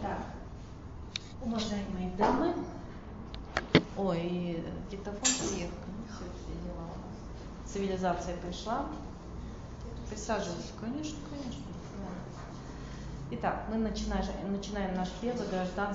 Так, уважаемые дамы, ой, диктофон приехал, все дела у нас. Цивилизация пришла. Присаживайтесь, конечно. Итак, мы начинаем наш первый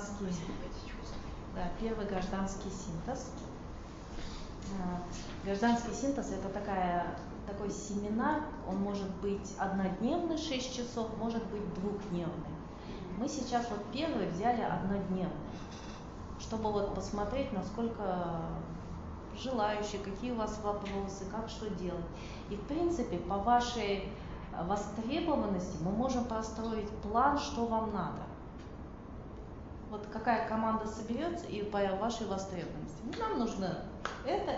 гражданский синтез. Гражданский синтез — это такой семинар, он может быть однодневный, 6 часов, может быть двухдневный. Мы сейчас первый взяли однодневный, чтобы посмотреть, насколько желающие, какие у вас вопросы, как что делать. И в принципе по вашей востребованности мы можем построить план, что вам надо. Какая команда соберется и по вашей востребованности. Нам нужно это.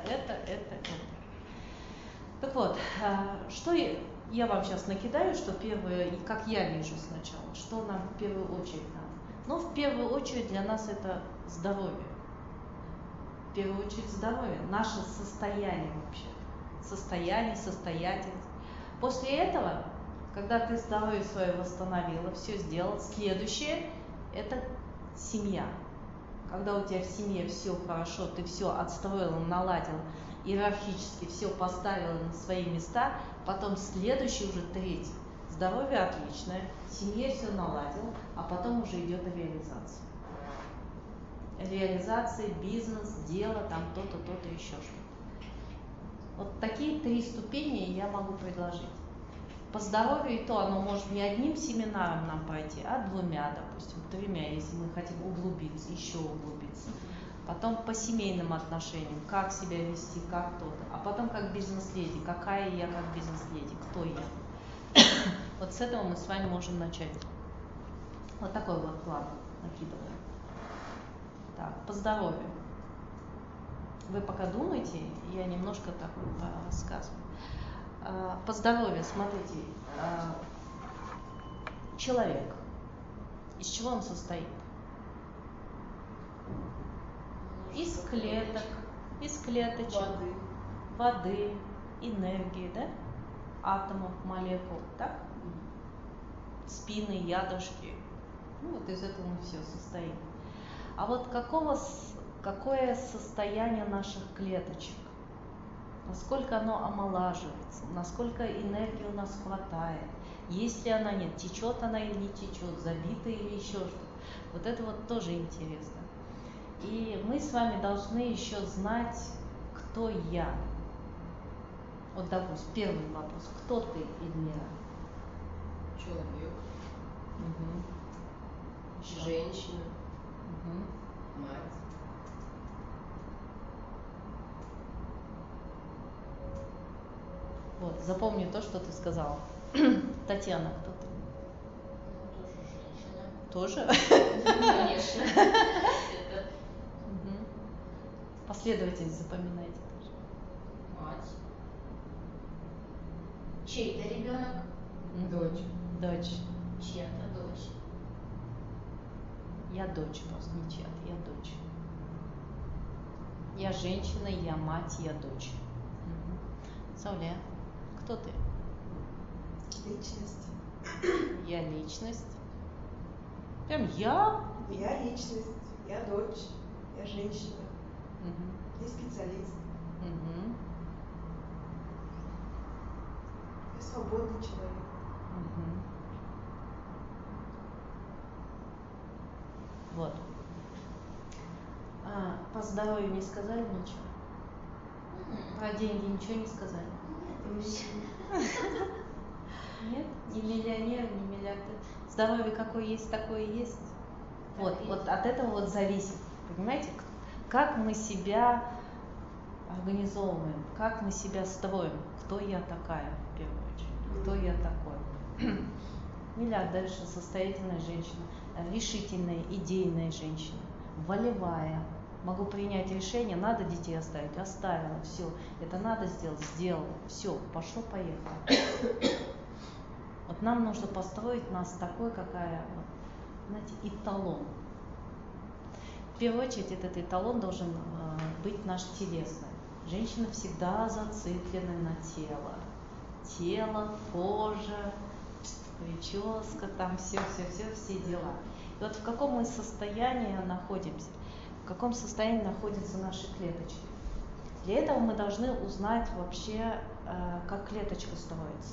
Так вот, что я вам сейчас накидаю, что первое, как я вижу сначала, что нам в первую очередь надо. В первую очередь для нас это здоровье. В первую очередь здоровье, наше состояние вообще. Состоятельность. После этого, когда ты здоровье свое восстановила, все сделал, следующее – это семья. Когда у тебя в семье все хорошо, ты все отстроила, наладила, иерархически все поставила на свои места, потом следующий, уже третий. Здоровье отличное, в семье все наладил, а потом уже идет реализация. Реализация, бизнес, дело, там то-то, еще что-то. Такие 3 ступени я могу предложить. По здоровью и то оно может не одним семинаром нам пройти, а 2, допустим, 3, если мы хотим углубиться, еще углубиться. Потом по семейным отношениям, как себя вести, как то-то. А потом как бизнес-леди, какая я как бизнес-леди, кто я. С этого мы с вами можем начать. Такой план накидываем. Так, по здоровью. Вы пока думаете, я немножко так рассказываю. По здоровью, смотрите, человек, из чего он состоит? Из клеток, из клеточек, воды, энергии, да? Атомов, молекул, так? Спины, ядрышки. Из этого мы все состоим. А какое состояние наших клеточек? Насколько оно омолаживается, насколько энергии у нас хватает, есть ли она, нет, течет она или не течет, забита или еще что-то. Это тоже интересно. И мы с вами должны еще знать, кто я. Допустим, первый вопрос. Кто ты, Эльмира? Человек. Еще. Женщина. Мать. Запомни то, что ты сказала. Татьяна, кто ты? Тоже женщина. Тоже? Конечно. Последовательность запоминайте тоже. Мать. Чей-то ребенок? Дочь. Чья-то дочь. Я дочь, просто не чья-то, я дочь. Я женщина, я мать, я дочь. Сауля, кто ты? Личность. Я личность. Прям я? Я личность, я дочь, я женщина, я специалист, я свободный человек. По здоровью не сказали ничего? Про деньги ничего не сказали? Нет? Не миллионер, не миллиардер. Здоровье какое есть, такое и есть. От этого зависит. Понимаете, как мы себя организовываем, как мы себя строим, кто я такая, в первую очередь, кто я такой. Миллиардерша, состоятельная женщина, решительная, идейная женщина, волевая. Могу принять решение, надо детей оставить, оставила, все. Это надо сделать, сделала, все, пошло-поехало. Нам нужно построить нас такой, какая, эталон. В первую очередь этот эталон должен быть наш телесный. Женщины всегда зациклены на тело. Тело, кожа, прическа, там все дела. И вот в каком мы состоянии находимся, в каком состоянии находятся наши клеточки. Для этого мы должны узнать вообще, как клеточка строится.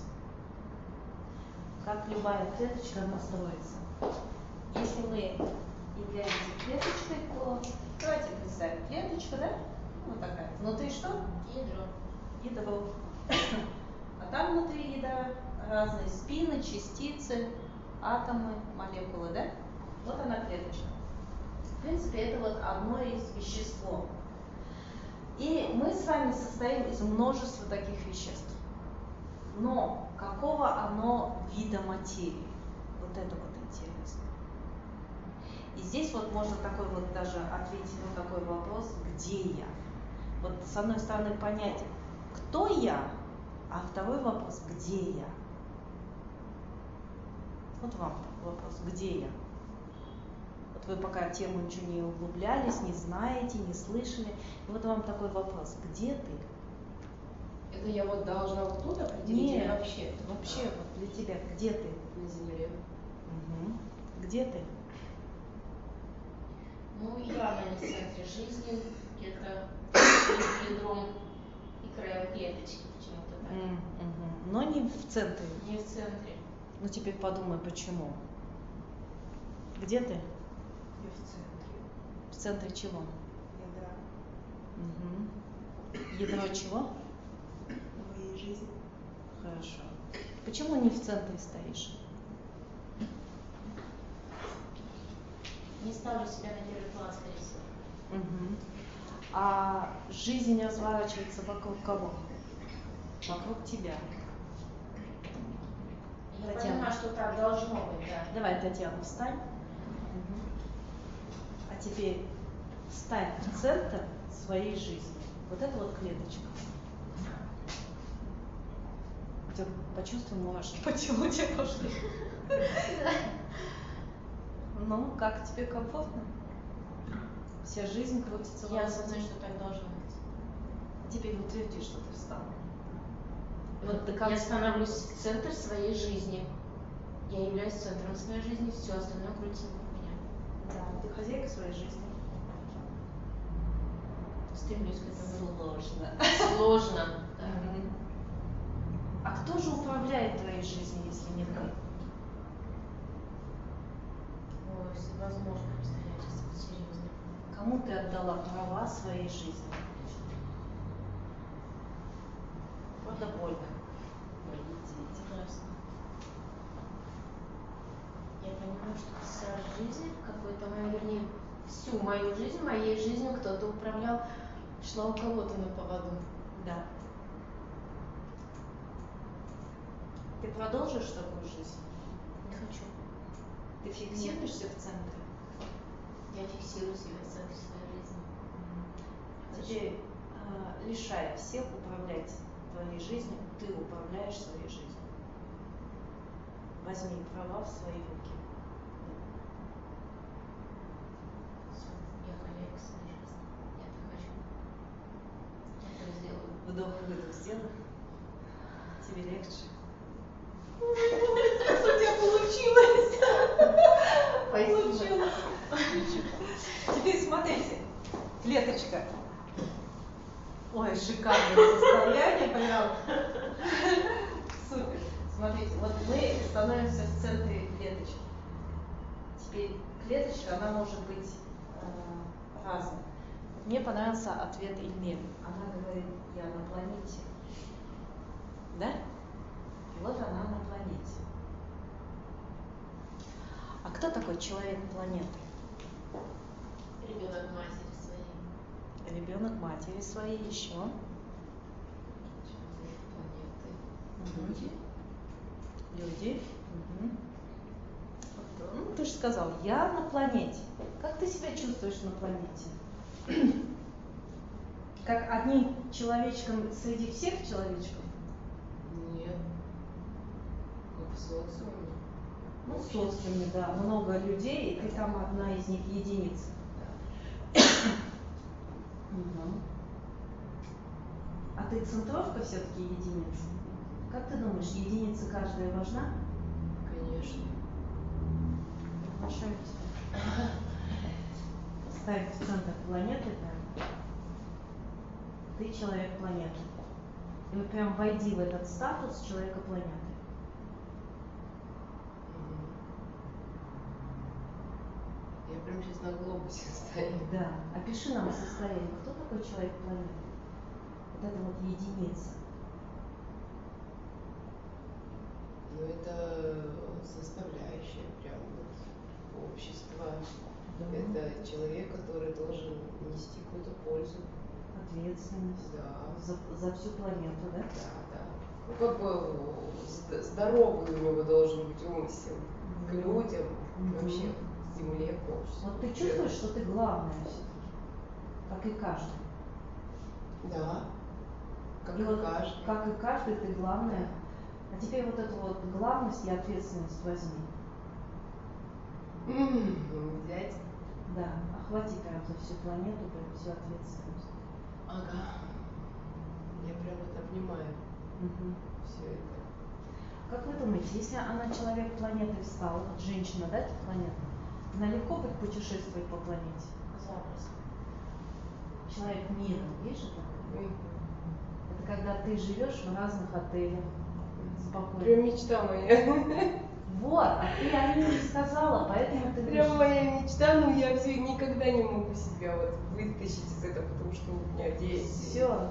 Как любая клеточка, она строится. Если мы являемся клеточкой, то давайте представим, клеточка, да? Вот такая. Внутри что? Ядро. Ядро. А там внутри ядра разные спины, частицы, атомы, молекулы, да? Вот она клеточка. В принципе, это вот одно из веществ. И мы с вами состоим из множества таких веществ. Но какого оно вида материи? Вот это вот интересно. И здесь вот можно такой вот даже ответить на такой вопрос, где я? Вот с одной стороны понять, кто я, а второй вопрос, где я? Вот вам вопрос, где я? Вот вы пока в тему ничего не углублялись, не знаете, не слышали. И вот вам такой вопрос, где ты? Это я вот должна вот тут определить или вообще? Вообще вот для тебя, где ты? На земле. Угу. Где ты? Ну, явно не в центре жизни, где-то между ядром и краем клеточки почему-то так. Угу. Но не в центре. Не в центре. Ну теперь подумай, почему. Где ты? Я в центре. В центре чего? Ядра Угу. Ядро чего? моей жизни. Хорошо. Почему не в центре стоишь? Не ставлю себя на первый план, скорее всего. Угу. А жизнь разворачивается вокруг кого? Вокруг тебя. Я Татьяна. понимаю, что так должно быть, да. Давай, Татьяна, встань. Угу. А теперь встань в центр своей жизни. Вот это вот клеточка. Почувствуй мурашки по телу тебе пошли. Ну, как тебе комфортно? Вся жизнь крутится Я вокруг. осознаю, что так должно быть. Теперь утверди, что ты встала. Вот я становлюсь в центр своей жизни. Я являюсь центром своей жизни, все остальное крутится вокруг меня. Да, ты хозяйка своей жизни. Стремлюсь к этому. Сложно. Сложно. Да. А кто же управляет твоей жизнью, если не ты? Ой, всевозможные обстоятельства, серьезно. Кому ты отдала права своей жизни? Правда больно. Мои дети. Ужасно. Я понимаю, что вся жизнь, какой-то мою, вернее, всю мою жизнь, моей жизнью кто-то управлял, шла у кого-то на поводу. Да. Ты продолжишь такую жизнь? Не хочу. Ты фиксируешься в центре? Я фиксирую себя в центре своей жизни. Теперь, лишая всех управлять твоей жизнью, ты управляешь своей жизнью. Возьми права в свои руки. Все, я хозяйка своей жизни. Я так хочу. Я так сделаю. Вдох-выдох сделай. Тебе легче. Что у тебя получилось? Получилось. Теперь смотрите. Клеточка. Ой, шикарное состояние, прям. Супер. Смотрите, вот мы становимся в центре клеточки. Теперь клеточка, она может быть разной. Мне понравился ответ Эльмиры. Она говорит, я на планете. Да? И вот она на планете. А кто такой человек планеты? Ребенок матери своей. Ребенок матери своей еще. Планеты. Люди. Угу. Ну, ты же сказал, я на планете. Как ты себя чувствуешь на планете? Как одним человечком среди всех человечков? Нет. Как в социуме. Ну, в социуме, да, много людей, и ты там одна из них единица. Угу. А ты центровка все-таки единица? Как ты думаешь, единица каждая важна? Конечно. Конечно. Приглашаю тебя. Ставь в центр планеты прям. Ты человек планеты. И вот прям войди в этот статус человека планеты. Я прям сейчас на глобусе стою. Да. Опиши нам состояние. Кто такой человек планеты? Вот это вот единица. Ну, это составляющая прям вот общества. Да. Это человек, который должен нести какую-то пользу. Ответственность. Да. За всю планету, да? Да. Ну, как бы здоровый у него должен быть умысел к людям, вообще к земле, к обществу. Вот ты чувствуешь, что ты главная все-таки, как и каждый. Да, как И и вот, каждый. как и каждый, ты главная. А теперь вот эту вот главность и ответственность возьми. Взять? Да, охвати прям за всю планету, прям всю ответственность. Ага. Я прям вот обнимаю все это. Как вы думаете, если она человек планеты встала, вот женщина, да, это планета, она легко будет путешествовать по планете? Запросто. Человек мира, есть же такое? Это когда ты живешь в разных отелях, спокойно. Прям мечта моя. Вот, а ты о ней не сказала, поэтому ты Прям моя мечта, но я все никогда не могу себя вот вытащить из этого, потому что у меня дети. Все.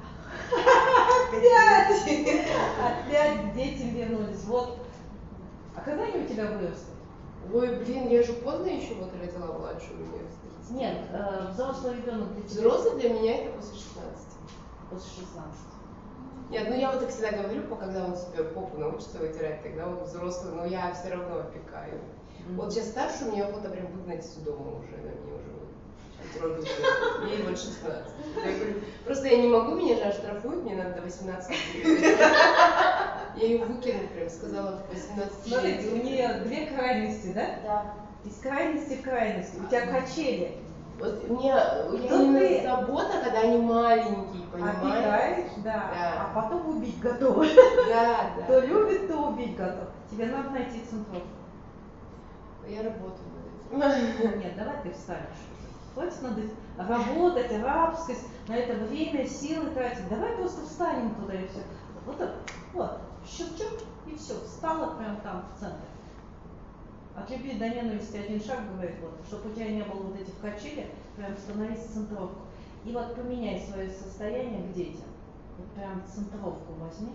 Опять к детям вернулись. Вот. А когда они у тебя вырастут? Ой, блин, я же поздно еще вот родила младшую, мне в 30. Нет, взрослый ребенок для тебя. Взрослый для меня это после 16. После 16. Нет, ну я вот так всегда говорю, когда он себе попу научится вытирать, тогда он взрослый, но я все равно опекаю. Вот сейчас старшую мне охота прям выгнать из дома уже, на мне уже ей вот 16. Я говорю, просто я не могу, меня же оштрафуют, мне надо до 18 лет. Я ее выкину, прям сказала, в 18 лет. Смотрите, у нее две крайности, да? Да. Из крайности в крайность. У тебя качели. Вот мне именно забота, когда они маленькие, понимаешь? Опекаешь, да. А потом убить готова. Да, да. Кто любит, то убить готов. Тебе надо найти центровку. Я работаю над этим. Нет, давай ты встанешь. Хватит надо работать, рабскость, на это время, силы тратить. Давай просто встанем туда и все. Вот так, вот, щелчок и все. Встала прямо там в центре. От любви до ненависти один шаг, говорит, вот, чтобы у тебя не было вот этих качелей, прям становись в центровку. И вот поменяй свое состояние к детям. Вот прям центровку возьми.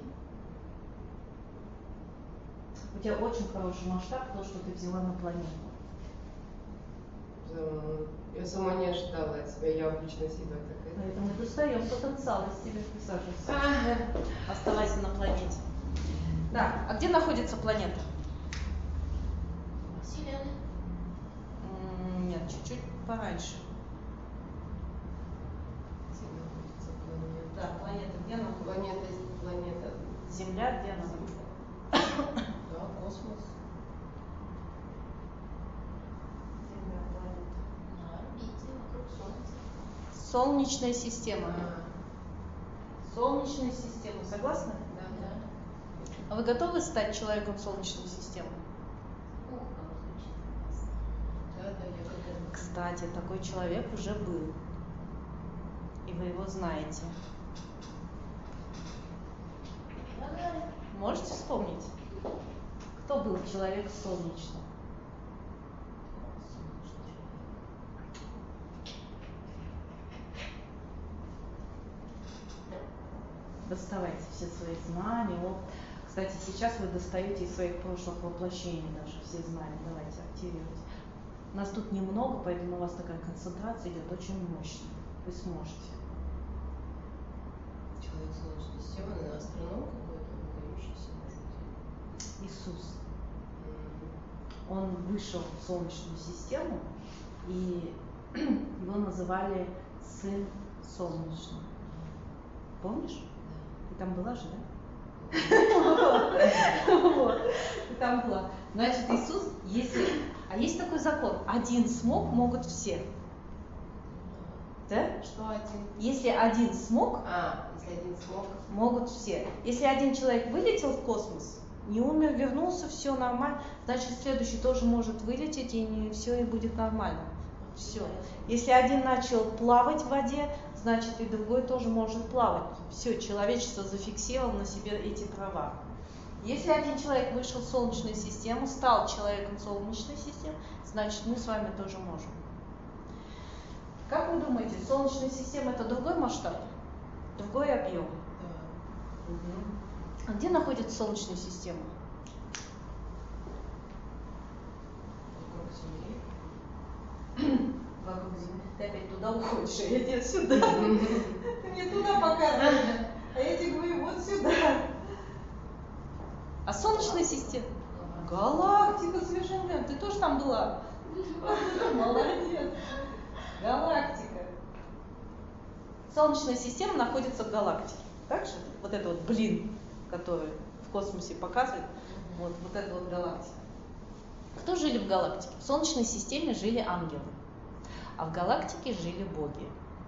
У тебя очень хороший масштаб, то, что ты взяла на планету. Я сама не ожидала от себя, я обычно себя так. Поэтому достаем потенциал из тебя, присаживайся. Оставайся на планете. Да, а где находится планета? Вселенная. Нет, чуть-чуть пораньше. Где находится планета? Да, планета где находится? Планета. Земля где находится? Да, космос. Земля, планета. На орбите вокруг Солнца. Солнечная система. Солнечная система. Согласны? Да, Да. А вы готовы стать человеком Солнечной системы? О, как звучит. да, я готова. Кстати, такой человек уже был. И вы его знаете. Ага. Можете вспомнить? Кто был человек солнечный? Доставайте все свои знания, опыт. Кстати, сейчас вы достаете из своих прошлых воплощений даже все знания. Давайте активируйте. Нас тут немного, поэтому у вас такая концентрация идет очень мощная. Вы сможете. Человек Солнечной системы, наверное, астроном какой-то выдающийся, может быть. Иисус. Он вышел в Солнечную систему, и его называли Сын Солнечный. Помнишь? Ты там была же, да? Вот. Ты там была. Значит, Иисус, если... А есть такой закон. Один смог, могут все. Да? Что один? Если один смог, Если один смог. могут все. Если один человек вылетел в космос, Не умер, вернулся, все нормально. Значит, следующий тоже может вылететь, и все, и будет нормально. Все. Если один начал плавать в воде, значит и другой тоже может плавать. Все, человечество зафиксировало на себе эти права. Если один человек вышел в Солнечную систему, стал человеком Солнечной системы, значит мы с вами тоже можем. Как вы думаете, Солнечная система это другой масштаб? Другой объем? Да. Угу. А где находится Солнечная система? Вокруг Земли. Вокруг Земли. Ты опять туда уходишь, а я тебе сюда. Ты мне туда показываешь, а я тебе говорю вот сюда. А Солнечная система? Галактика, совершенно верно. Ты тоже там была? Молодец. Галактика. Солнечная система находится в галактике. Так же? Вот это вот блин, который в космосе показывает. Вот это вот галактика. Кто жили в галактике? В Солнечной системе жили ангелы, а в галактике жили боги.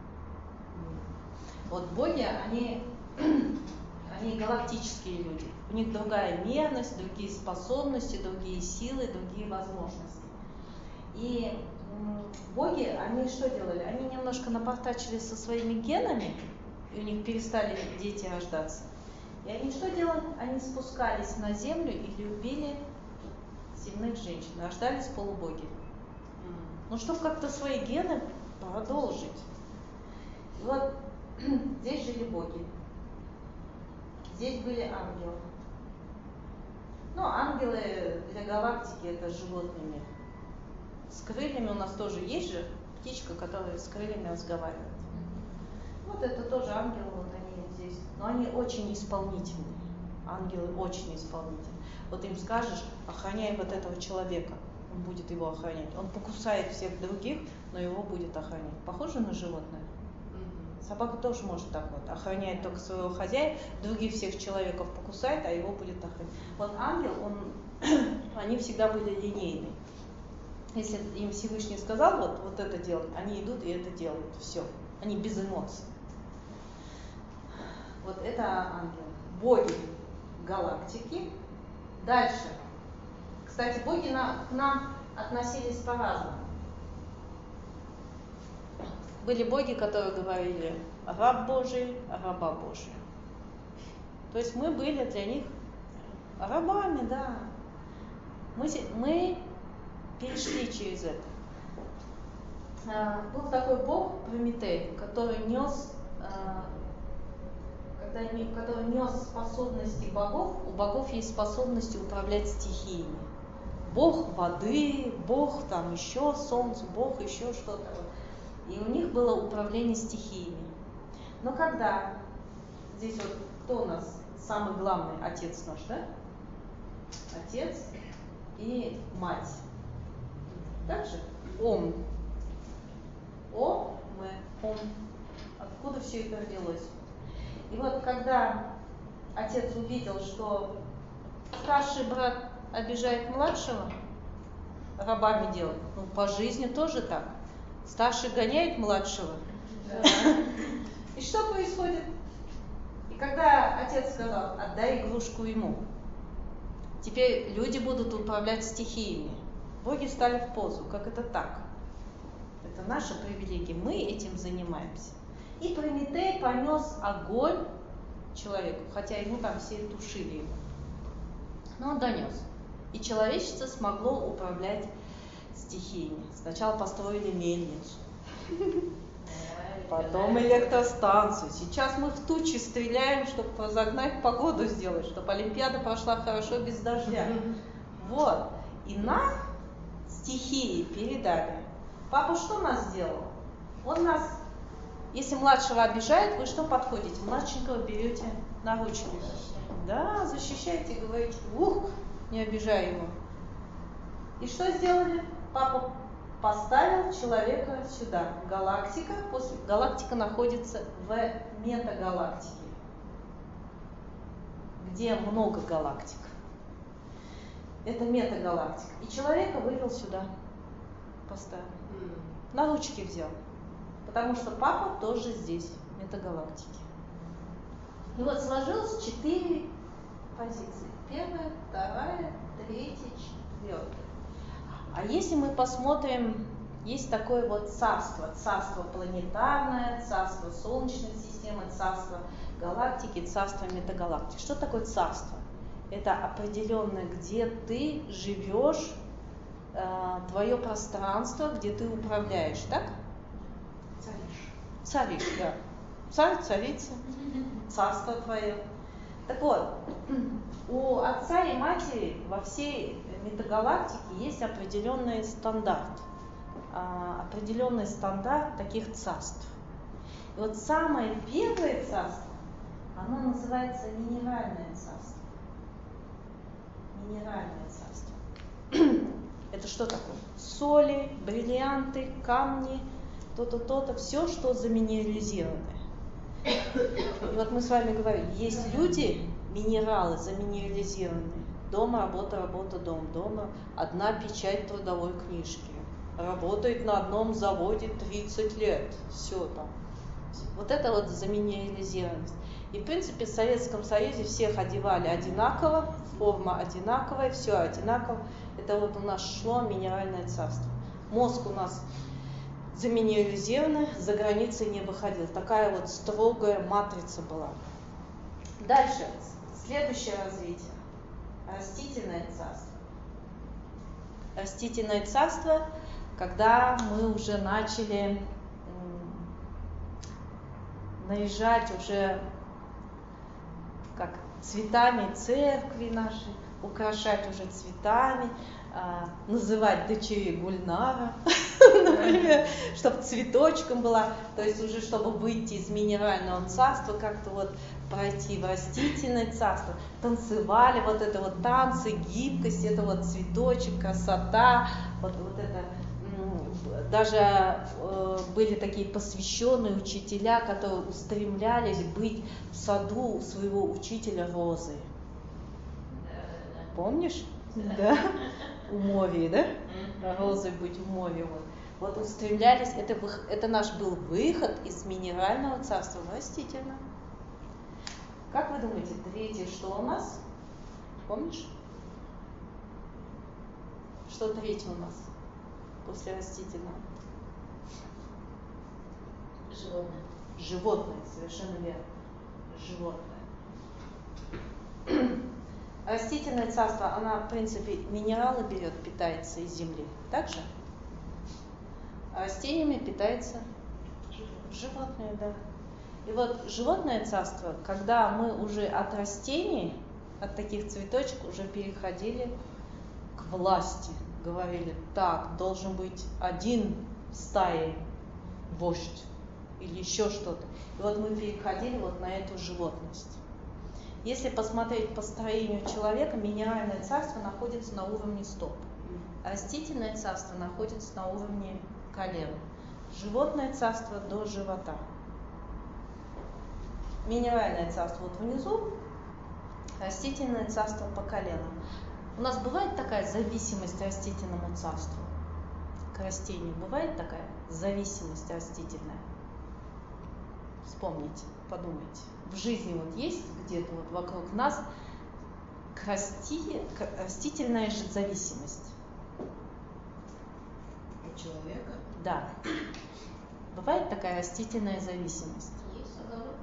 Вот боги, они галактические люди. У них другая мерность, другие способности, другие силы, другие возможности. И боги, они что делали? Они немножко напортачились со своими генами, и у них перестали дети рождаться. И они что делали? Они спускались на землю и любили земных женщин, рождались полубоги. Ну, чтобы как-то свои гены продолжить. И вот здесь жили боги. Здесь были ангелы. Ну, ангелы для галактики это животный мир. С крыльями у нас тоже есть же птичка, которая с крыльями разговаривает. Вот это тоже ангелы, вот они здесь. Но они очень исполнительные. Ангелы очень исполнительные. Вот им скажешь, охраняй вот этого человека, он будет его охранять. Он покусает всех других, но его будет охранять. Похоже на животное? Собака тоже может так вот, охраняет только своего хозяина, других всех человеков покусает, а его будет охранять. Вот ангел, они всегда были линейны. Если им Всевышний сказал вот это делать, они идут и это делают. Все. Они без эмоций. Вот это ангелы. Боги галактики. Дальше. Кстати, боги к нам относились по-разному. Были боги, которые говорили раб Божий, раба Божия. То есть мы были для них рабами, да. Мы перешли через это. Был такой бог Прометей, который нес способности богов. У богов есть способности управлять стихиями. Бог воды, бог там еще солнце, бог еще что-то. И у них было управление стихиями. Но когда, здесь вот кто у нас самый главный? Отец наш, да? Отец и мать. Так же? Ом. Ом. Откуда все это родилось? И вот когда отец увидел, что старший брат обижает младшего, рабами делает, ну по жизни тоже так. Старший гоняет младшего. Да. И что происходит? И когда отец сказал, отдай игрушку ему, теперь люди будут управлять стихиями. Боги стали в позу, как это так? Это наша привилегия, мы этим занимаемся. И Прометей понес огонь человеку, хотя ему там все тушили его. Но он донес. И человечество смогло управлять стихиями. Сначала построили мельницу, потом электростанцию. Сейчас мы в тучи стреляем, чтобы разогнать погоду сделать, чтобы Олимпиада прошла хорошо без дождя. Вот. И нам стихии передали. Папа что нас сделал? Он нас, если младшего обижает, вы что подходите? Младшенького берете на ручки. Да, защищаете, говорите, не обижай его. И что сделали? Папа поставил человека сюда. Галактика находится в метагалактике, где много галактик. Это метагалактика. И человека вывел сюда, поставил. На ручки взял. Потому что папа тоже здесь, в метагалактике. И вот сложилось 4 позиции. Первая, вторая, третья, четвертая. А если мы посмотрим, есть такое вот царство. Царство планетарное, царство Солнечной системы, царство галактики, царство метагалактик. Что такое царство? Это определенное, где ты живешь, твое пространство, где ты управляешь, так? Царишь, да. Царь, царица, царство твое. Так вот, у отца и матери во всей метагалактике есть определенный стандарт таких царств. И вот самое первое царство, оно называется минеральное царство. Минеральное царство. Это что такое? Соли, бриллианты, камни, то-то, то-то, все, что заминерализировано. И вот мы с вами говорим, есть люди, минералы заминерализированные. Дом, работа, работа, дом, дома. Одна печать трудовой книжки. Работает на одном заводе 30 лет. Все там. Вот это вот заминерализированность. И в принципе в Советском Союзе всех одевали одинаково, форма одинаковая, все одинаково. Это вот у нас шло минеральное царство. Мозг у нас заминерализированный, за границей не выходил. Такая вот строгая матрица была. Дальше, следующее развитие. Растительное царство. Растительное царство, когда мы уже начали наряжать уже как цветами церкви наши, украшать уже цветами, называть дочерей Гульнара, например, чтобы цветочком была, то есть уже чтобы выйти из минерального царства, как-то вот пройти в растительное царство, танцевали вот это вот танцы, гибкость, это вот цветочек, красота, вот это. Даже были такие посвященные учителя, которые устремлялись быть в саду своего учителя розой. Помнишь? Да. У Мови, да? Розой быть у Мови. Вот устремлялись, это наш был выход из минерального царства в растительное. Как вы думаете, третье, что у нас? Помнишь? Что третье у нас после растительного? Животное. Животное, совершенно верно. Животное. Растительное царство, она, в принципе, минералы берет, питается из земли. Так же? А растениями питается животное, да. И вот животное царство, когда мы уже от растений, от таких цветочек уже переходили к власти. Говорили, так, должен быть один в стае вождь или еще что-то. И вот мы переходили вот на эту животность. Если посмотреть по строению человека, минеральное царство находится на уровне стоп. Растительное царство находится на уровне колен. Животное царство до живота. Минеральное царство вот внизу, растительное царство по коленам. У нас бывает такая зависимость растительному царству? К растению бывает такая зависимость растительная? Вспомните, подумайте. В жизни вот есть где-то вот вокруг нас растительная же зависимость. У человека? Да. Бывает такая растительная зависимость? Есть огород.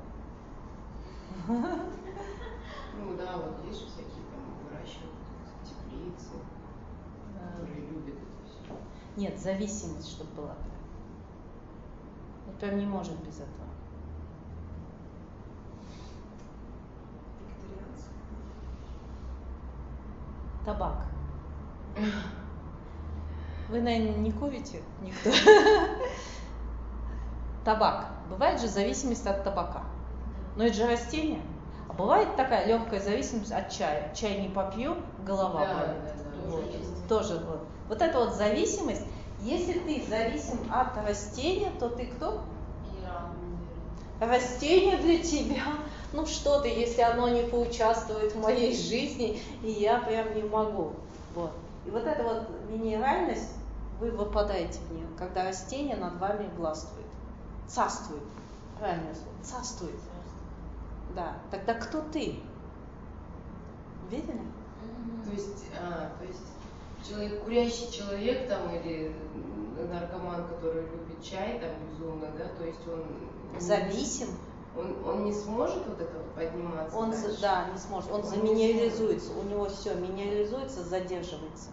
Ну да, вот есть всякие там выращивают теплицы, которые любят это все. Нет, зависимость, чтобы была. Вот прям не может без этого. Табак. Вы, наверное, не курите? Никто. Табак. Бывает же зависимость от табака. Но это же растение. А бывает такая легкая зависимость от чая. Чай не попью, голова болит. Вот. Тоже вот. Вот эта вот зависимость. Если ты зависим от растения, то ты кто? Растение для тебя. Ну что ты, если оно не поучаствует в моей жизни, и я прям не могу. Вот. И вот эта вот минеральность, вы выпадаете в нее, когда растение над вами властвует. Царствует. Правильное слово. Царствует. Да. Тогда кто ты? Видели? То есть человек, курящий человек там или наркоман, который любит чай там безумно, да, то есть он зависим. Он не сможет вот это вот подниматься Он, дальше? да, не сможет. Он заминерализуется. У него все минерализуется, задерживается.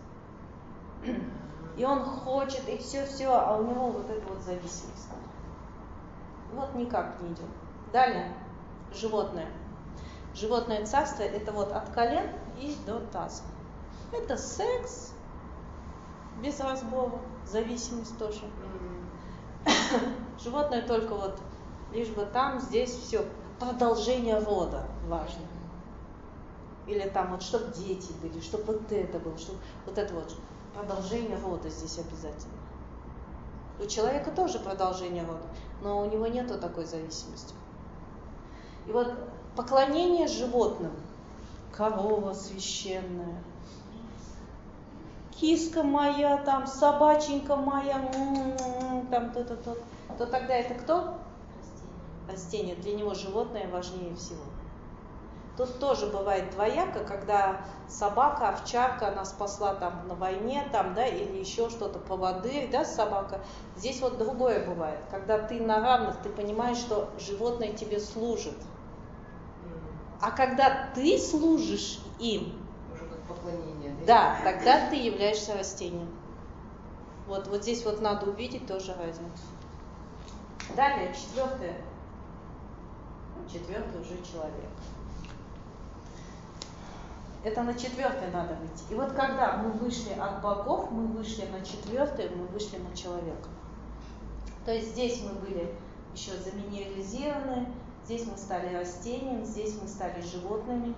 И он хочет, и все, а у него вот эта вот зависимость. Вот никак не идет. Далее, животное. Животное царство – это вот от колен и до таза. Это секс, без разбора, зависимость тоже. Животное только вот, лишь бы там, здесь все. Продолжение рода важно. Или там вот, чтобы дети были, чтобы вот это было, чтобы вот это вот. Продолжение рода здесь обязательно. У человека тоже продолжение рода, но у него нету такой зависимости. И вот поклонение животным. Корова священная, киска моя, там, собаченька моя, там то тогда это кто? Растение. Для него животное важнее всего. Тут тоже бывает двояко, когда собака, овчарка, она спасла там на войне, там, да, или еще что-то, поводырь, да, собака. Здесь вот другое бывает, когда ты на равных, ты понимаешь, что животное тебе служит. А когда ты служишь им, уже как поклонение, да, тогда ты являешься растением. Вот здесь вот надо увидеть тоже разницу. Далее, четвертое. Четвертый уже человек. Это на четвертое надо выйти. И вот когда мы вышли от богов, мы вышли на четвертое, мы вышли на человека. То есть здесь мы были еще заминерализированы, здесь мы стали растением, здесь мы стали животными.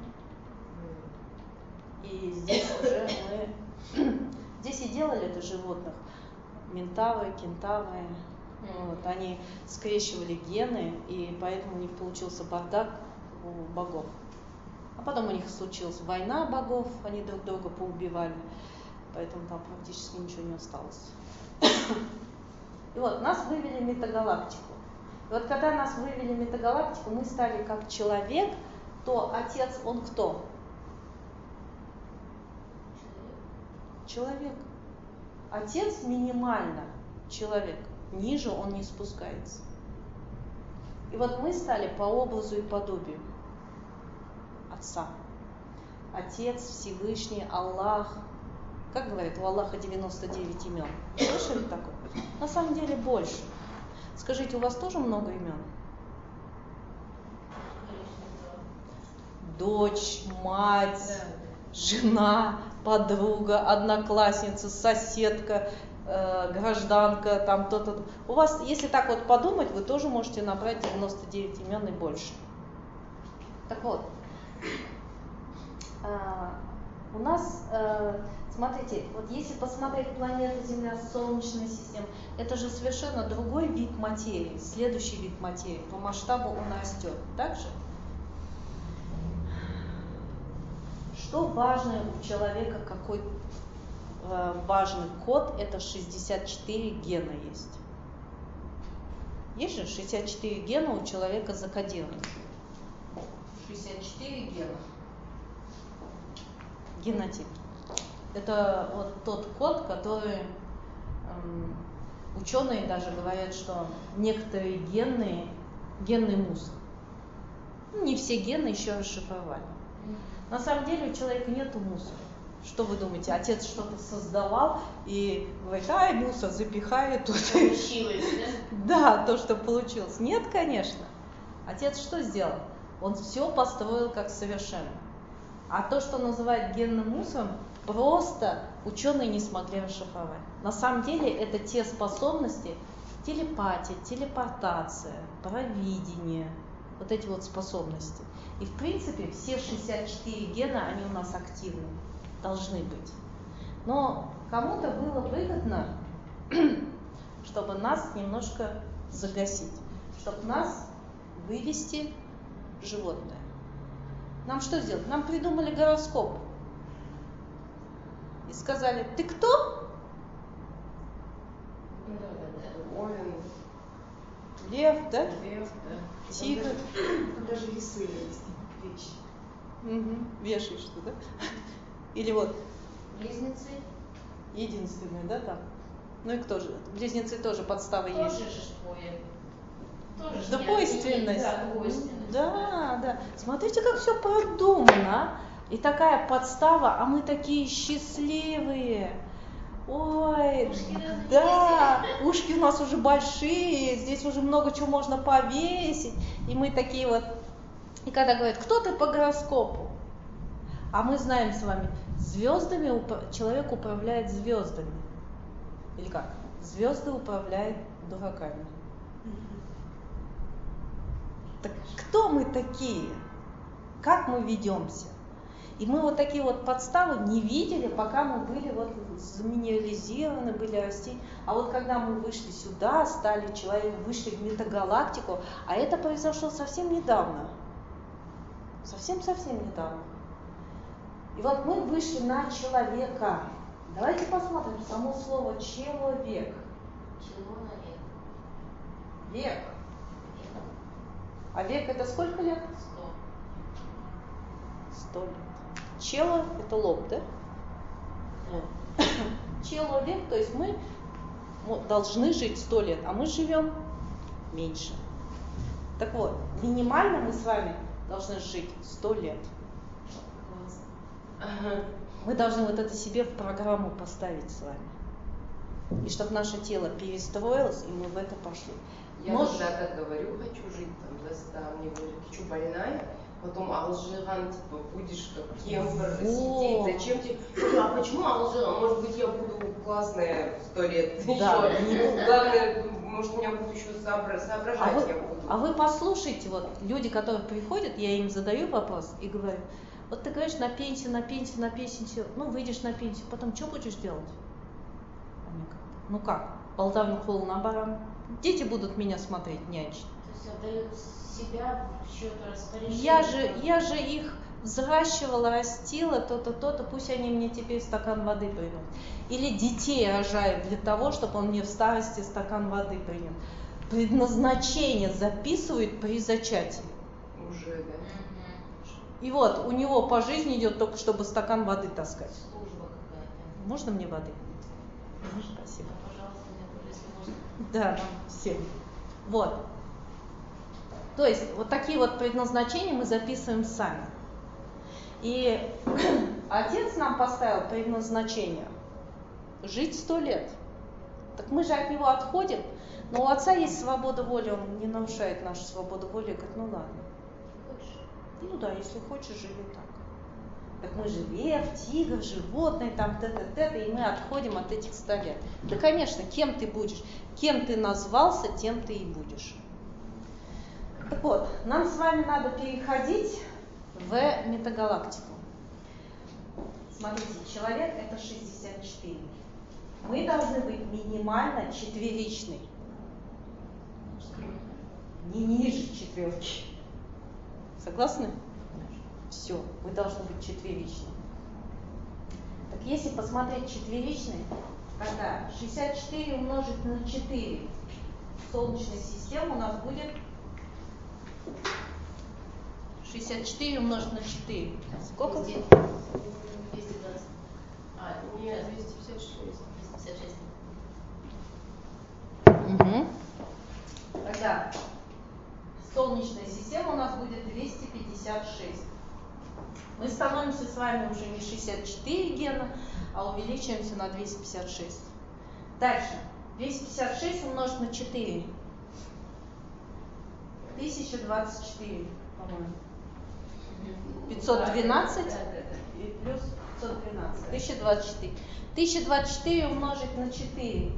И здесь уже мы... Здесь и делали это животных. Ментавры, кентавры. Вот, они скрещивали гены, и поэтому у них получился бардак у богов. А потом у них случилась война богов, они друг друга поубивали, поэтому там практически ничего не осталось. И вот нас вывели в метагалактику. И вот когда нас вывели в метагалактику, мы стали как человек, то отец, он кто? Человек. Отец минимально человек, ниже он не спускается. И вот мы стали по образу и подобию Отца. Отец, Всевышний, Аллах. Как говорят, у Аллаха 99 имен. Слышали такое? На самом деле больше. Скажите, у вас тоже много имен? Дочь, мать, жена, подруга, одноклассница, соседка, гражданка, там кто-то. У вас, если так вот подумать, вы тоже можете набрать 99 имен и больше. Так вот, у нас, смотрите, вот если посмотреть планету Земля, Солнечная система, это же совершенно другой вид материи, следующий вид материи. По масштабу он растет. Так же? Что важное у человека, какой важный код, это 64 гена есть. Есть же 64 гена у человека закодированы. 64 гена. Генотип. Это вот тот код, который ученые даже говорят, что некоторые генный мусор. Не все гены еще расшифровали. На самом деле у человека нету мусора. Что вы думаете, отец что-то создавал и говорит, ай, мусор запихает тут. Получилось, да? Да, то, что получилось. Нет, конечно. Отец что сделал? Он все построил как совершенно. А то, что называют генным мусором, просто ученые не смогли расшифровать. На самом деле это те способности, телепатия, телепортация, провидение, вот эти вот способности. И в принципе все 64 гена, они у нас активны, должны быть. Но кому-то было выгодно, чтобы нас немножко загасить, чтобы нас вывести в животное. Нам что сделать? Нам придумали гороскоп. И сказали, ты кто? Овен. Лев, да? Лев, да. Тигр. Там даже весы есть, вещи. Вешаешь туда. Или вот Близнецы. единственные, да, там? Ну и кто же? Близнецы тоже подстава Тоже есть. же двое. Тоже же Двойственность. Да, двойственность. Да. Смотрите, как все продумано. И такая подстава, а мы такие счастливые. Ой, Ушки да, ушки у нас уже большие, здесь уже много чего можно повесить. И мы такие вот. И когда говорят, кто ты по гороскопу? А мы знаем с вами, звездами человек управляет звездами. Или как? Звезды управляют дураками. Так кто мы такие? Как мы ведемся? И мы вот такие вот подставы не видели, пока мы были вот заминерализированы, были расти. А вот когда мы вышли сюда, стали человеком, вышли в метагалактику, а это произошло совсем недавно. Совсем-совсем недавно. И вот мы вышли на человека. Давайте посмотрим само слово человек. Человек. Век. А век это сколько лет? 100 лет. Чело это лоб, да? Человек, то есть мы должны жить 100 лет, а мы живем меньше. Так вот, минимально мы с вами должны жить 100 лет. Мы должны вот это себе в программу поставить с вами. И чтобы наше тело перестроилось, и мы в это пошли. Я когда говорю, хочу жить там до 100, мне говорят, ты что, больная? Потом Алжиран, типа, будешь как кемпер сидеть, зачем тебе? А почему Алжиран? Может быть, я буду классная 100 лет Да. еще. Главное, может, меня будут еще соображать я буду. А вы послушайте, вот люди, которые приходят, я им задаю вопрос и говорю, вот ты говоришь на пенсию, ну выйдешь на пенсию, потом что будешь делать? Ну как? Полтавный холл на баран. Дети будут меня смотреть, нянчить. То есть отдают себя в счет распоряжения. Я же их взращивала, растила, то-то, пусть они мне теперь стакан воды принесут. Или детей рожают для того, чтобы он мне в старости стакан воды принес. Предназначение записывают при зачатии. Уже, да. И вот у него по жизни идет только, чтобы стакан воды таскать. Служба какая-то. Можно мне воды? Спасибо. Пожалуйста, мне тоже, если можно. Да, нам всем. Вот. То есть вот такие вот предназначения мы записываем сами. И Отец нам поставил предназначение жить 100 лет. Так мы же от него отходим. Но у Отца есть свобода воли, он не нарушает нашу свободу воли. Говорит, ну ладно. Хочешь? Ну да, если хочешь, живи так. Так мы же лев, тигр, животные, там т.т., и мы отходим от этих 100 лет. Да, конечно, кем ты будешь, кем ты назвался, тем ты и будешь. Так вот, нам с вами надо переходить в метагалактику. Смотрите, человек это 64. Мы должны быть минимально четверичный. Не ниже четверки. Согласны? Все, вы должны быть четверичным. Так если посмотреть четверичный, тогда 64 умножить на 4 Солнечной системы у нас будет 64 умножить на 4. Сколько? 220. Нет, 256. 256. Угу. Тогда Солнечная система у нас будет 256. Мы становимся с вами уже не 64 гена, а увеличиваемся на 256. Дальше. 256 умножить на 4. 1024, по-моему. 512 и плюс 512. 1024. 1024 умножить на 4.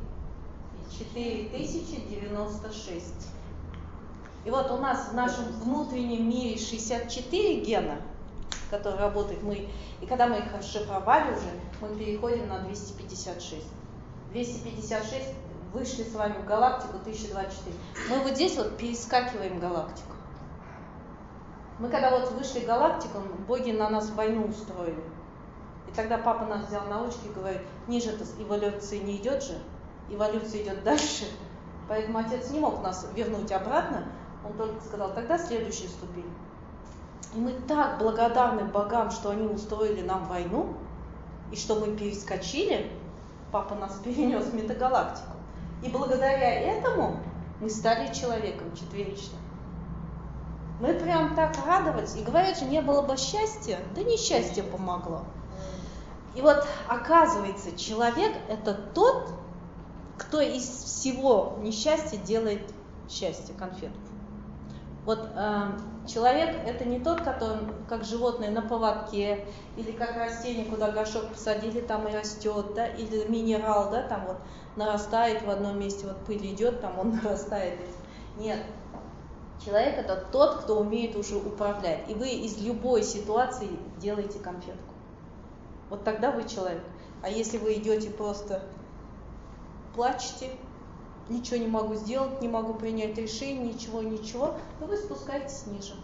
4096. И вот у нас в нашем внутреннем мире 64 гена, которые работают, и когда мы их расшифровали уже, мы переходим на 256. 256 вышли с вами в галактику 1024. Мы вот здесь вот перескакиваем галактику. Мы когда вот вышли в галактику, боги на нас войну устроили. И тогда папа нас взял на ручки и говорит, ниже-то эволюции не идет же, эволюция идет дальше. Поэтому отец не мог нас вернуть обратно, он только сказал, тогда следующая ступень. И мы так благодарны богам, что они устроили нам войну, и что мы перескочили, папа нас перенес в метагалактику. И благодаря этому мы стали человеком четверичным. Мы прям так радовались. И говорят же, не было бы счастья, да несчастье помогло. И вот оказывается, человек – это тот, кто из всего несчастья делает счастье, конфетку. Вот человек – это не тот, который, как животное, на поводке, или как растение, куда горшок посадили, там и растет, да, или минерал, да, там вот нарастает в одном месте, вот пыль идет, там он нарастает. Нет. Человек – это тот, кто умеет уже управлять. И вы из любой ситуации делаете конфетку. Вот тогда вы человек. А если вы идете просто плачете, ничего не могу сделать, не могу принять решение, ничего, то вы спускаетесь ниже.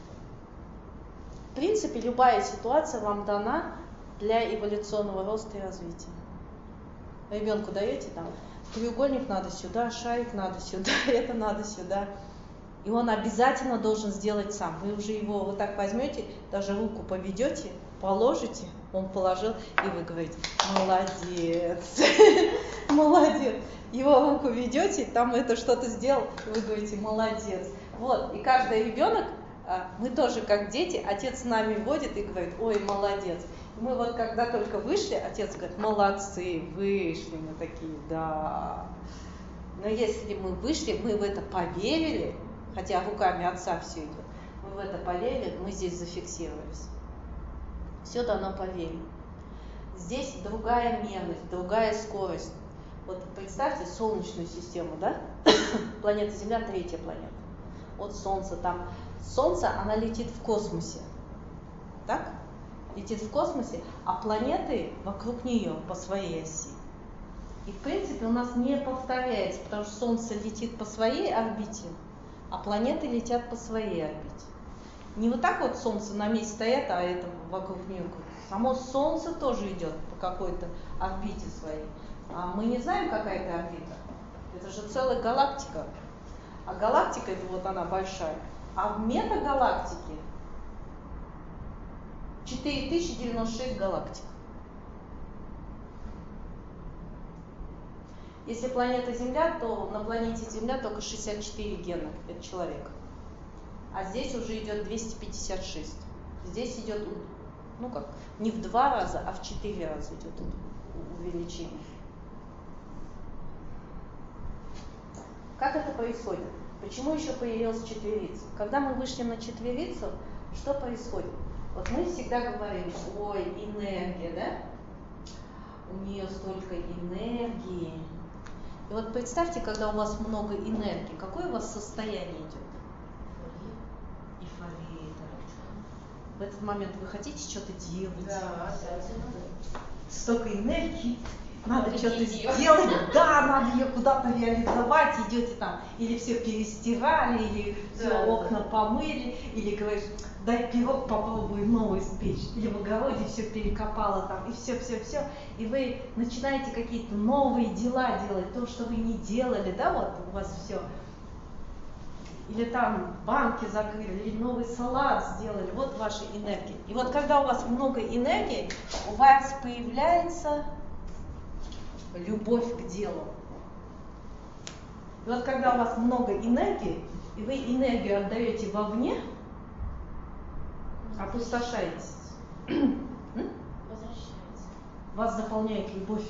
В принципе, любая ситуация вам дана для эволюционного роста и развития. Ребенку даете там, треугольник надо сюда, шарик надо сюда, это надо сюда. И он обязательно должен сделать сам. Вы уже его вот так возьмете, даже руку поведете, положите, он положил, и вы говорите: молодец, молодец. Его руку ведете, там это что-то сделал, и вы говорите: молодец. Вот, и каждый ребенок, мы тоже как дети, отец с нами водит и говорит: ой, молодец. И мы вот когда только вышли, отец говорит: молодцы, вышли. Мы такие: да. Но если мы вышли, мы в это поверили, хотя руками отца все идет, мы в это поверили, мы здесь зафиксировались. Все дано по вере. Здесь другая мерность, другая скорость. Вот представьте Солнечную систему, да? Планета Земля, третья планета. Вот Солнце там. Солнце, она летит в космосе. Так? Летит в космосе, а планеты вокруг нее по своей оси. И в принципе у нас не повторяется, потому что Солнце летит по своей орбите, а планеты летят по своей орбите. Не вот так вот Солнце на месте стоит, а это вокруг нее. Само Солнце тоже идет по какой-то орбите своей. А мы не знаем, какая это орбита. Это же целая галактика. А галактика, это вот она большая. А в метагалактике 4096 галактик. Если планета Земля, то на планете Земля только 64 гена. Это человек. А здесь уже идет 256. Здесь идет, ну как, не в 2 раза, а в 4 раза идет увеличение. Как это происходит? Почему еще появилась четверица? Когда мы вышли на четверицу, что происходит? Вот мы всегда говорим: ой, энергия, да? У нее столько энергии. И вот представьте, когда у вас много энергии, какое у вас состояние идет? Эйфория. В этот момент вы хотите что-то делать? Да. Столько энергии, надо что-то сделать, да, надо ее куда-то реализовать, идете там, или все перестирали, или все окна помыли, или говоришь: дай пирог попробуй новый испечь, или в огороде все перекопало там, и все, и вы начинаете какие-то новые дела делать, то, что вы не делали, да, вот у вас все. Или там банки закрыли, или новый салат сделали, вот ваши энергии. И вот когда у вас много энергии, у вас появляется любовь к делу. И вот когда у вас много энергии, и вы энергию отдаете вовне, опустошаетесь, вас заполняет любовь.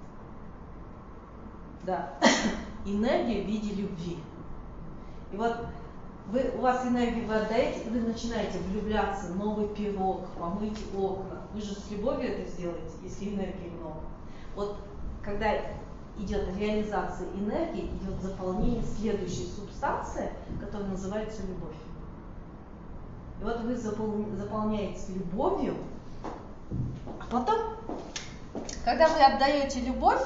Да, энергия в виде любви. И вот у вас энергию вы отдаете, и вы начинаете влюбляться, новый пирог, помыть окна. Вы же с любовью это сделаете, если энергии много. Вот когда идет реализация энергии, идет заполнение следующей субстанции, которая называется любовь. И вот вы заполняете любовью, а потом, когда вы отдаете любовь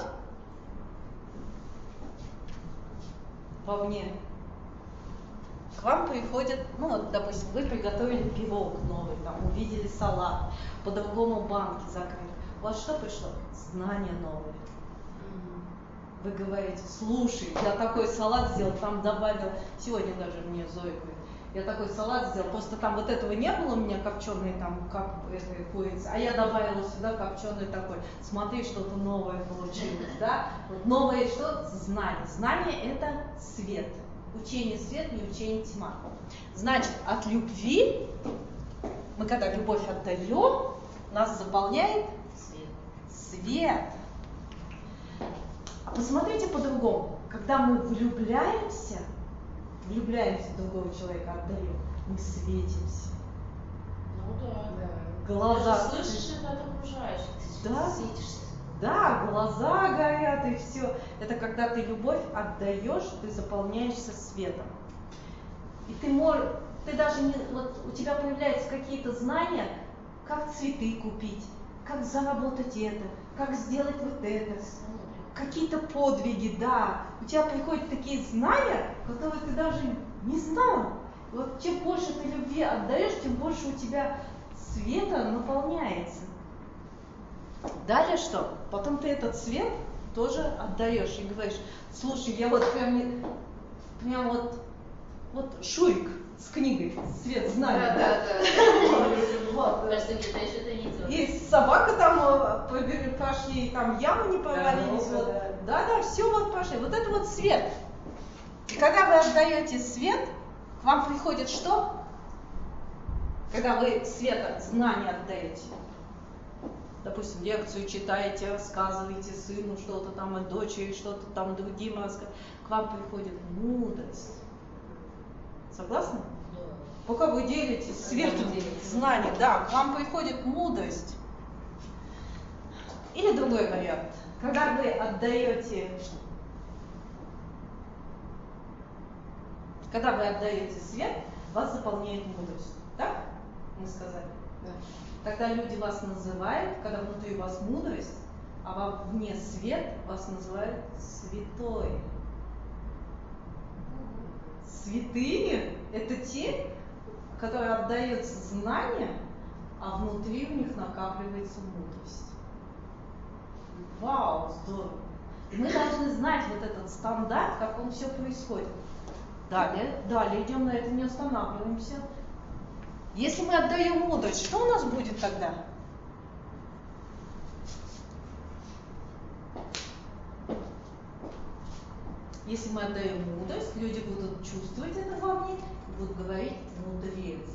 вовне, к вам приходят, ну вот, допустим, вы приготовили пирог новый, там, увидели салат, по-другому банки закрыли. У вас что пришло? Знания новые. Вы говорите: слушай, я такой салат сделал, там добавил, сегодня даже мне Зоя говорит, я такой салат сделал, просто там вот этого не было у меня копченой там, как это курица, а я добавила сюда копченый такой. Смотри, что-то новое получилось, да? Вот новое что? Знание. Знание – это свет. Учение свет, не учение тьма. Значит, от любви, мы когда любовь отдаем, нас заполняет свет. А посмотрите по-другому. Когда мы влюбляемся в другого человека, отдаем, мы светимся. Ну да. Глаза. Ты же слышишь это от окружающих, ты Да. светишься. Да, глаза горят и все. Это когда ты любовь отдаешь, ты заполняешься светом. И ты даже не, вот у тебя появляются какие-то знания, как цветы купить, как заработать это, как сделать вот это. Какие-то подвиги, да. У тебя приходят такие знания, которые ты даже не знал. И вот чем больше ты любви отдаешь, тем больше у тебя света наполняется. Далее что? Потом ты этот свет тоже отдаешь и говоришь: слушай, я вот прям вот Шурик с книгой «Свет знаний». Да. Вот. Кажется, где-то еще это видел. И собака там пошли, там ямы не провалились. Вот. Да, все вот пошли. Вот это вот свет. И когда вы отдаете свет, к вам приходит что? Когда вы света, знания отдаете. Допустим, лекцию читаете, рассказываете сыну что-то там, от дочери, что-то там другим рассказываете. К вам приходит мудрость. Согласны? Да. Пока вы делитесь светом знаний, да, к вам приходит мудрость. Или другой вариант. Когда вы отдаете свет, вас заполняет мудрость. Так? Мы сказали. Да. Тогда люди вас называют, когда внутри вас мудрость, а вовне свет, вас называют святой. Святыми – это те, которые отдаются знания, а внутри у них накапливается мудрость. Вау, здорово! И мы должны знать вот этот стандарт, как он все происходит. Далее идем на это, не останавливаемся. Если мы отдаем мудрость, что у нас будет тогда? Если мы отдаем мудрость, люди будут чувствовать это во мне и будут говорить «мудрец».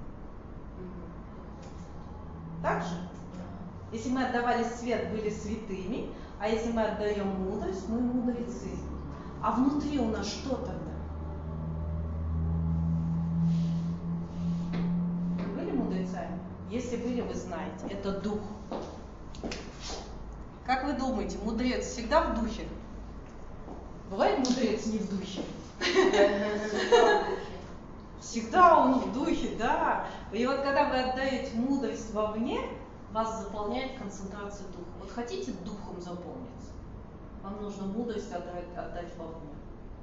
Так же? Если мы отдавали свет, были святыми, а если мы отдаем мудрость, мы мудрецы. А внутри у нас что тогда? Вы были мудрецами? Если были, вы знаете, это дух. Как вы думаете, мудрец всегда в духе? Бывает мудрец не в духе? Всегда он в духе, да. И вот когда вы отдаете мудрость вовне, вас заполняет концентрация духа. Вот хотите духом заполниться? Вам нужно мудрость отдать вовне.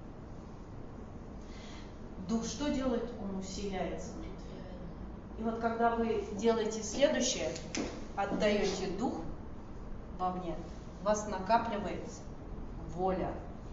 Дух что делает? Он усиляется. И вот когда вы делаете следующее, отдаете дух вовне, у вас накапливается воля.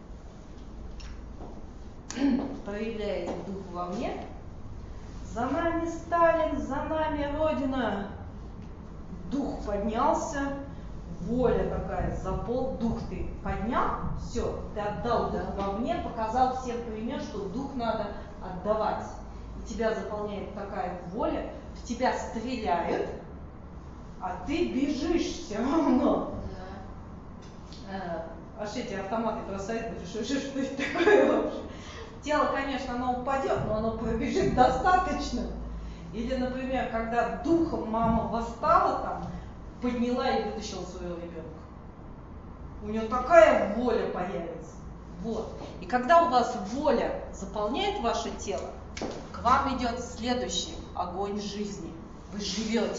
Проявляете дух вовне. За нами Сталин, за нами Родина. Дух поднялся, воля такая, дух ты поднял, все, ты отдал дух вовне, показал всем пример, что дух надо отдавать. И тебя заполняет такая воля, в тебя стреляют, а ты бежишь все равно. Аж эти автоматы бросают, будешь, что это такое вообще? Тело, конечно, оно упадет, но оно пробежит достаточно. Или, например, когда духом мама восстала там, подняла и вытащила своего ребенка. У нее такая воля появится. Вот. И когда у вас воля заполняет ваше тело, к вам идет следующий огонь жизни. Вы живете.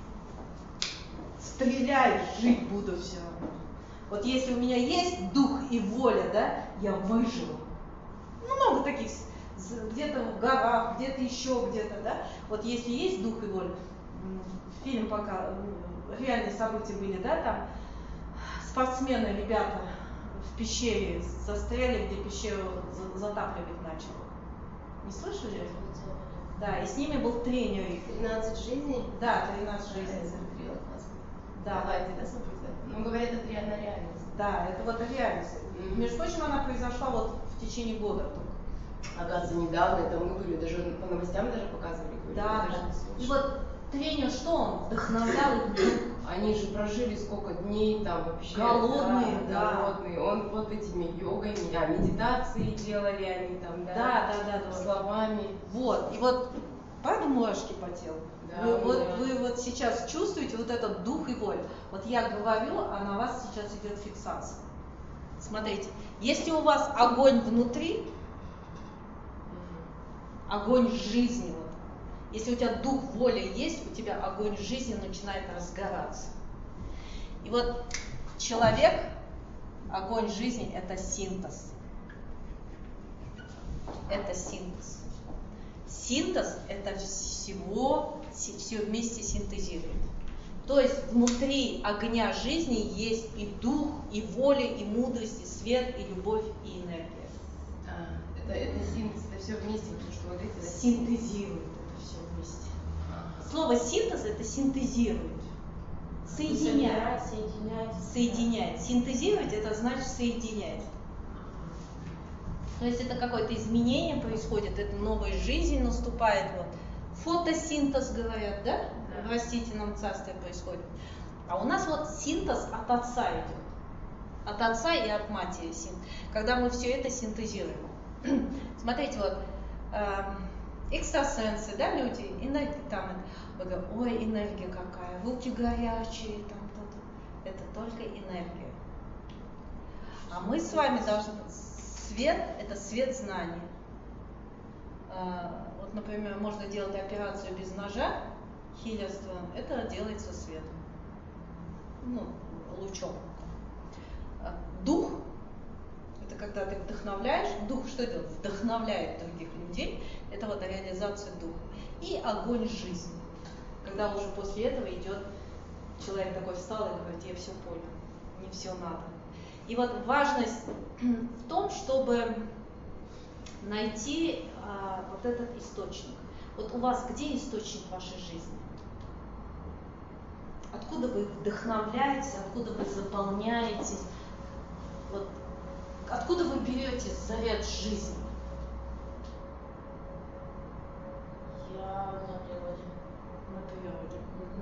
Стреляй, жить буду все равно. Вот если у меня есть дух и воля, да, я выживу. Много таких, где-то в горах, где-то еще где-то, да. Вот если есть дух и воля, фильм пока, реальные события были, да, там спортсмены, ребята в пещере застряли, где пещеру затапливать начало. Не слышали? Да, и с ними был тренер их. 13 жизней? Да, 13 жизней. Да. Давайте, да, смотрите? Ну, говорят, это реальная реальность. Да, это вот реальность. Между прочим, она произошла вот в течение года только. Оказывается, недавно, это мы были, даже по новостям даже показывали. Да, да. И вот тренер, что он? Вдохновлял их дух. Они же прожили сколько дней там вообще. Голодные, да. Голодные. Он вот этими йогами, медитации делали они там, да. Да. Словами. Вот, и вот правда мурашки по телу? Да, Вы вот сейчас чувствуете вот этот дух и боль. Вот я говорю, а на вас сейчас идет фиксация. Смотрите, если у вас огонь внутри, огонь жизни, вот, если у тебя дух воли есть, у тебя огонь жизни начинает разгораться. И вот человек, огонь жизни – это синтез. Это синтез. Синтез – это все вместе синтезирует. То есть внутри огня жизни есть и дух, и воля, и мудрость, и свет, и любовь, и энергия. Это синтез, это все вместе, потому что вы говорите, да? Синтезирует это все вместе. Слово синтез – это синтезирует. Соединяет. Соединяет. Синтезировать – это значит соединять. То есть это какое-то изменение происходит, это новая жизнь наступает. Вот. Фотосинтез, говорят, да? В растительном царстве происходит. А у нас вот синтез от отца идет. От отца и от матери. Когда мы все это синтезируем. Смотрите, вот экстрасенсы, да, люди, там, говорят, ой, энергия какая, руки горячие, там, это только энергия. А мы с вами должны... Свет – это свет знаний. Вот, например, можно делать операцию без ножа, хилерство, это делается светом, ну, лучом. Дух – это когда ты вдохновляешь, дух что делает? Вдохновляет других людей, это вот реализация духа. И огонь жизни, когда уже после этого идет, человек такой встал и говорит, я все понял, мне все надо. И вот важность в том, чтобы найти вот этот источник. Вот у вас где источник вашей жизни? Откуда вы вдохновляетесь, откуда вы заполняетесь? Вот, откуда вы берете заряд жизни? Я на природе. На природе.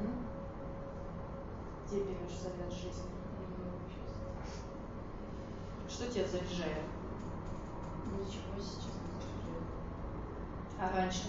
Где берешь заряд жизни? Что тебя заряжает? Ничего сейчас не заряжает. А раньше?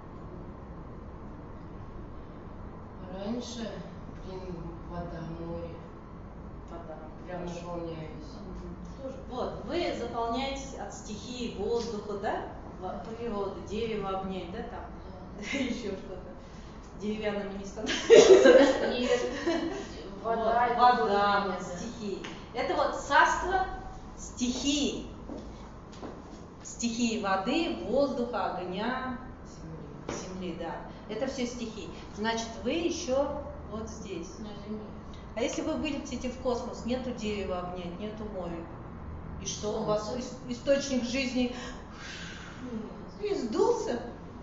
Раньше, вода, море. Вода. Прям наполняюсь. Вот, вы заполняетесь от стихии воздуха, да? Природы, дерево обнять, да, там? Еще что-то. Деревянными не становится. И вода, стихии. Это вот царство стихии. Стихии воды, воздуха, огня, земли, да. Это все стихии. Значит, вы еще вот здесь. На земле. А если вы вылетите в космос, нету дерева обнять, нету моря. И что у вас источник жизни и сдулся?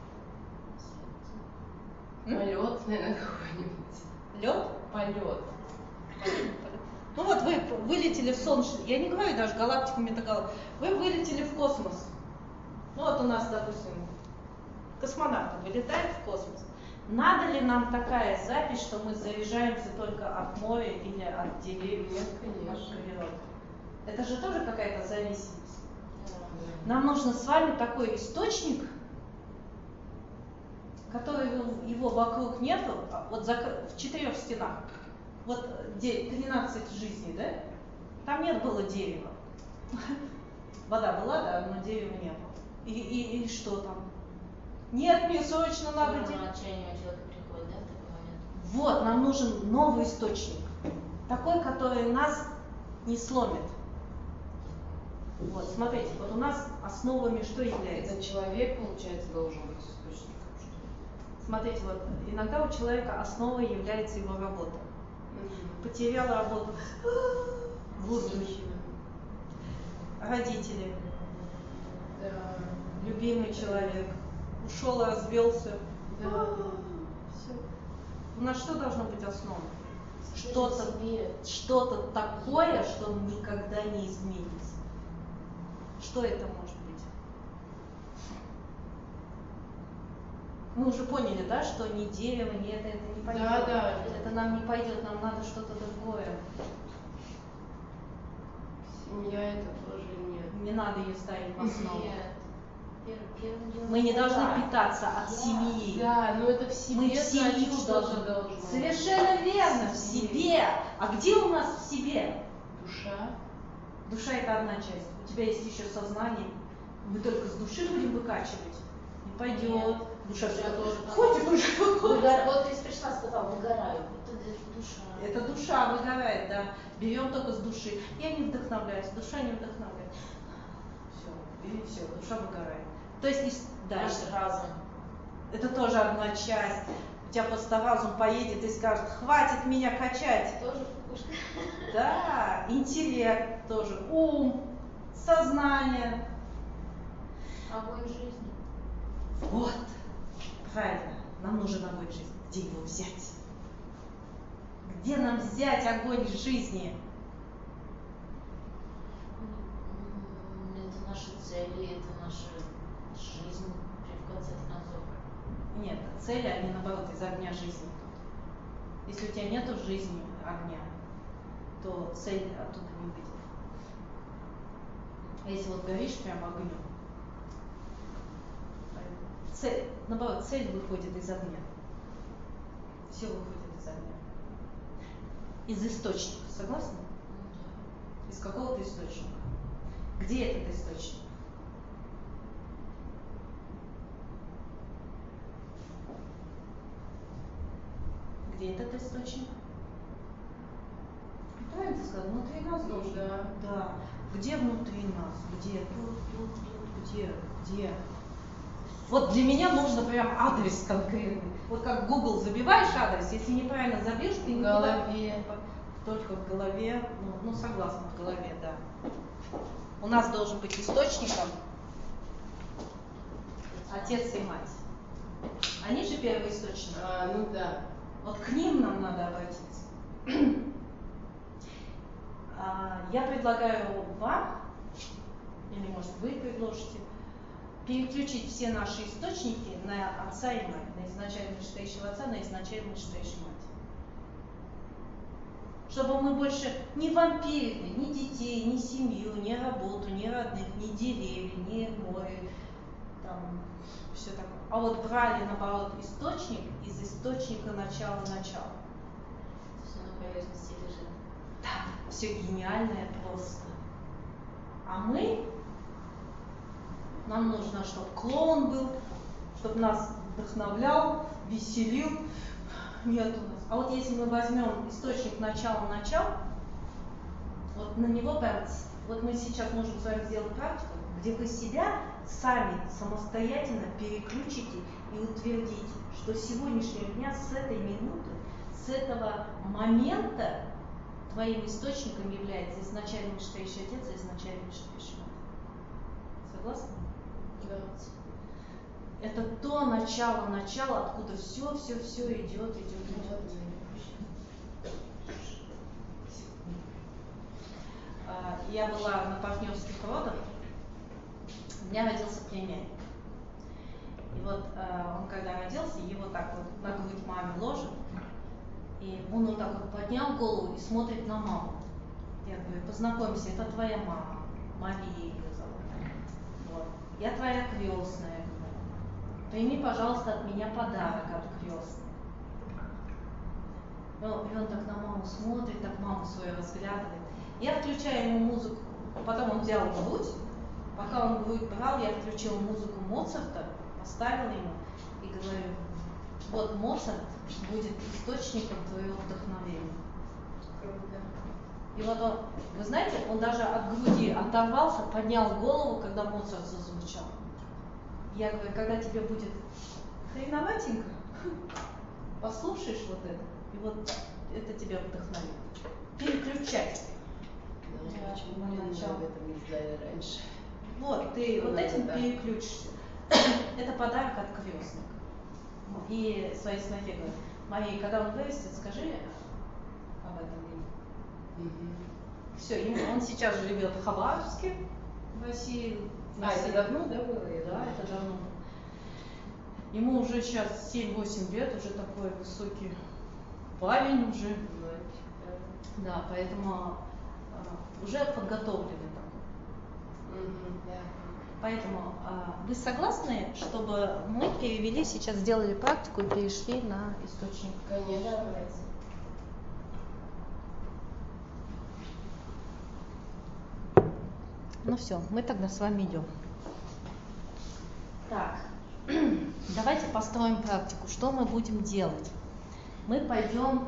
Полет, наверное, какой-нибудь. Лед? Полет. Ну вот вы вылетели в солнечный, я не говорю даже галактику, метагалактику, вы вылетели в космос. Ну вот у нас, допустим, космонавты вылетают в космос. Надо ли нам такая запись, что мы заряжаемся только от моря или от деревьев? Нет, конечно. От природы? Это же тоже какая-то зависимость. Нам нужно с вами такой источник, который его вокруг нету, вот в 4 стенах. Вот 13 жизней, да? Там нет было дерева. Вода была, да, но дерева не было. И что там? Нет, мне срочно надо дерево. Отчаяние у человека приходит, да, в такой момент? Вот, нам нужен новый источник. Такой, который нас не сломит. Вот, смотрите, вот у нас основами что является? Это человек, получается, должен быть источником, что ли? Смотрите, вот иногда у человека основой является его работа. Потерял работу в воздухе. Родители. Да. Любимый человек. Ушел и развелся. Да. Все. У нас что должно быть основой? Что-то Что-то такое, что никогда не изменится. Что это может быть? Мы уже поняли, да, что ни дерево, ни это не пойдет. Да. Это нам не пойдет, нам надо что-то другое. Семья это тоже нет. Не надо ее ставить в основу. Нет. Первым делом Мы не должны да. питаться от семьи. Да, но это в себе. Мы в семью что-то должны. Совершенно верно, в себе. А где у нас в себе? Душа. Душа это одна часть. У тебя есть еще сознание. Мы только с души будем выкачивать. Не пойдет. Нет. Душа Душа всегда тоже ходит уже. Вот ты пришла, сказала, выгораю. Это душа. Это душа выгорает, да. Берем только с души. Я не вдохновляюсь, душа не вдохновляет. Все, и все, душа выгорает. То есть дальше. Наш разум. Это тоже одна часть. У тебя просто разум поедет и скажет, хватит меня качать. Тоже кукушка. Да, интеллект тоже, ум, сознание. Огонь жизни. Вот, правильно, нам нужен огонь жизни. Где его взять? Где нам взять огонь жизни? Это наши цели, это наша жизнь в конце концов. Нет, цели, они наоборот из огня жизни. Если у тебя нету жизни огня, то цель оттуда не выйдет. А если вот горишь прям огнем, цель, наоборот, цель выходит из огня. Все выходит из огня. Из источника, согласны? Из какого-то источника. Где этот источник? Где этот источник? Правильно ты сказал, внутри нас должен. Да. Где внутри нас? Где? Тут, где? Вот для меня нужно прям адрес конкретный. Вот как в Google забиваешь адрес, если неправильно забьешь, ты В голове. Только в голове, ну согласна, в голове, да. У нас должен быть источником отец и мать. Они же первый источник. Ну да. Вот к ним нам надо обратиться. Я предлагаю вам, или может вы предложите, переключить все наши источники на отца и мать, на изначально вышестоящего отца, на изначально вышестоящую мать. Чтобы мы больше не вампирили ни детей, ни семью, ни работу, ни родных, ни деревья, ни море, там, все такое. А вот брали, наоборот, источник из источника начала. Все на поверхности лежит. Да, все гениальное просто. А нам нужно, чтобы клоун был, чтобы нас вдохновлял, веселил. Нет у нас. А вот если мы возьмем источник начала, вот на него прям, вот мы сейчас можем с вами сделать практику, где вы себя сами самостоятельно переключите и утвердите, что с сегодняшнего дня, с этой минуты, с этого момента твоим источником является изначально вышестоящий отец и изначально вышестоящая мать. Согласны? Да. Это то начало, откуда все идет. Я была на партнерских родах, у меня родился племянник. И вот он когда родился, его так вот на грудь маме ложит, и он вот так вот поднял голову и смотрит на маму. Я говорю, познакомься, это твоя мама, Мария ее зовут. Вот. Я твоя крестная. Прими, пожалуйста, от меня подарок от крестной. И он так на маму смотрит, так маму свою разглядывает. Я включаю ему музыку, потом он взял грудь, пока он грудь брал, я включила музыку Моцарта, поставила ему и говорю, вот Моцарт будет источником твоего вдохновения. Круто. И вот он, вы знаете, он даже от груди оторвался, поднял голову, когда Моцарт зазвучал. Я говорю, когда тебе будет хреноватенько, послушаешь вот это, и вот это тебя вдохновит. Переключать. Почему мы об этом не знали раньше? Вот. ты вот этим да. переключишься. Это подарок от крестника. И своей снохе говорит: Мария, когда он вырастет, скажи об этом ему. Все, он сейчас живет в Хабаровске, в России. Это давно, да, было? Да, это давно. Ему уже сейчас 7-8 лет, уже такой высокий парень уже. Да, поэтому уже подготовленный такой. Поэтому вы согласны, чтобы мы перевели, сейчас сделали практику и перешли на источник? Конечно, давайте. Ну все, мы тогда с вами идем. Так, давайте построим практику. Что мы будем делать? Мы пойдем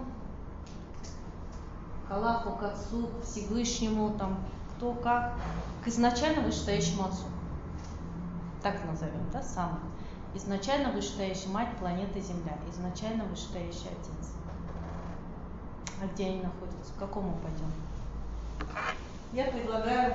к Аллаху, к Отцу, к Всевышнему, там, кто как, к изначально вышестоящему Отцу. Так назовем, да, самый. Изначально вышестоящая Мать планеты Земля, изначально вышестоящий Отец. А где они находятся? К какому пойдем? Я предлагаю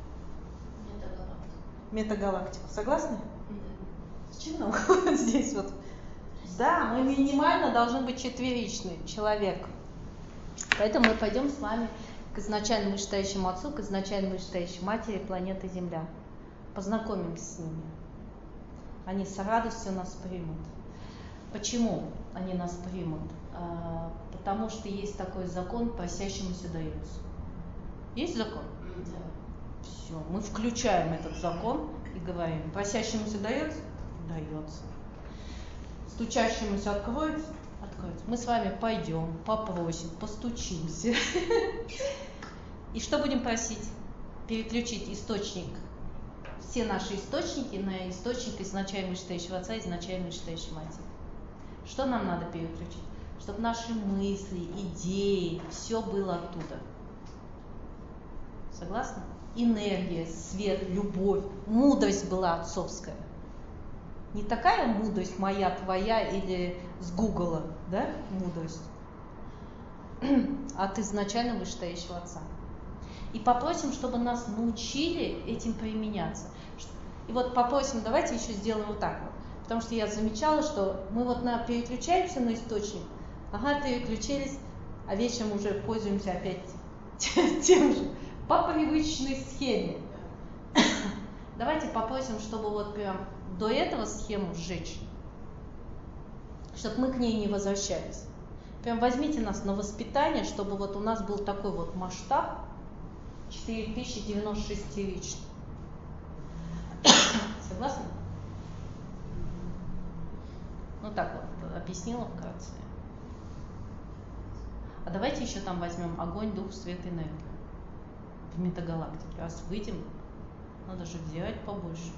метагалактику. Согласны? Зачем вот здесь вот? Да, мы минимально должны быть четверичный человек. Поэтому мы пойдем с вами к изначально вышестоящему Отцу, к изначально вышестоящей Матери планеты Земля. Познакомимся с ними. Они с радостью нас примут. Почему они нас примут? Потому что есть такой закон: просящемуся дается. Есть закон? Да. Все, мы включаем этот закон и говорим: просящемуся дается? Дается. Стучащемуся откроется? Откроется. Мы с вами пойдем, попросим, постучимся. И что будем просить? Переключить источник, все наши источники на источник изначально вышестоящего Отца, изначально вышестоящей Матери. Что нам надо переключить? Чтобы наши мысли, идеи, все было оттуда. Согласны? Энергия, свет, любовь, мудрость была отцовская. Не такая мудрость моя, твоя или с Гугла, да, мудрость, от изначально вышестоящего Отца. И попросим, чтобы нас научили этим применяться. И вот попросим, давайте еще сделаем вот так вот. Потому что я замечала, что мы вот переключаемся на источник, переключились, а вечером уже пользуемся опять тем же, по привычной схеме. Давайте попросим, чтобы вот прям до этого схему сжечь, чтобы мы к ней не возвращались. Прям возьмите нас на воспитание, чтобы вот у нас был такой вот масштаб 4096 лично. Согласны? Ну так вот, объяснила вкратце. А давайте еще там возьмем огонь, дух, свет, энергию. В метагалактике. Раз выйдем, надо же взять побольше.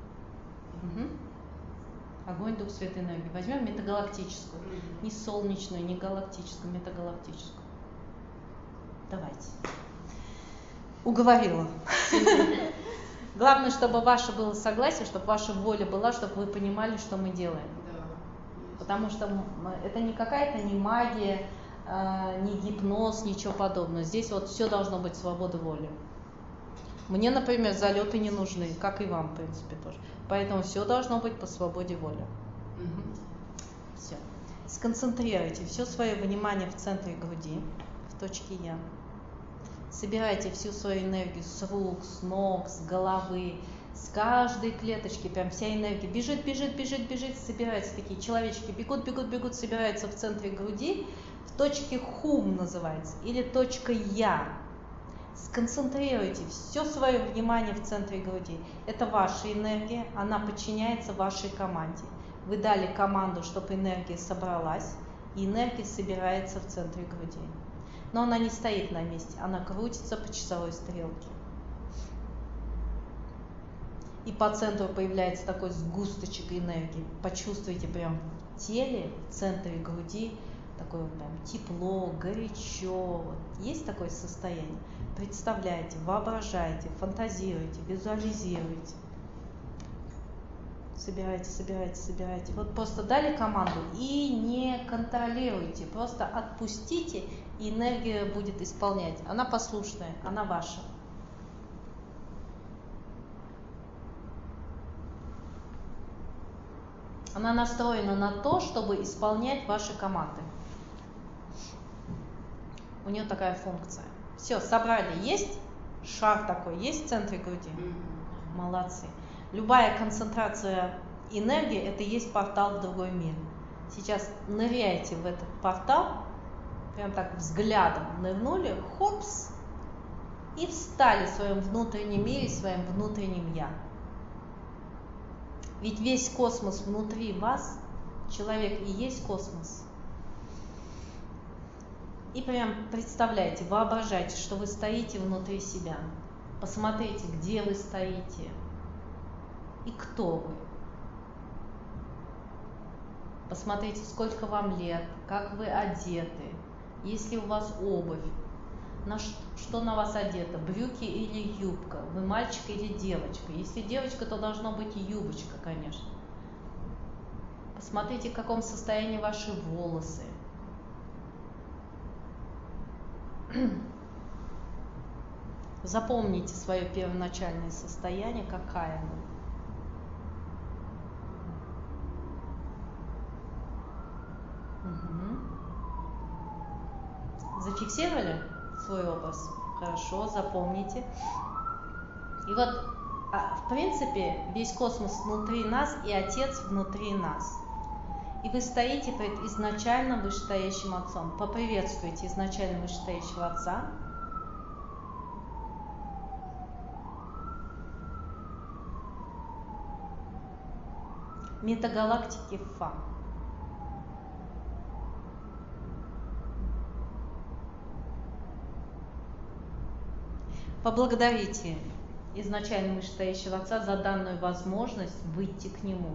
Огонь, дух, свет, энергию. Возьмем метагалактическую. Не солнечную, не галактическую, метагалактическую. Давайте. Уговорила. Главное, чтобы ваше было согласие, чтобы ваша воля была, чтобы вы понимали, что мы делаем. Потому что это не какая-то не магия, не гипноз, ничего подобного. Здесь вот все должно быть свобода воли. Мне, например, залеты не нужны, как и вам, в принципе, тоже. Поэтому все должно быть по свободе воли. Все. Сконцентрируйте все свое внимание в центре груди, в точке Я. Собирайте всю свою энергию с рук, с ног, с головы, с каждой клеточки, прям вся энергия бежит, бежит, бежит, бежит, собирается, такие человечки бегут, бегут, бегут, собираются в центре груди, в точке Хум называется, или точка Я. Сконцентрируйте все свое внимание в центре груди. Это ваша энергия, она подчиняется вашей команде. Вы дали команду, чтобы энергия собралась, и энергия собирается в центре груди. Но она не стоит на месте, она крутится по часовой стрелке. И по центру появляется такой сгусточек энергии. Почувствуйте прям в теле, в центре груди, такое прям тепло, горячо. Вот. Есть такое состояние? Представляйте, воображайте, фантазируйте, визуализируйте. Собирайте, собирайте, собирайте. Вот просто дали команду и не контролируйте, просто отпустите, и энергия будет исполнять. Она послушная, она ваша. Она настроена на то, чтобы исполнять ваши команды. У нее такая функция. Все, собрали. Есть шар такой, есть в центре груди? Молодцы. Любая концентрация энергии – это есть портал в другой мир. Сейчас ныряйте в этот портал, прям так взглядом нырнули, хопс, и встали в своем внутреннем мире, в своем внутреннем «я». Ведь весь космос внутри вас, человек и есть космос. И прям представляйте, воображайте, что вы стоите внутри себя. Посмотрите, где вы стоите и кто вы. Посмотрите, сколько вам лет, как вы одеты, есть ли у вас обувь, что на вас одето, брюки или юбка, вы мальчик или девочка. Если девочка, то должно быть и юбочка, конечно. Посмотрите, в каком состоянии ваши волосы. Запомните свое первоначальное состояние, какая оно. Зафиксировали свой образ? Хорошо, запомните. И вот, в принципе, весь космос внутри нас и Отец внутри нас. И вы стоите перед изначально вышестоящим Отцом. Поприветствуйте изначально вышестоящего Отца. Метагалактики Фа. Поблагодарите изначально вышестоящего Отца за данную возможность выйти к Нему.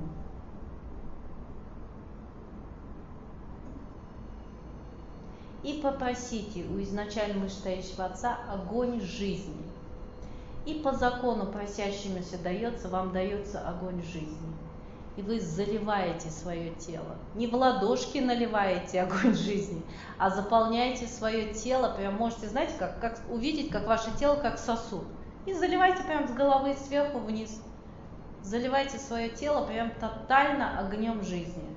И попросите у изначально вышестоящего Отца огонь жизни. И по закону просящемуся вам дается огонь жизни. И вы заливаете свое тело. Не в ладошки наливаете огонь жизни, а заполняете свое тело. Прям можете, знаете, как увидеть, как ваше тело как сосуд. И заливайте прям с головы сверху вниз. Заливайте свое тело прям тотально огнем жизни.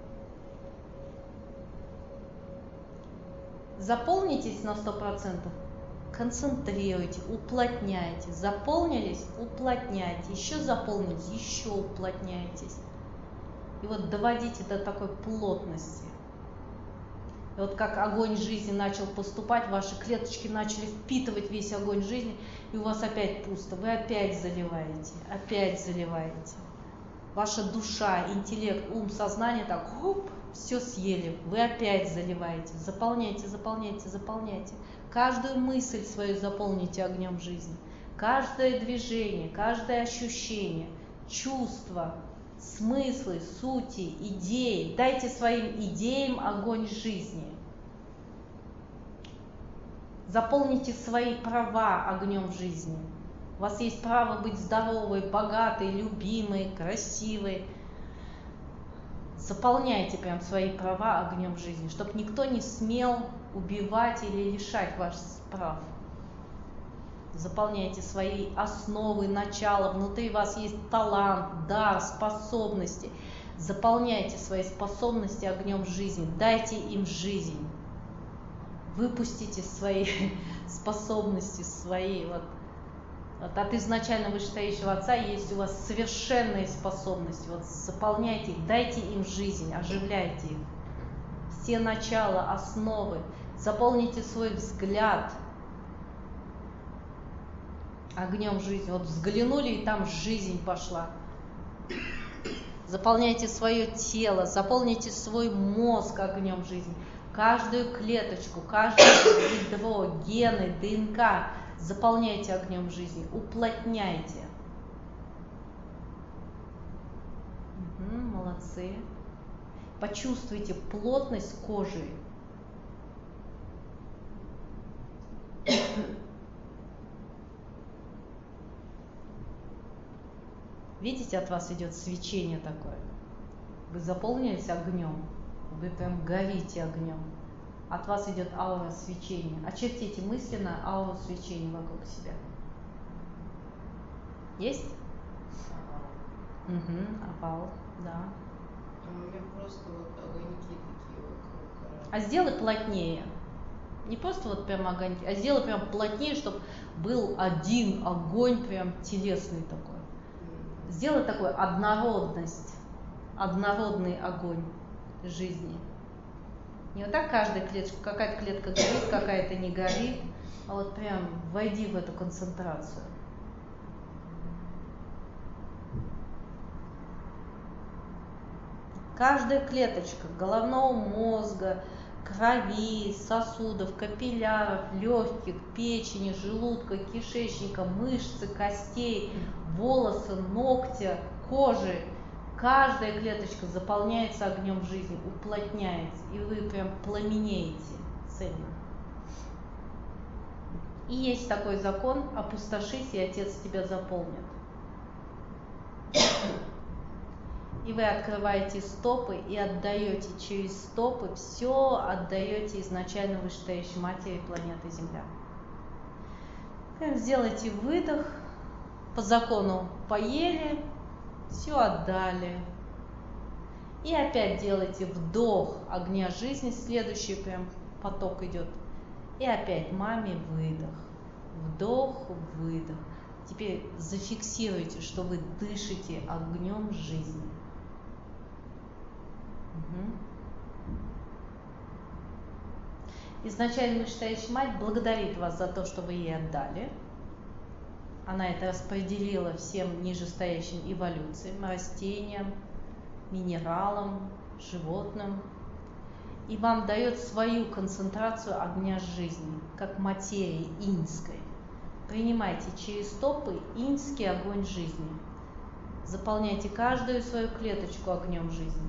Заполнитесь на 100%. Концентрируйте, уплотняйте. Заполнились, уплотняйте. Еще заполнились, еще уплотняйтесь. И вот доводите до такой плотности. И вот как огонь жизни начал поступать, ваши клеточки начали впитывать весь огонь жизни, и у вас опять пусто. Вы опять заливаете, опять заливаете. Ваша душа, интеллект, ум, сознание так, хоп, все съели. Вы опять заливаете. Заполняйте, заполняйте, заполняйте. Каждую мысль свою заполните огнем жизни. Каждое движение, каждое ощущение, чувство, смыслы, сути, идеи. Дайте своим идеям огонь жизни. Заполните свои права огнем жизни. У вас есть право быть здоровой, богатой, любимой, красивой. Заполняйте прям свои права огнем жизни, чтобы никто не смел убивать или лишать ваших прав. Заполняйте свои основы, начала. Внутри вас есть талант, дар, способности. Заполняйте свои способности огнем жизни. Дайте им жизнь. Выпустите свои способности, свои. Вот от изначально вышестоящего Отца есть у вас совершенные способности. Вот заполняйте их, дайте им жизнь, оживляйте их. Все начала, основы. Заполните свой взгляд огнем жизни. Вот взглянули, и там жизнь пошла. Заполняйте свое тело, заполните свой мозг огнем жизни. Каждую клеточку, каждое ядро, гены, ДНК заполняйте огнем жизни, уплотняйте. Молодцы. Почувствуйте плотность кожи. Видите, от вас идет свечение такое. Вы заполнились огнем, вы прям горите огнем. От вас идет аура свечения. Очертите мысленно ауру свечения вокруг себя. Есть? Овал, да. А у меня просто вот огоньки такие вокруг. А сделай плотнее. Не просто вот прям огоньки, а сделай прям плотнее, чтобы был один огонь прям телесный такой. Сделай такой однородность, однородный огонь жизни. Не вот так каждая клеточка, какая-то клетка горит, какая-то не горит, а вот прям войди в эту концентрацию. Каждая клеточка головного мозга, крови, сосудов, капилляров, легких, печени, желудка, кишечника, мышцы, костей, волосы, ногтя, кожи. Каждая клеточка заполняется огнем жизни, уплотняется, и вы прям пламенеете целью. И есть такой закон: опустошись, и Отец тебя заполнит. И вы открываете стопы и отдаете через стопы, все отдаете изначально вышестоящей матери планеты Земля. Прям сделайте выдох, по закону поели, все отдали. И опять делайте вдох огня жизни, следующий прям поток идет. И опять маме выдох, вдох, выдох. Теперь зафиксируйте, что вы дышите огнем жизни. Изначально вышестоящая мать благодарит вас за то, что вы ей отдали. Она это распределила всем нижестоящим эволюциям, растениям, минералам, животным. И вам дает свою концентрацию огня жизни, как материи иньской. Принимайте через стопы иньский огонь жизни. Заполняйте каждую свою клеточку огнем жизни.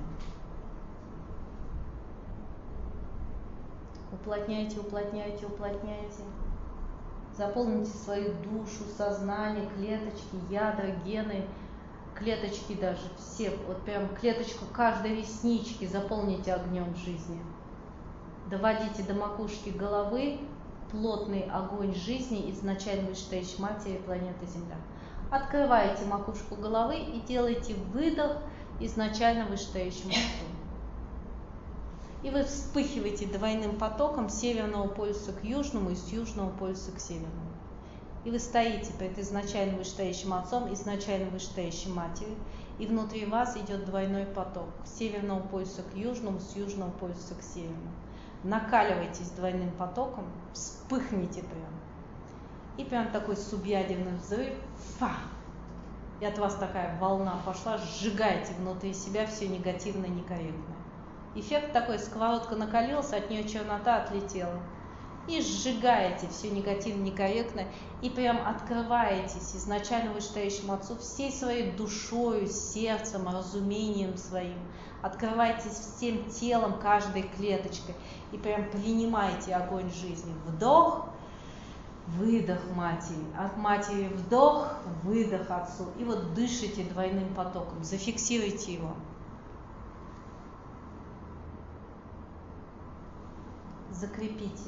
Уплотняйте, уплотняйте, уплотняйте. Заполните свою душу, сознание, клеточки, ядра, гены, клеточки даже, все, вот прям клеточку каждой реснички заполните огнем жизни. Доводите до макушки головы плотный огонь жизни изначально вышестоящей матери планеты Земля. Открываете макушку головы и делаете выдох изначально вышестоящему Отцу. И вы вспыхиваете двойным потоком с северного полюса к южному и с южного полюса к северному. И вы стоите перед изначально вышестоящим Отцом, изначально вышестоящей Матерью, и внутри вас идет двойной поток с северного полюса к южному, с южного полюса к северному. Накаливайтесь двойным потоком, вспыхните прям. И прям такой субъядерный взрыв, и от вас такая волна пошла, сжигайте внутри себя все негативное, некорректное. Эффект такой: сковородка накалилась, от нее чернота отлетела. И сжигаете все негативное, некорректное, и прям открываетесь изначально вышестоящему Отцу всей своей душою, сердцем, разумением своим. Открывайтесь всем телом, каждой клеточкой, и прям принимайте огонь жизни. Вдох, выдох матери, от матери вдох, выдох Отцу. И вот дышите двойным потоком, зафиксируйте его. Закрепите.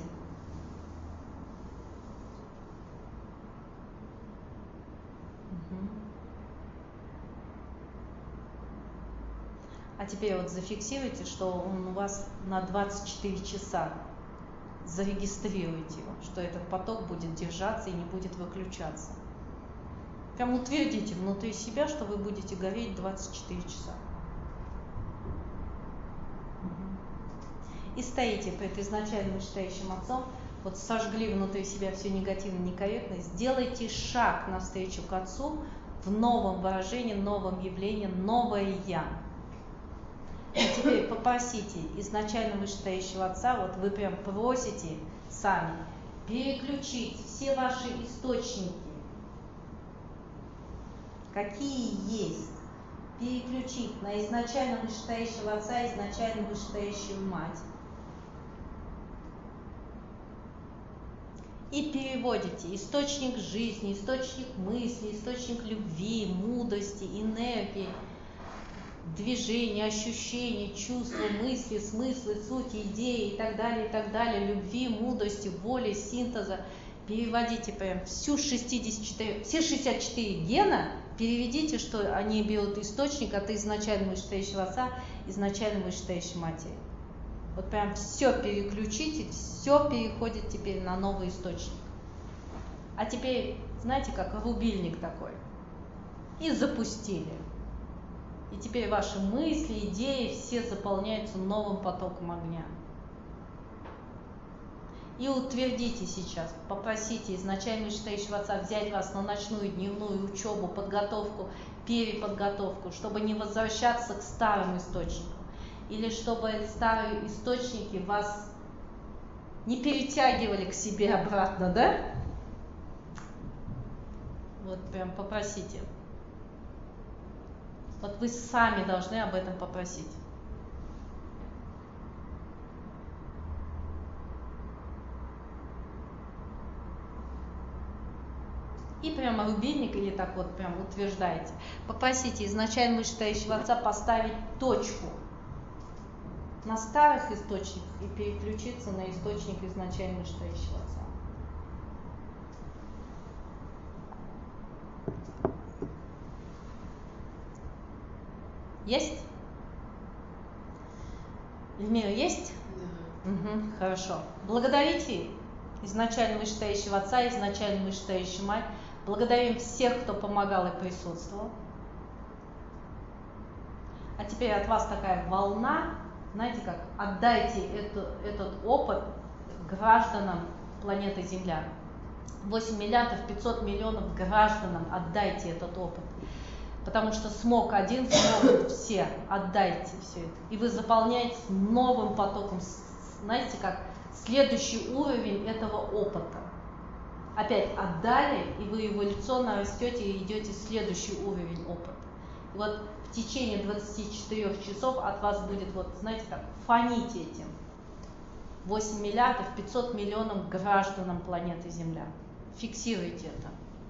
А теперь вот зафиксируйте, что он у вас на 24 часа. Зарегистрируйте его, что этот поток будет держаться и не будет выключаться. Прям утвердите внутри себя, что вы будете гореть 24 часа. И стоите перед изначально вышестоящим Отцом, вот сожгли внутри себя все негативное, некорректное, сделайте шаг навстречу к Отцу в новом выражении, новом явлении, новое Я. И теперь попросите изначально вышестоящего Отца, вот вы прям просите сами переключить все ваши источники, какие есть, переключить на изначально вышестоящего Отца, изначально вышестоящую Мать. И переводите источник жизни, источник мысли, источник любви, мудрости, энергии, движения, ощущений, чувства, мысли, смыслы, сути, идеи и так далее, любви, мудрости, воли, синтеза. Переводите прям все 64 гена переведите, что они берут источник от изначально вышестоящего отца, изначально вышестоящей матери. Вот прям все переключите, все переходит теперь на новый источник. А теперь, знаете, как рубильник такой. И запустили. И теперь ваши мысли, идеи все заполняются новым потоком огня. И утвердите сейчас, попросите изначально вышестоящего отца взять вас на ночную, дневную учебу, подготовку, переподготовку, чтобы не возвращаться к старым источникам. Или чтобы старые источники вас не перетягивали к себе обратно, да? Вот прям попросите. Вот вы сами должны об этом попросить. И прямо рубильник или так вот прям утверждаете. Попросите изначально вышестоящего отца поставить точку на старых источниках и переключиться на источник изначально вышестоящего отца. Есть? Эльмира, есть? Да. Угу, хорошо. Благодарите изначально вышестоящего отца, изначально вышестоящую мать. Благодарим всех, кто помогал и присутствовал. А теперь от вас такая волна, знаете как, отдайте этот опыт гражданам планеты Земля. 8 миллиардов 500 миллионов гражданам отдайте этот опыт. Потому что смог один, смогут все. Отдайте все это. И вы заполняете новым потоком, знаете как, следующий уровень этого опыта. Опять отдали, и вы эволюционно растете и идете в следующий уровень опыта. И вот в течение 24 часов от вас будет, вот знаете как, фонить этим. 8 миллиардов 500 миллионов гражданам планеты Земля. Фиксируйте это.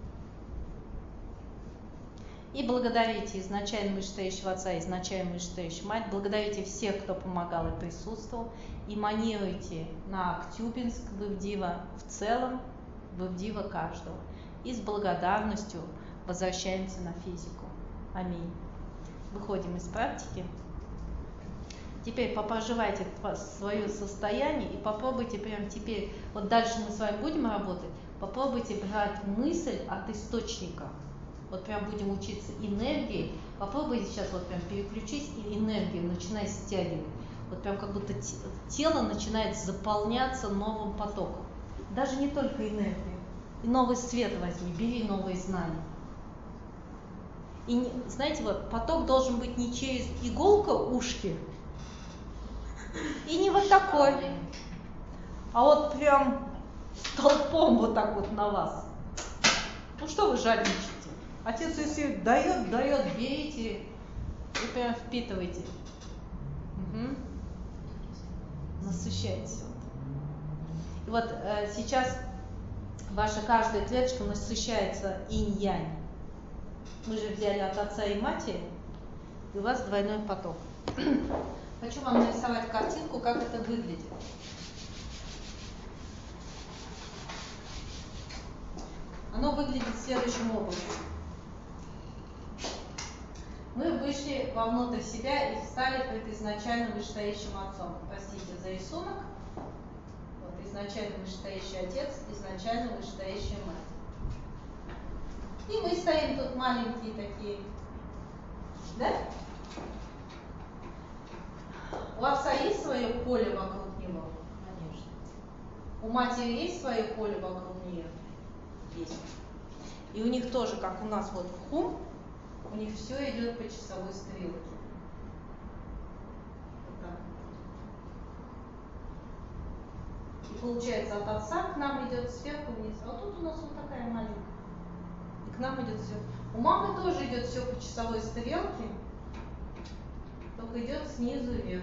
И благодарите изначально вышестоящего отца, изначально вышестоящую мать. Благодарите всех, кто помогал и присутствовал. И манируйте на Актюбинск, в Ивдиво в целом, в Ивдиво каждого. И с благодарностью возвращаемся на физику. Аминь. Выходим из практики. Теперь попроживайте свое состояние и попробуйте прямо теперь, вот дальше мы с вами будем работать, попробуйте брать мысль от источника. Вот прям будем учиться энергии. Попробуйте сейчас вот прям переключить и энергию начинать стягивать. Вот прям как будто тело начинает заполняться новым потоком. Даже не только энергию. И новый свет возьми, бери новые знания. И знаете, вот поток должен быть не через иголку ушки, и не вот такой, а вот прям столпом вот так вот на вас. Ну что вы жадничаете? Отец, если дает, берите и прям впитывайте. Угу. Насыщайтесь. И вот сейчас ваша каждая клеточка насыщается инь-янь. Мы же взяли от отца и матери, и у вас двойной поток. Хочу вам нарисовать картинку, как это выглядит. Оно выглядит следующим образом. Мы вышли вовнутрь себя и встали перед изначально вышестоящим отцом. Простите за рисунок. Вот изначально вышестоящий отец, изначально вышестоящая мать. И мы стоим тут маленькие такие. Да? У отца есть свое поле вокруг него? Конечно. У матери есть свое поле вокруг нее? Есть. И у них тоже, как у нас вот в хум, у них все идет по часовой стрелке. Вот так. И получается, от отца к нам идет сверху вниз. А вот тут у нас вот такая маленькая. И к нам идет все. У мамы тоже идет все по часовой стрелке, только идет снизу вверх.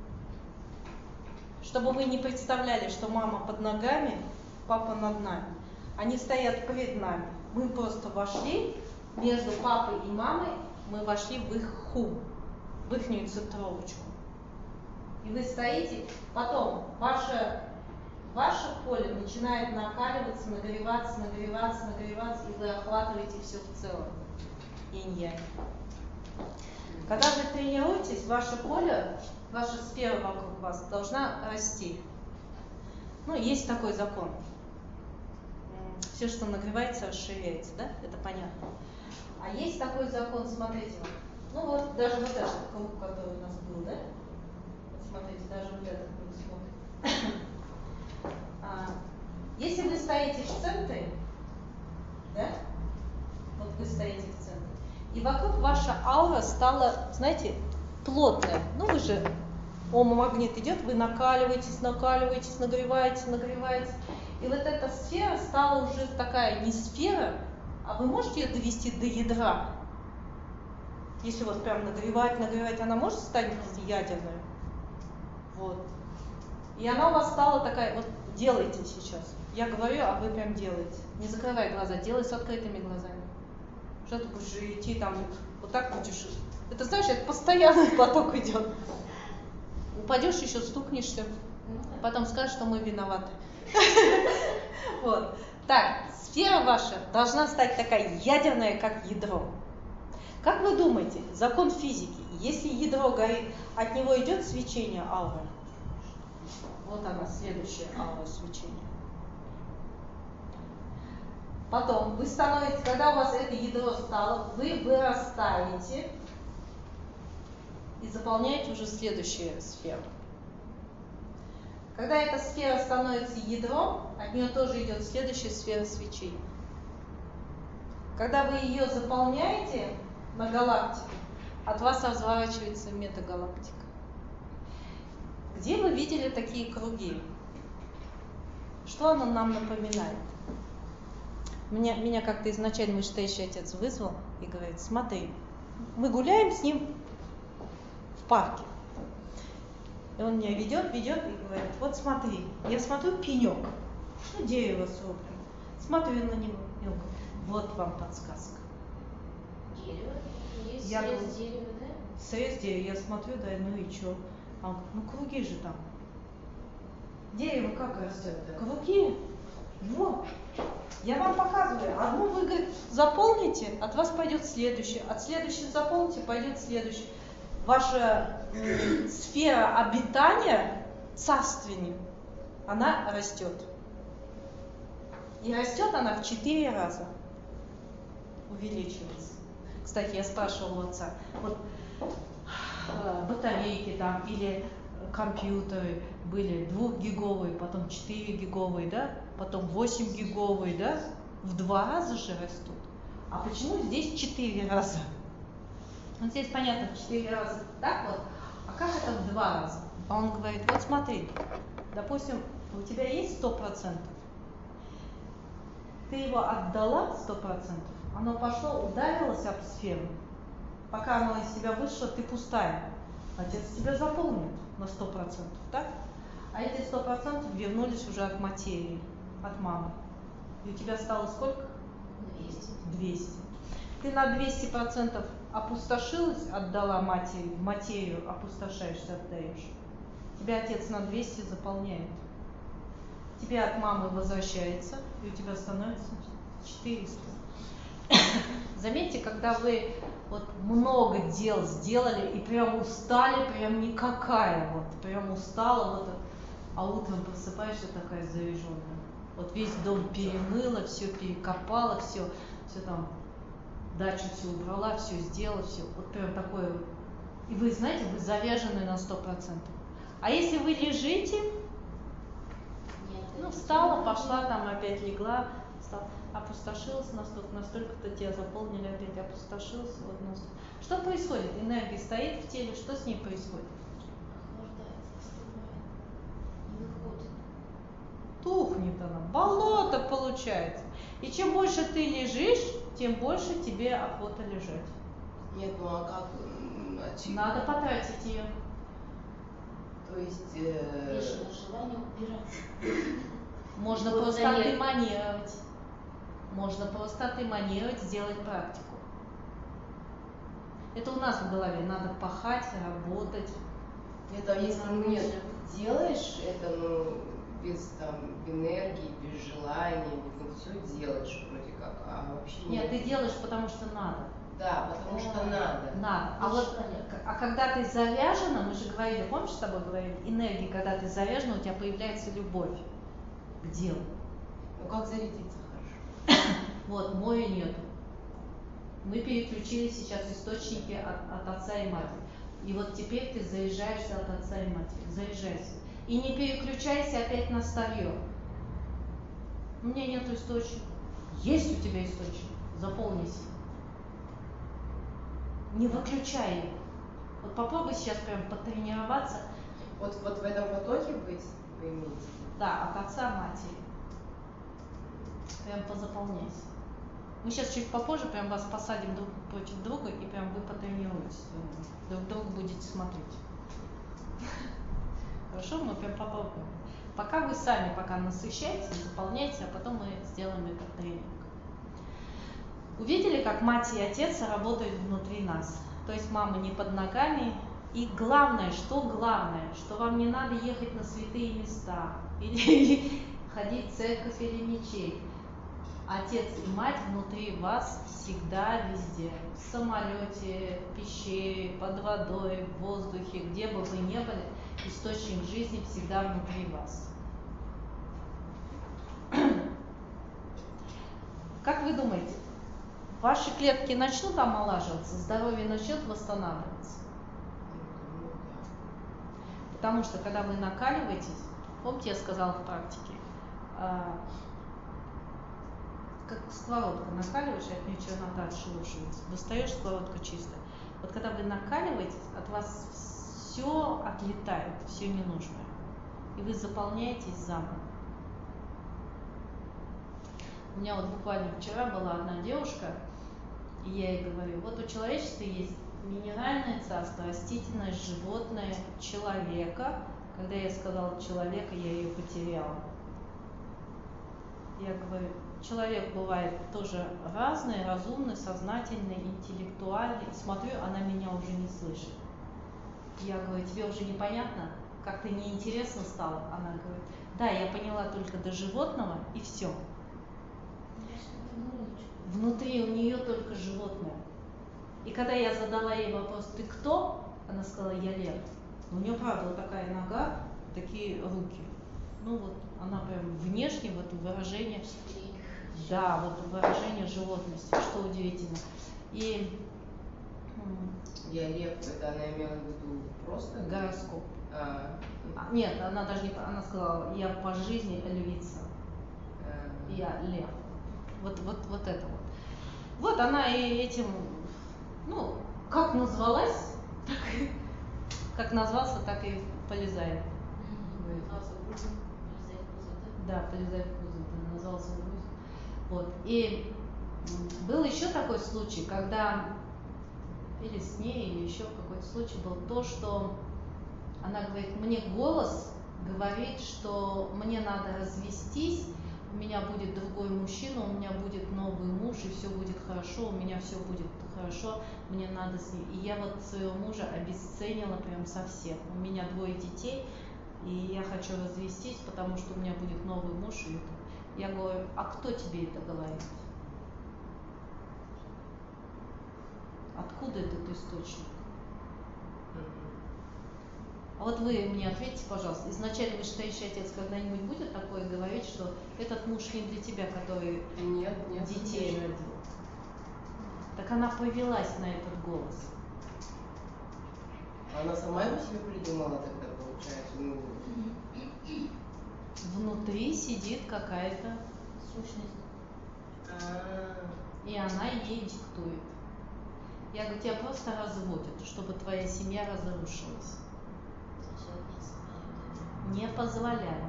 Чтобы вы не представляли, что мама под ногами, папа над нами. Они стоят перед нами. Мы просто вошли между папой и мамой, мы вошли в их хум, в ихнюю центровочку. И вы стоите, потом ваше поле начинает накаливаться, нагреваться, и вы охватываете все в целом. инь-янь. Когда вы тренируетесь, ваше поле, ваша сфера вокруг вас должна расти. Ну, есть такой закон. Все, что нагревается, расширяется, да? Это понятно. А есть такой закон, смотрите, ну вот, даже вот этот круг, который у нас был, да? Вот смотрите, даже вот этот круг смотрит. Если вы стоите в центре, да? Вот вы стоите в центре, и вокруг ваша аура стала, знаете, плотная. Ну вы же, магнит идет, вы накаливаетесь, нагреваетесь. И вот эта сфера стала уже такая не сфера, а вы можете ее довести до ядра? Если вот прям нагревать, она может стать ядерной? Вот. И она у вас стала такая, вот делайте сейчас. Я говорю, а вы прям делаете. Не закрывай глаза, делай с открытыми глазами. Что ты будешь идти там, вот так будешь. Это знаешь, это постоянный поток идет. Упадешь, еще стукнешься, потом скажешь, что мы виноваты. Вот. Так, сфера ваша должна стать такая ядерная, как ядро. Как вы думаете, закон физики, если ядро горит, от него идет свечение ауры? Вот она, следующая аура свечения. Потом вы становитесь, когда у вас это ядро стало, вы вырастаете и заполняете уже следующую сферу. Когда эта сфера становится ядром, от нее тоже идет следующая сфера свечения. Когда вы ее заполняете на галактику, от вас разворачивается метагалактика. Где вы видели такие круги? Что оно нам напоминает? Меня как-то изначально вышестоящий отец вызвал и говорит: смотри, мы гуляем с ним в парке. И он меня ведет и говорит: вот смотри, я смотрю пенек, ну дерево срубленное, смотрю на него, и он говорит: вот вам подсказка. Дерево? Есть срез дерева, да? Срез дерева, я смотрю, да, ну и что? А он говорит: ну круги же там. Дерево как растет? Круги. Вот. Я вам показываю. Одну вы, говорит, заполните, от вас пойдет следующее. От следующей заполните, пойдет следующее. Ваша сфера обитания царственней, она растет. И растет она в 4 раза. Увеличивается. Кстати, я спрашивала у отца, вот батарейки там или компьютеры были 2-гиговые, потом 4-гиговые, да, потом 8-гиговые, да, в 2 раза же растут. А почему здесь 4 раза? Вот здесь понятно, в 4 раза так вот, а как это в 2 раза? А он говорит: вот смотри, допустим, у тебя есть 100%, ты его отдала 100%, оно пошло, ударилось об сферу, пока оно из тебя вышло, ты пустая. Отец тебя заполнит на 100%, так? А эти 100% вернулись уже от материи, от мамы. И у тебя стало сколько? 200. Ты на 200% опустошилась, отдала матери, материю опустошаешься, отдаешь. Тебя отец на 200 заполняет. Тебе от мамы возвращается, и у тебя становится 400. Заметьте, когда вы вот много дел сделали и прям устали, прям никакая, вот прям устала, вот, а утром просыпаешься такая заряженная. Вот весь дом перемыла, все перекопала, все там, дачу все убрала, все сделала, все. Вот прям такое. И вы знаете, вы заряжены на 100%. А если вы лежите, ну встала, пошла там, опять легла, встала, опустошилась настолько-то тебя заполнили, опять опустошилась, вот настолько. Что происходит? Энергия стоит в теле, что с ней происходит? Не выходит. Тухнет она, болото получается. И чем больше ты лежишь, тем больше тебе охота лежать. Нет, ну а как? Надо потратить ее. То есть... Бешеное желание убираться. Можно Вот просто наверное. отремонировать. Можно просто отремонировать, сделать практику. Это у нас в голове. Надо пахать, работать. Это если нет, делаешь это, ну, без там энергии, без желания, ну, все делаешь вроде как, а вообще Нет, ты делаешь, потому что надо. Да, потому что надо. Надо. А когда ты завязана, мы же говорили, помнишь, с тобой говорили, энергии, когда ты завязана, у тебя появляется любовь к делу. Ну как зарядиться хорошо? Вот, моря нету. Мы переключили сейчас источники от отца и матери. И вот теперь ты заряжаешься от отца и матери. Заряжайся. И не переключайся опять на старье. У меня нет источника. Есть у тебя источник. Заполнись. Не выключай его. Вот попробуй сейчас прям потренироваться. Вот в этом потоке быть вы имеете? Да, от отца матери. Прям позаполняйся. Мы сейчас чуть попозже прям вас посадим друг против друга и прям вы потренируетесь. Друг друга будете смотреть. Хорошо, мы прям попробуем. Пока вы сами пока насыщаетесь, заполняйте, а потом мы сделаем этот тренинг. Увидели, как мать и отец работают внутри нас? То есть мама не под ногами. И главное, что вам не надо ехать на святые места, или ходить в церковь или мечеть. Отец и мать внутри вас всегда, везде. В самолете, в пещере, под водой, в воздухе, где бы вы ни были, источник жизни всегда внутри вас. Как вы думаете, ваши клетки начнут омолаживаться, здоровье начнет восстанавливаться? Потому что когда вы накаливаетесь, помните, я сказала в практике, как сковородка накаливаешь, и от нее чернота отшелушивается. Достаешь, сковородка чистая. Вот когда вы накаливаетесь, от вас все отлетает, все ненужное. И вы заполняетесь заново. У меня вот буквально вчера была одна девушка, и я ей говорю, вот у человечества есть минеральное царство, растительное, животное, человека. Когда я сказала человека, я ее потеряла. Я говорю, человек бывает тоже разный, разумный, сознательный, интеллектуальный. Смотрю, она меня уже не слышит. Я говорю, тебе уже непонятно, как-то неинтересно стало? Она говорит, да, я поняла только до животного и все. Внутри у нее только животное. И когда я задала ей вопрос, ты кто? Она сказала, я лев. У нее, правда, вот такая нога, такие руки. Ну вот, она прям внешне, вот выражение, да, вот выражение животности, что удивительно. И я лев, это она имела в виду просто? Гороскоп. Нет, она даже не, она сказала, я по жизни львица. Я лев. Вот это вот. Вот она и этим, ну, как назвалась, как назвался, так и полезает. Да, полезает в кузов, назвался груз. Вот. И был еще такой случай, когда, или с ней, или еще какой-то случай был, то, что она говорит, мне голос говорит, что мне надо развестись, у меня будет другой мужчина, у меня будет новый муж, и все будет хорошо, у меня все будет хорошо, мне надо с ним. И я вот своего мужа обесценила прям совсем. У меня 2 детей, и я хочу развестись, потому что у меня будет новый муж. И я говорю, а кто тебе это говорит? Откуда этот источник? А вот вы мне ответьте, пожалуйста, изначально вышестоящий отец когда-нибудь будет такое говорить, что этот муж не для тебя, который нет, детей родил? Так она повелась на этот голос. Она сама его себе придумала тогда, получается? Ну... Внутри сидит какая-то сущность. И она ей диктует. Я говорю, тебя просто разводят, чтобы твоя семья разрушилась. Не позволяю.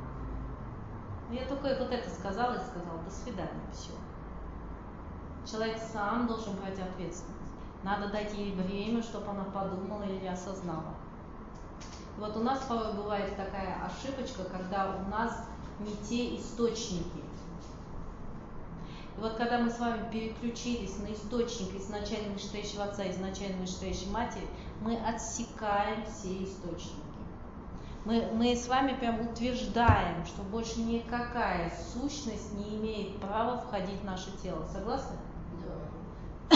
Я только вот это сказала и сказала, до свидания, все. Человек сам должен брать ответственность. Надо дать ей время, чтобы она подумала или осознала. Вот у нас порой бывает такая ошибочка, когда у нас не те источники. И вот когда мы с вами переключились на источник изначально вышестоящего отца, изначально вышестоящей матери, мы отсекаем все источники. Мы с вами прям утверждаем, что больше никакая сущность не имеет права входить в наше тело. Согласны? Да.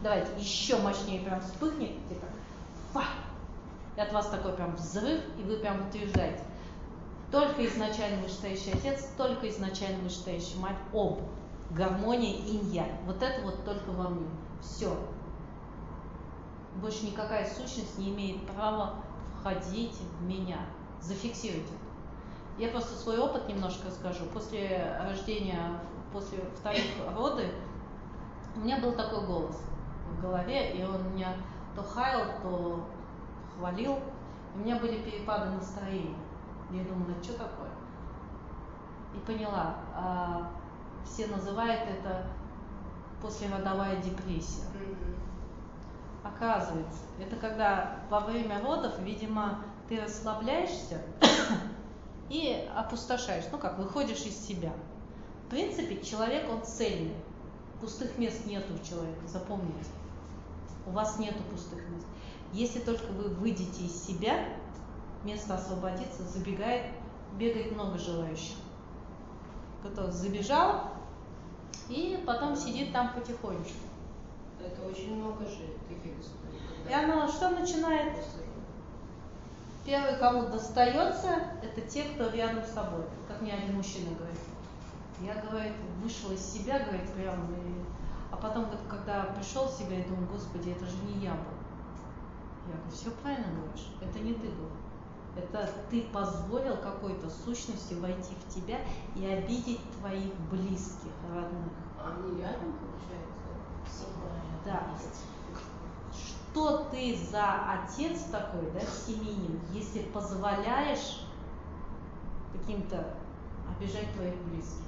давайте еще мощнее прям вспыхнет, типа, фа! И от вас такой прям взрыв, и вы прям утверждаете. Только изначально вышестоящий отец, только изначально вышестоящая мать, оба. Гармония инь-янь. Вот это вот только во мне. Все. Больше никакая сущность не имеет права входить в меня. Зафиксируйте. Я просто свой опыт немножко расскажу. После рождения, после вторых роды, у меня был такой голос в голове, и он меня то хаял, то хвалил. У меня были перепады настроения. Я думала, что такое? И поняла, все называют это послеродовая депрессия. Оказывается, это когда во время родов, видимо, ты расслабляешься и опустошаешь, ну как, выходишь из себя. В принципе, человек, он цельный. Пустых мест нету у человека, запомните. У вас нету пустых мест. Если только вы выйдете из себя, место освободится, бегает много желающих. Кто забежал и потом сидит там потихонечку. Это очень много же таких историй. И оно что начинает? Первый, кому достается, это те, кто рядом с тобой. Как мне один мужчина говорит. Я, говорит, вышел из себя, говорит, прям, а потом, когда пришел в себя, я думаю, Господи, это же не я был. Я говорю, все правильно говоришь, это не ты был. Это ты позволил какой-то сущности войти в тебя и обидеть твоих близких, родных. А они рядом, получается? Да. Что ты за отец такой, да, семьянин, если позволяешь каким-то обижать твоих близких?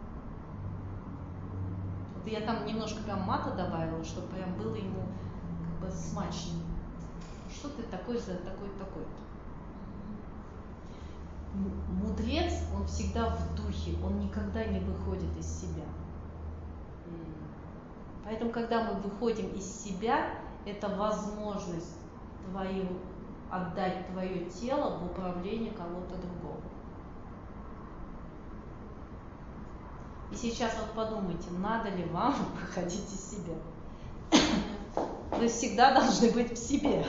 Вот я там немножко прям мата добавила, чтобы прям было ему как бы смачнее. Что ты такой за такой-то? Мудрец, он всегда в духе, он никогда не выходит из себя. Поэтому, когда мы выходим из себя, это возможность твою отдать твое тело в управление кого-то другого. И сейчас вот подумайте, надо ли вам выходить из себя? Вы всегда должны быть в себе.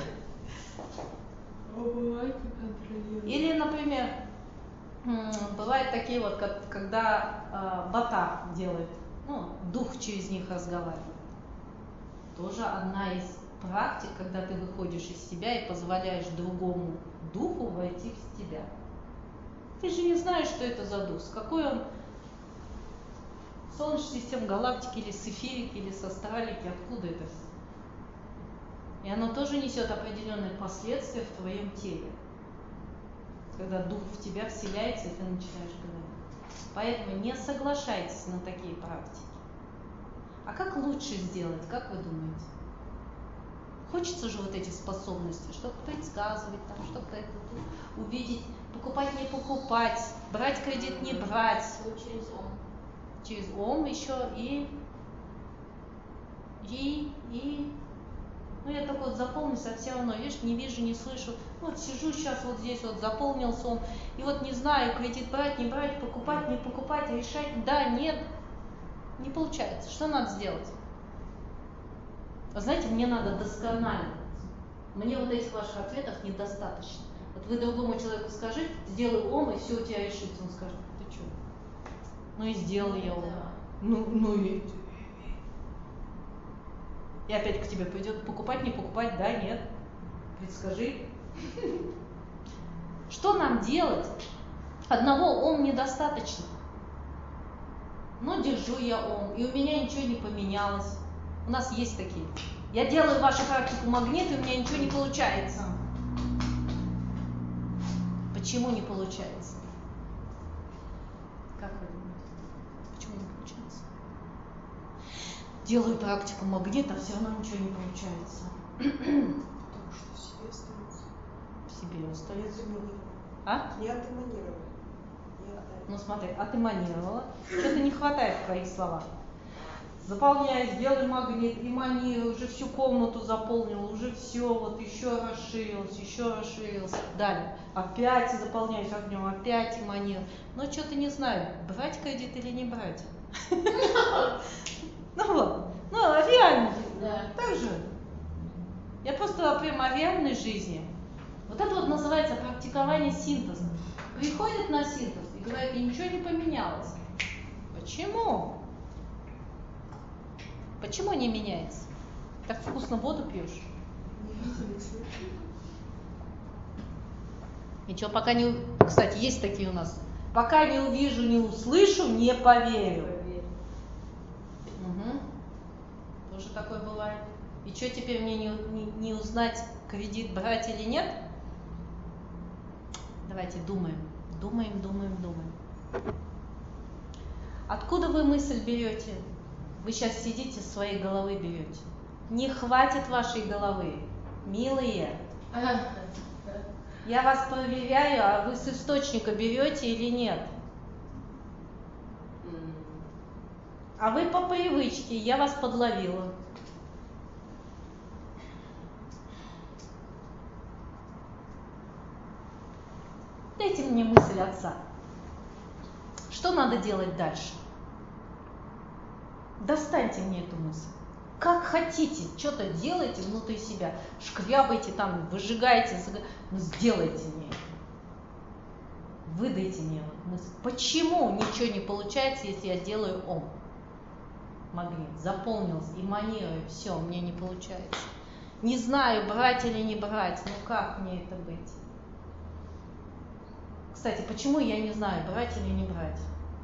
Или, например, бывают такие вот, когда бота делают, ну, дух через них разговаривает. Тоже одна из практик, когда ты выходишь из себя и позволяешь другому духу войти в тебя. Ты же не знаешь, что это за дух, с какой он Солнечной системы, галактики, или с эфирики, или с астралики, откуда это все. И оно тоже несет определенные последствия в твоем теле. Когда дух в тебя вселяется, и ты начинаешь говорить. Поэтому не соглашайтесь на такие практики. А как лучше сделать, как вы думаете? Хочется же вот эти способности, чтобы предсказывать, там, что-то это увидеть, покупать, не покупать, брать кредит, не брать. Через ом. Через ом еще ну я только вот заполнился, а все равно, видишь, не вижу, не слышу. Вот сижу сейчас вот здесь, вот заполнился он, и вот не знаю, кредит брать, не брать, покупать, не покупать, решать, да, нет. Не получается. Что надо сделать? Вы знаете, мне надо досконально. Мне вот этих ваших ответов недостаточно. Вот вы другому человеку скажите, сделай ом, и все у тебя решится. Он скажет, ты что? Ну и сделал я ом. Ну и опять к тебе придет, покупать, не покупать, да, нет. Предскажи. Что нам делать? Одного ом недостаточно. Но держу я ом, и у меня ничего не поменялось. У нас есть такие. Я делаю вашу практику магнит, и у меня ничего не получается. Почему не получается? Как вы думаете? Почему не получается? Делаю практику магнит, а все равно ничего не получается. Потому что в себе остается. В себе остается. Не атоманировать. Ну смотри, атоманировала. Что-то не хватает в твоих словах. Заполняй, сделай магнит, эманируй, уже всю комнату заполнил, уже все, вот еще расширилось. Далее. Опять заполняешь огнем, опять эманируй. Но что-то не знаю, брать кредит или не брать. Ну вот. Ну, о реальной. Да. Так же. Я просто прям о реальной жизни. Вот это вот называется практикование синтеза. Приходит на синтез и говорит, ничего не поменялось. Почему? Почему не меняется? Так вкусно воду пьешь. Ничего, пока не... Кстати, есть такие у нас. Пока не увижу, не услышу, не поверю. Угу. Тоже такое бывает. И что теперь мне не узнать, кредит брать или нет? Давайте думаем. Думаем. Откуда вы мысль берете? Вы сейчас сидите, своей головы берете. Не хватит вашей головы, милые. Я вас проверяю, а вы с источника берете или нет? А вы по привычке, я вас подловила. Дайте мне мысль отца. Что надо делать дальше? Достаньте мне эту мысль. Как хотите, что-то делайте внутри себя. Шкрябайте там, выжигайте, но сделайте мне. Выдайте мне мысль. Почему ничего не получается, если я делаю ом? Магнит заполнился, эманирую, все, у меня не получается. Не знаю, брать или не брать, ну как мне это быть? Кстати, почему я не знаю, брать или не брать?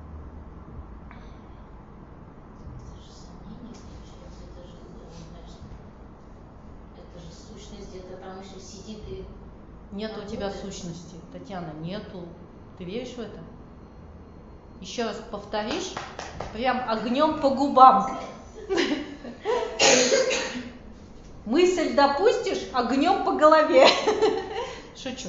Это же сущность где-то там еще сидит и... Нет у тебя сущности, Татьяна, нету. Ты веришь в это? Еще раз повторишь, прям огнем по губам. Мысль допустишь, огнем по голове. Шучу.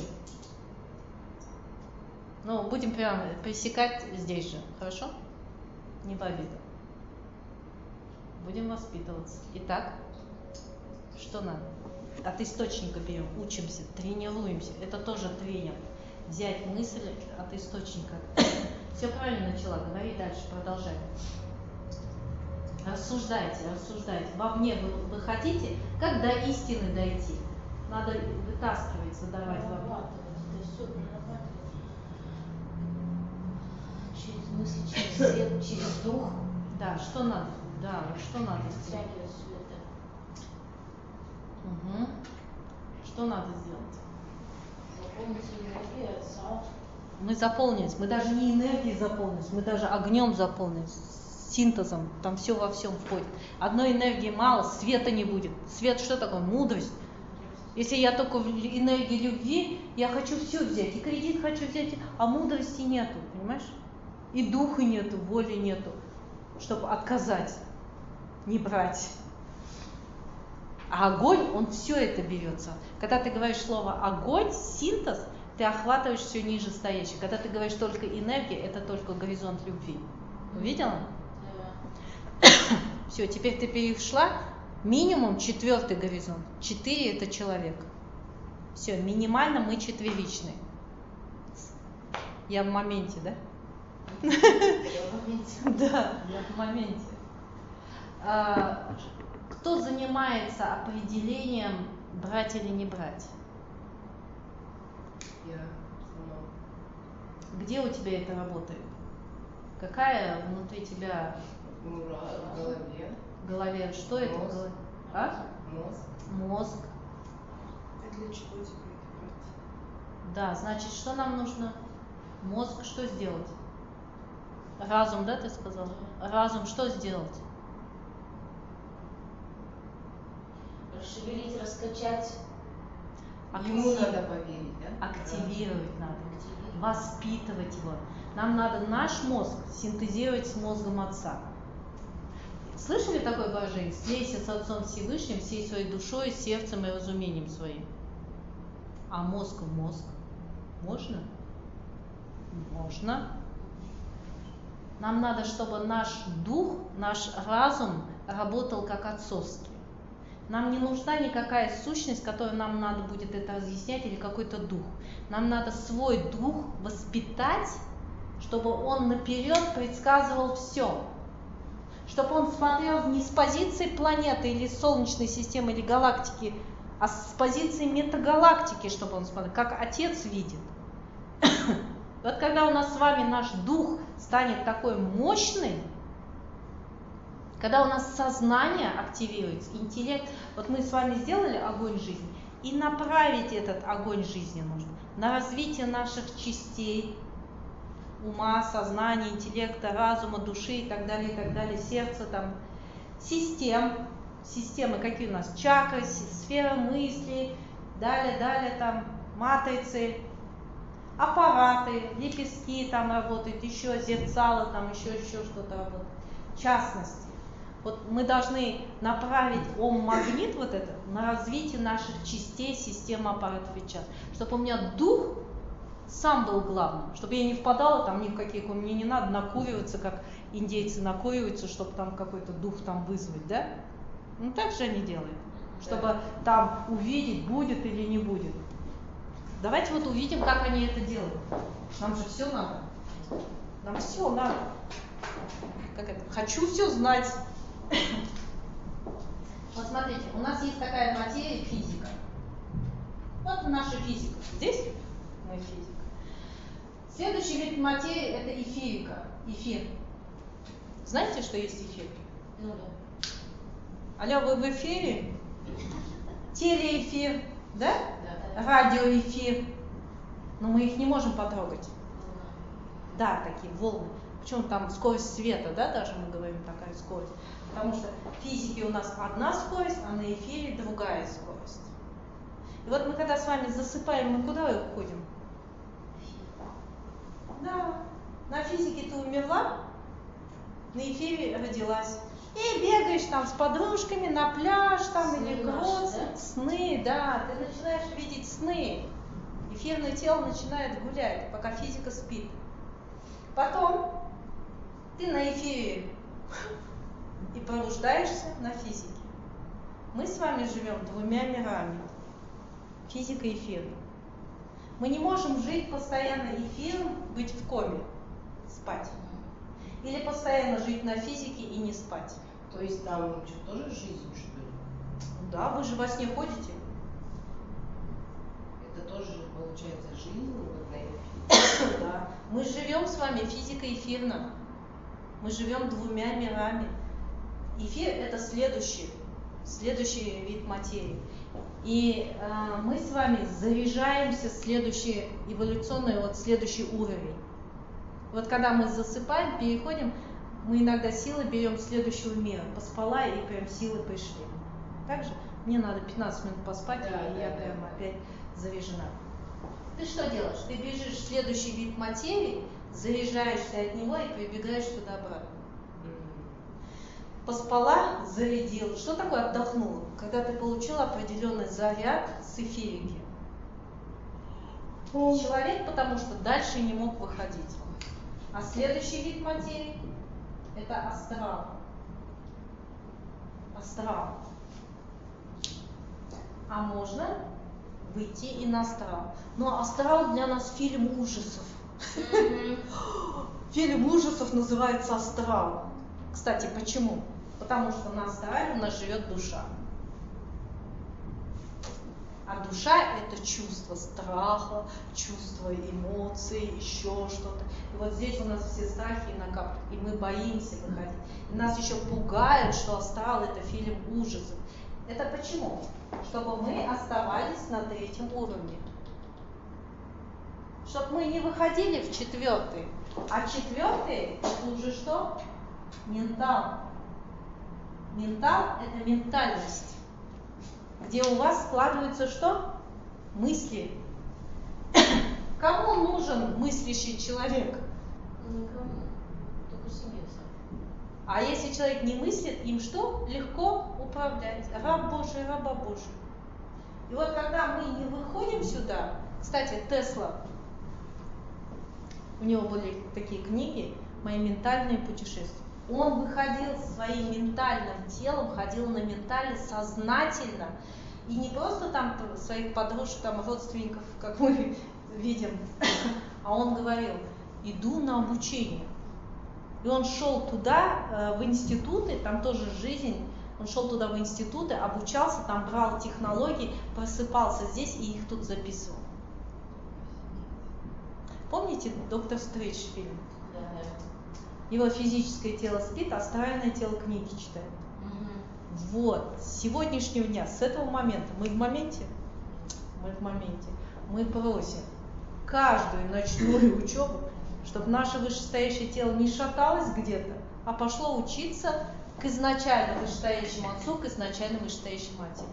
Ну, будем прям пресекать здесь же, хорошо? Не в обиду. Будем воспитываться. Итак, что надо? От источника берем, учимся, тренируемся. Это тоже тренер. Взять мысль от источника. Все правильно начала, говори дальше, продолжай. Рассуждайте. Вовне вы хотите, как до истины дойти? Надо вытаскивать, задавать вопрос. Это все прорабатывать. Через мысли, через свет, через дух. Да, что надо? Да, что надо сделать? Стягивать все это. Угу. Что надо сделать? Заполнить энергию отца. Мы заполнились, мы даже не энергией заполнились, мы даже огнем заполнились, синтезом, там все во всем входит. Одной энергии мало, света не будет. Свет что такое? Мудрость. Если я только в энергии любви, я хочу все взять, и кредит хочу взять, а мудрости нету, понимаешь? И духа нету, воли нету, чтобы отказать, не брать. А огонь, он все это берется. Когда ты говоришь слово огонь, синтез, ты охватываешь все ниже стоящее. Когда ты говоришь только энергия, это только горизонт любви. Увидела? Да. Все, теперь ты перешла минимум 4-й горизонт. 4 это человек. Все, минимально мы четверичные. Я в моменте, да? Я в моменте. Да, я в моменте. Кто занимается определением, брать или не брать? Я сама. Где у тебя это работает? Какая внутри тебя В голове. в голове? Что это в Мозг. голове? А? Мозг. Мозг. А для чего тебе это брать? Да, значит, что нам нужно? Мозг что сделать? Разум, да, ты сказала? Разум что сделать? Расшевелить, раскачать. Ему надо поверить, да? Активировать надо, воспитывать его. Нам надо наш мозг синтезировать с мозгом Отца. Слышали такое выражение? Слейся с Отцом Всевышним всей своей душой, сердцем и разумением своим. А мозг в мозг? Можно? Можно. Нам надо, чтобы наш дух, наш разум работал как отцовский. Нам не нужна никакая сущность, которую нам надо будет это разъяснять, или какой-то дух. Нам надо свой дух воспитать, чтобы он наперед предсказывал все. чтобы он смотрел не с позиции планеты или Солнечной системы или галактики, а с позиции метагалактики, чтобы он смотрел, как Отец видит. Вот когда у нас с вами наш дух станет такой мощный, когда у нас сознание активируется, интеллект, вот мы с вами сделали огонь жизни, и направить этот огонь жизни нужно на развитие наших частей, ума, сознания, интеллекта, разума, души и так далее, сердца, там, системы какие у нас, чакры, сфера мысли, далее, там, матрицы, аппараты, лепестки там работают, еще зерцало, там еще что-то работает. В частности, вот мы должны направить ом-магнит вот это на развитие наших частей системы аппаратов и чакр, чтобы у меня дух сам был главным, чтобы я не впадала там ни в какие, мне не надо накуриваться, как индейцы накуриваются, чтобы там какой-то дух там вызвать, да? Ну так же они делают, чтобы там увидеть, будет или не будет. Давайте вот увидим, как они это делают. Нам же все надо. Нам все надо. Как это? Хочу все знать. Вот смотрите, у нас есть такая материя физика. Вот наша физика. Здесь мы физика. Следующий вид материи – это эфирика. Эфир. Знаете, что есть эфир? Ну да. Алло, вы в эфире? Телеэфир, да? Да. Радиоэфир. Но мы их не можем потрогать. Да, такие волны. Причем там скорость света, да, даже мы говорим такая скорость. Потому что в физике у нас одна скорость, а на эфире другая скорость. И вот мы когда с вами засыпаем, мы куда уходим? Да, на физике ты умерла, на эфире родилась. И бегаешь там с подружками на пляж там Сны или наши, да? Сны, да, ты начинаешь видеть сны. Эфирное тело начинает гулять, пока физика спит. Потом ты на эфире и пробуждаешься на физике. Мы с вами живем двумя мирами. Физика и эфир. Мы не можем жить постоянно эфиром, быть в коме, спать. Или постоянно жить на физике и не спать. То есть там что, тоже жизнь, что ли? Да, вы же во сне ходите. Это тоже получается жизнь вот на эфире? Да. Мы живем с вами физико-эфирно. Мы живем двумя мирами. Эфир – это следующий вид материи. И мы с вами заряжаемся следующий уровень. Вот когда мы засыпаем, переходим, мы иногда силы берем следующего мира. Поспала и прям силы пришли. Также мне надо 15 минут поспать, и я прям опять заряжена. Ты что делаешь? Ты бежишь в следующий вид материи, заряжаешься от него и прибегаешь сюда обратно. Поспала, зарядила. Что такое отдохнула? Когда ты получил определенный заряд с эфирики. Человек, потому что дальше не мог выходить. А следующий вид материи – это астрал. Астрал. А можно выйти и на астрал. Но астрал для нас фильм ужасов. Фильм ужасов называется «Астрал». Кстати, почему? Потому что на астрале у нас живет душа. А душа – это чувство страха, чувство эмоций, еще что-то. И вот здесь у нас все страхи накапливают, и мы боимся выходить. И нас еще пугают, что астрал – это фильм ужасов. Это почему? Чтобы мы оставались на третьем уровне. Чтобы мы не выходили в четвертый. А четвертый – это уже что? Ментал. Ментал – это ментальность, где у вас складываются что? Мысли. Кому нужен мыслящий человек? Никому. Только себе сам. А если человек не мыслит, им что? Легко управлять. Раб Божий, раба Божий. И вот когда мы не выходим сюда, кстати, Тесла, у него были такие книги «Мои ментальные путешествия». Он выходил своим ментальным телом, ходил на ментале сознательно. И не просто там своих подружек, там родственников, как мы видим, а он говорил, иду на обучение. И он шел туда, в институты, там тоже жизнь, он шел туда в институты, обучался, там брал технологии, просыпался здесь и их тут записывал. Помните «Доктор Стрейндж» фильм? Да. Его физическое тело спит, а астральное тело книги читает. Вот, с сегодняшнего дня, с этого момента, мы в моменте, мы просим каждую ночную учебу, чтобы наше вышестоящее тело не шаталось где-то, а пошло учиться к изначально вышестоящему отцу, к изначально вышестоящей матери.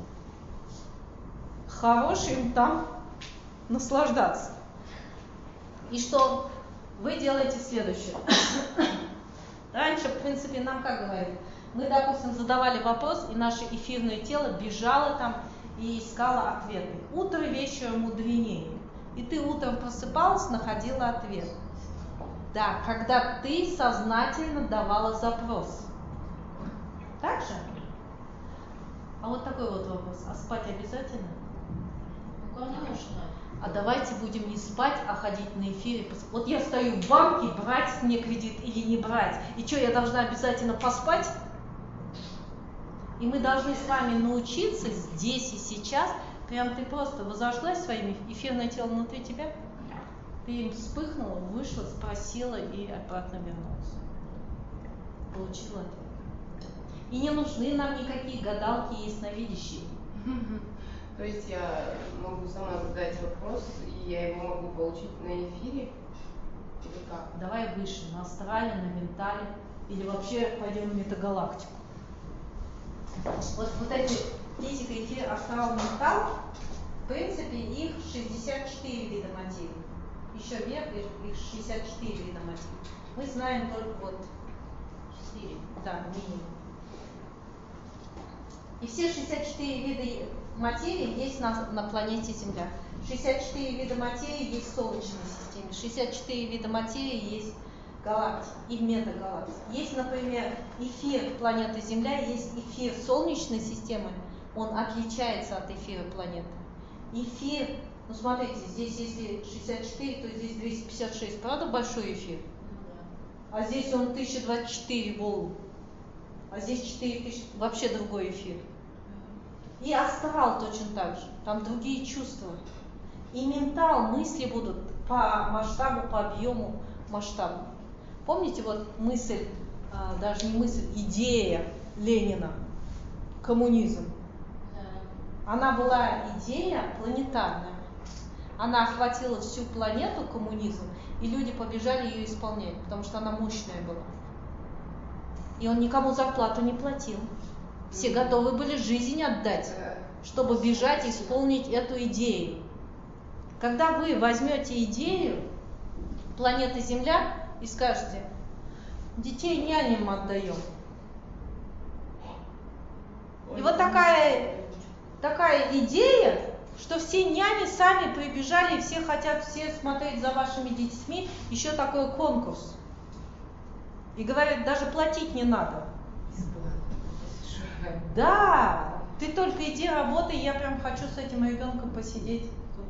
Хорош им там наслаждаться. И что вы делаете следующее. Раньше, в принципе, нам как говорили? Мы, допустим, задавали вопрос, и наше эфирное тело бежало там и искало ответы. Утро вечером мудренее. И ты утром просыпалась, находила ответ. Да, когда ты сознательно давала запрос. Так же? А вот такой вот вопрос. А спать обязательно? Ну, конечно. А давайте будем не спать, а ходить на эфире. Вот я стою в банке, брать мне кредит или не брать. И что, я должна обязательно поспать? И мы должны с вами научиться здесь и сейчас. Прям ты просто возожглась своим эфирное тело внутри тебя. Ты им вспыхнула, вышла, спросила и обратно вернулась. Получила ответ. И не нужны нам никакие гадалки и ясновидящие. То есть я могу сама задать вопрос, и я его могу получить на эфире? Или как? Давай выше, на астрале, на ментале. Или вообще пойдем в метагалактику. Вот эти физика, эфир, астрал, ментал, в принципе, их 64 вида материи. Еще вверх, их 64 вида материи. Мы знаем только вот 4, да, минимум. И все 64 вида материи есть на планете Земля. 64 вида материи есть в Солнечной системе. 64 вида материи есть в галактике и в метагалактике. Есть, например, эфир планеты Земля, есть эфир Солнечной системы. Он отличается от эфира планеты. Эфир, ну смотрите, здесь если 64, то здесь 256. Правда большой эфир? А здесь он 1024 волн. А здесь 4000, вообще другой эфир. И астрал точно так же. Там другие чувства. И ментал, мысли будут по масштабу, по объему масштаба. Помните вот мысль, даже не мысль, идея Ленина, коммунизм. Она была идея планетарная. Она охватила всю планету, коммунизм, и люди побежали ее исполнять, потому что она мощная была. И он никому зарплату не платил. Все готовы были жизнь отдать, чтобы бежать и исполнить эту идею. Когда вы возьмете идею планеты Земля и скажете, детей няням отдаем. И вот такая идея, что все няни сами прибежали, и все хотят смотреть за вашими детьми, еще такой конкурс. И говорят, даже платить не надо. Да, ты только иди работай, я прям хочу с этим ребенком посидеть.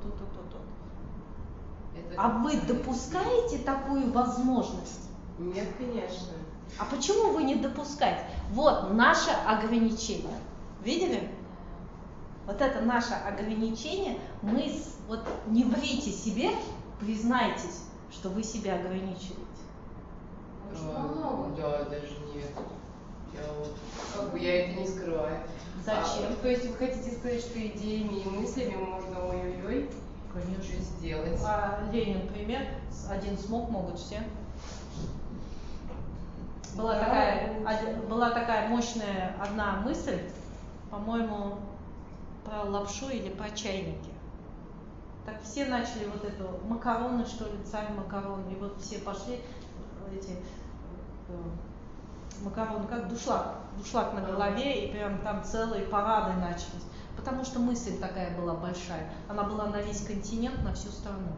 А вы допускаете такую возможность? Нет, конечно. А почему вы не допускаете? Вот наше ограничение. Видели? Вот это наше ограничение. Вот не врите себе, признайтесь, что вы себя ограничиваете. Да, даже нет. Я это не скрываю. Зачем? То есть вы хотите сказать, что идеями и мыслями можно ой-ой-ой? Конечно, сделать. А Ленин пример, один смог, могут все. Была такая мощная одна мысль, по-моему, про лапшу или про чайники. Так все начали вот это, макароны, что ли, царь макарон, и вот все пошли эти макароны, как душлак на голове, и прям там целые парады начались. Потому что мысль такая была большая. Она была на весь континент, на всю страну.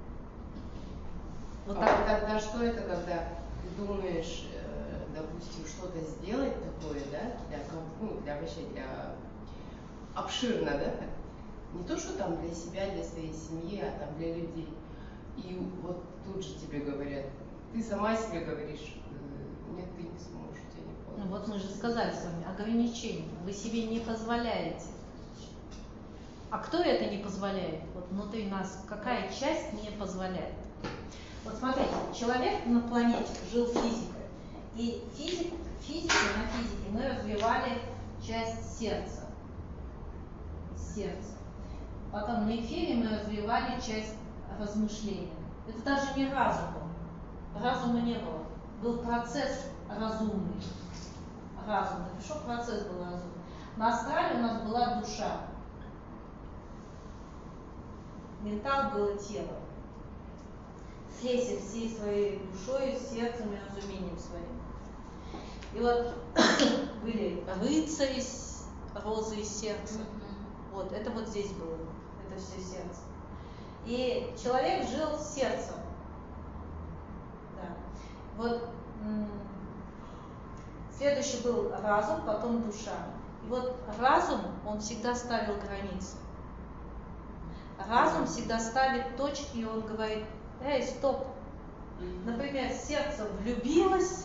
Вот так. Тогда что это, когда ты думаешь, допустим, что-то сделать такое, да, для обширно, да, так? Не то, что там для себя, для своей семьи, а там для людей. И вот тут же тебе говорят, ты сама себе говоришь, нет, ты не сможешь, у тебя не получится. Ну вот мы же сказали с вами, ограничения. Вы себе не позволяете. А кто это не позволяет? Вот внутри нас какая часть не позволяет? Вот смотрите, человек на планете жил физикой. И на физике мы развивали часть сердца. Потом на эфире мы развивали часть размышления. Это даже не разум был. Разума не было. Был процесс разумный. Пришел процесс был разумный. На астрале у нас была душа. Ментал было тело. Связь всей своей душой, сердцем и разумением своим. И вот были рыцари, розы из сердца. Вот, это вот здесь было. Это все сердце. И человек жил сердцем. Да. Вот следующий был разум, потом душа. И вот разум, он всегда ставил границы. Разум всегда ставит точки, и он говорит: эй, стоп. Например, сердце влюбилось,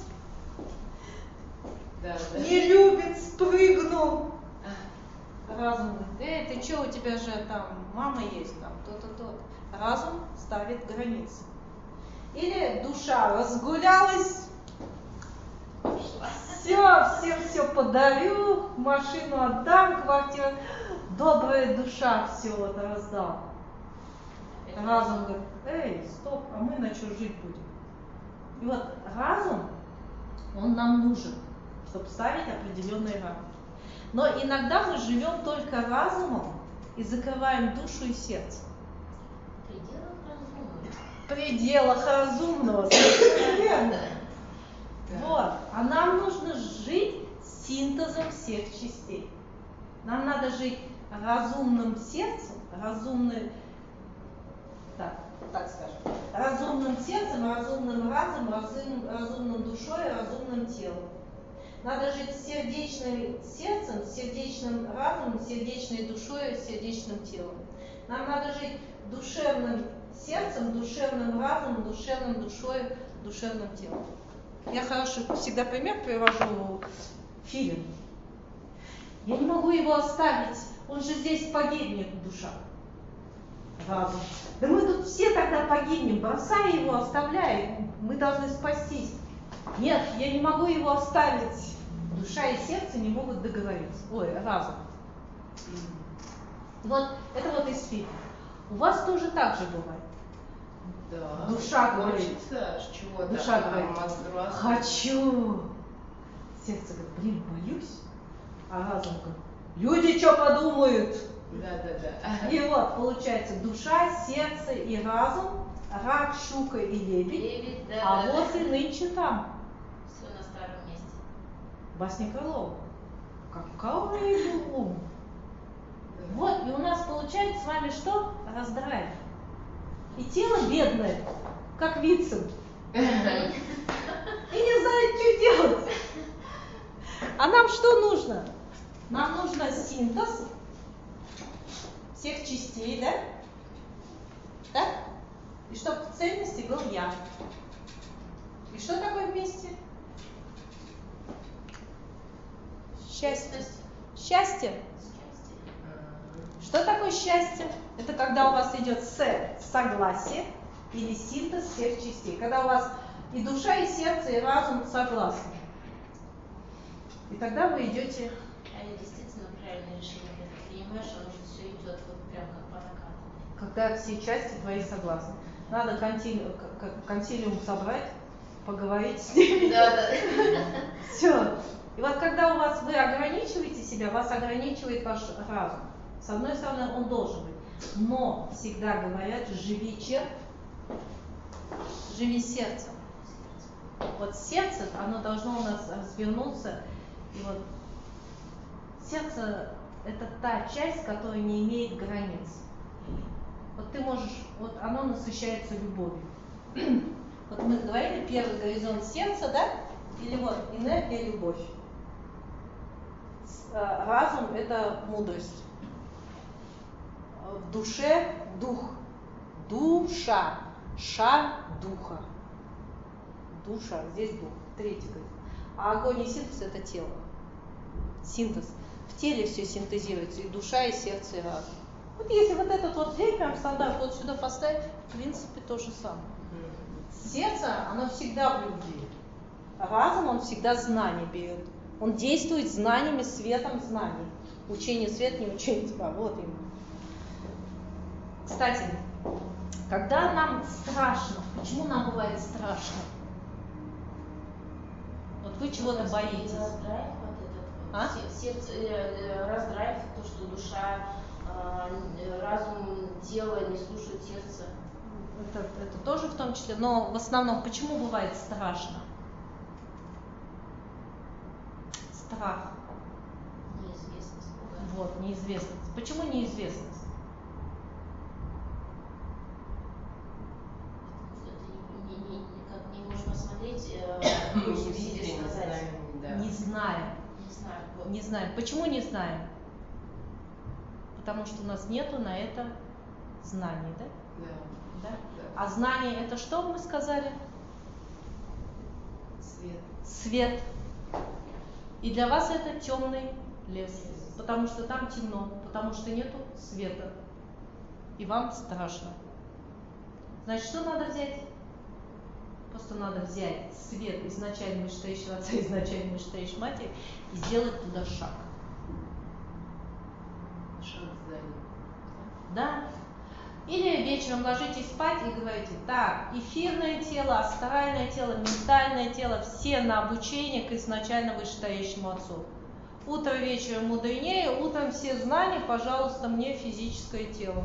не любит, спрыгнул. Разум говорит: эй, ты что, у тебя же там мама есть, там то-то. Разум ставит границы. Или душа разгулялась, всем подарю, машину отдам, квартиру. Добрая душа все вот раздал. Разум говорит: эй, стоп, а мы на что жить будем? И вот разум, он нам нужен, чтобы ставить определенные рамки. Но иногда мы живем только разумом и закрываем душу и сердце. В пределах разумного, совершенно. Вот. А нам нужно жить синтезом всех частей. Нам надо жить разумным сердцем, разумным сердцем, разумным разумом, разумным душой, разумным телом. Надо жить сердечным сердцем, сердечным разумом, сердечной душой, сердечным телом. Нам надо жить душевным сердцем, душевным разумом, душевным душой, душевным телом. Я хороший всегда пример привожу фильм. Я не могу его оставить, он же здесь погибнет, душа. Разум. Да мы тут все тогда погибнем, бросай его, оставляй, мы должны спастись. Нет, я не могу его оставить. Душа и сердце не могут договориться. Ой, разум. Вот, это вот из фильма. У вас тоже так же бывает. Да. Душа говорит. Чего-то. Душа говорит: хочу. Сердце говорит: блин, боюсь. А разум говорит: люди что подумают? Да. И вот, получается, душа, сердце и разум, рак, щука и лебедь. А вот и нынче там. Все на старом месте. Басня Крылова. Какой был ум. Вот, и у нас получается с вами что? Раздрай. И тело бедное, как Вицин. И не знает, что делать. А нам что нужно? Нам нужно синтез всех частей, да? Так? И чтобы в цельности был я. И что такое вместе? Счастье. Счастье. Что такое счастье? Это когда у вас идет согласие или синтез всех частей. Когда у вас и душа, и сердце, и разум согласны. И тогда вы идете. А я действительно правильное решение, когда ты понимаешь, что все идет вот прям как по накатанной. Когда все части твои согласны. Надо консилиум собрать, поговорить с ними. Да. Все. И вот когда у вас вы ограничиваете себя, вас ограничивает ваш разум. С одной стороны, он должен быть. Но всегда говорят: живи чем? Живи сердцем. Вот сердце, оно должно у нас развернуться. И вот сердце – это та часть, которая не имеет границ. Вот ты можешь, вот оно насыщается любовью. Вот мы говорили, первый горизонт сердца, да? Или вот энергия, любовь. Разум – это мудрость. В душе – дух. Душа. Ша – духа. Душа, здесь дух. Третий говорит. А огонь и синтез – это тело. Синтез. В теле все синтезируется, и душа, и сердце, и разум. Вот если вот этот вот взять, прям стандарт вот сюда поставить, в принципе, то же самое. Сердце, оно всегда в любви. Разум, он всегда знания берет. Он действует знаниями, светом знаний. Учение свет, не учение тьма. Вот именно. Кстати, когда нам страшно, почему нам бывает страшно? Вот вы чего-то боитесь. Раздрайв, вот этот, А? сердце, раздрайв, то, что душа, разум, тело не слушают сердце. Это тоже в том числе, но в основном, почему бывает страшно? Страх. Неизвестность. Вот, неизвестность. Почему неизвестность? Как не можешь посмотреть, Не себе видели, не сказать. знаем, да. Не знаем. Не знаю. Вот. Не знаем. Почему не знаем? Потому что у нас нету на это знаний, да? Да. Да? Да. А знание это что мы сказали? Свет. Свет. И для вас это темный лес, потому что там темно, потому что нету света. И вам страшно. Значит, что надо взять? Просто надо взять свет изначально Миштающего Отца, изначально Миштающей Матери и сделать туда шаг. Шаг здания. Да? Или вечером ложитесь спать и говорите: так, эфирное тело, астральное тело, ментальное тело, все на обучение к изначально вышестоящему Отцу. Утро вечером мудренее, утром все знания, пожалуйста, мне физическое тело.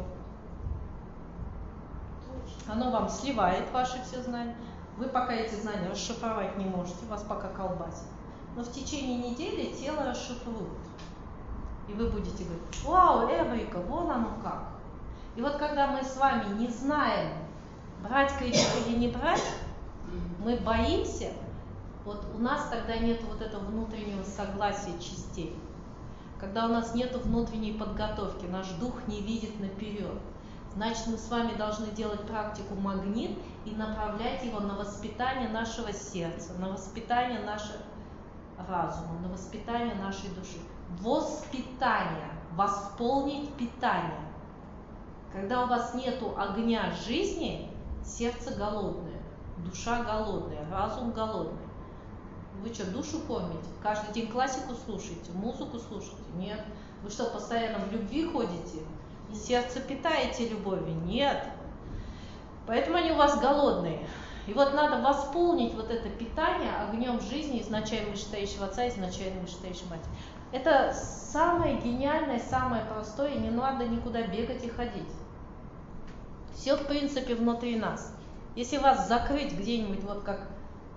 Оно вам сливает ваши все знания. Вы пока эти знания расшифровать не можете, вас пока колбасит. Но в течение недели тело расшифрует. И вы будете говорить: вау, Эврика, вон оно как. И вот когда мы с вами не знаем, брать кредит или не брать, мы боимся, вот у нас тогда нет вот этого внутреннего согласия частей. Когда у нас нет внутренней подготовки, наш дух не видит наперед. Значит, мы с вами должны делать практику магнит и направлять его на воспитание нашего сердца, на воспитание нашего разума, на воспитание нашей души. Воспитание, восполнить питание. Когда у вас нету огня жизни, сердце голодное, душа голодная, разум голодный. Вы что, душу кормите? Каждый день классику слушаете, музыку слушаете? Нет. Вы что, постоянно в любви ходите? Сердце питаете любовью? Нет. Поэтому они у вас голодные. И вот надо восполнить вот это питание огнем жизни изначально вышестоящего Отца, изначально вышестоящей Матери. Это самое гениальное, самое простое, и не надо никуда бегать и ходить. Все, в принципе, внутри нас. Если вас закрыть где-нибудь, вот как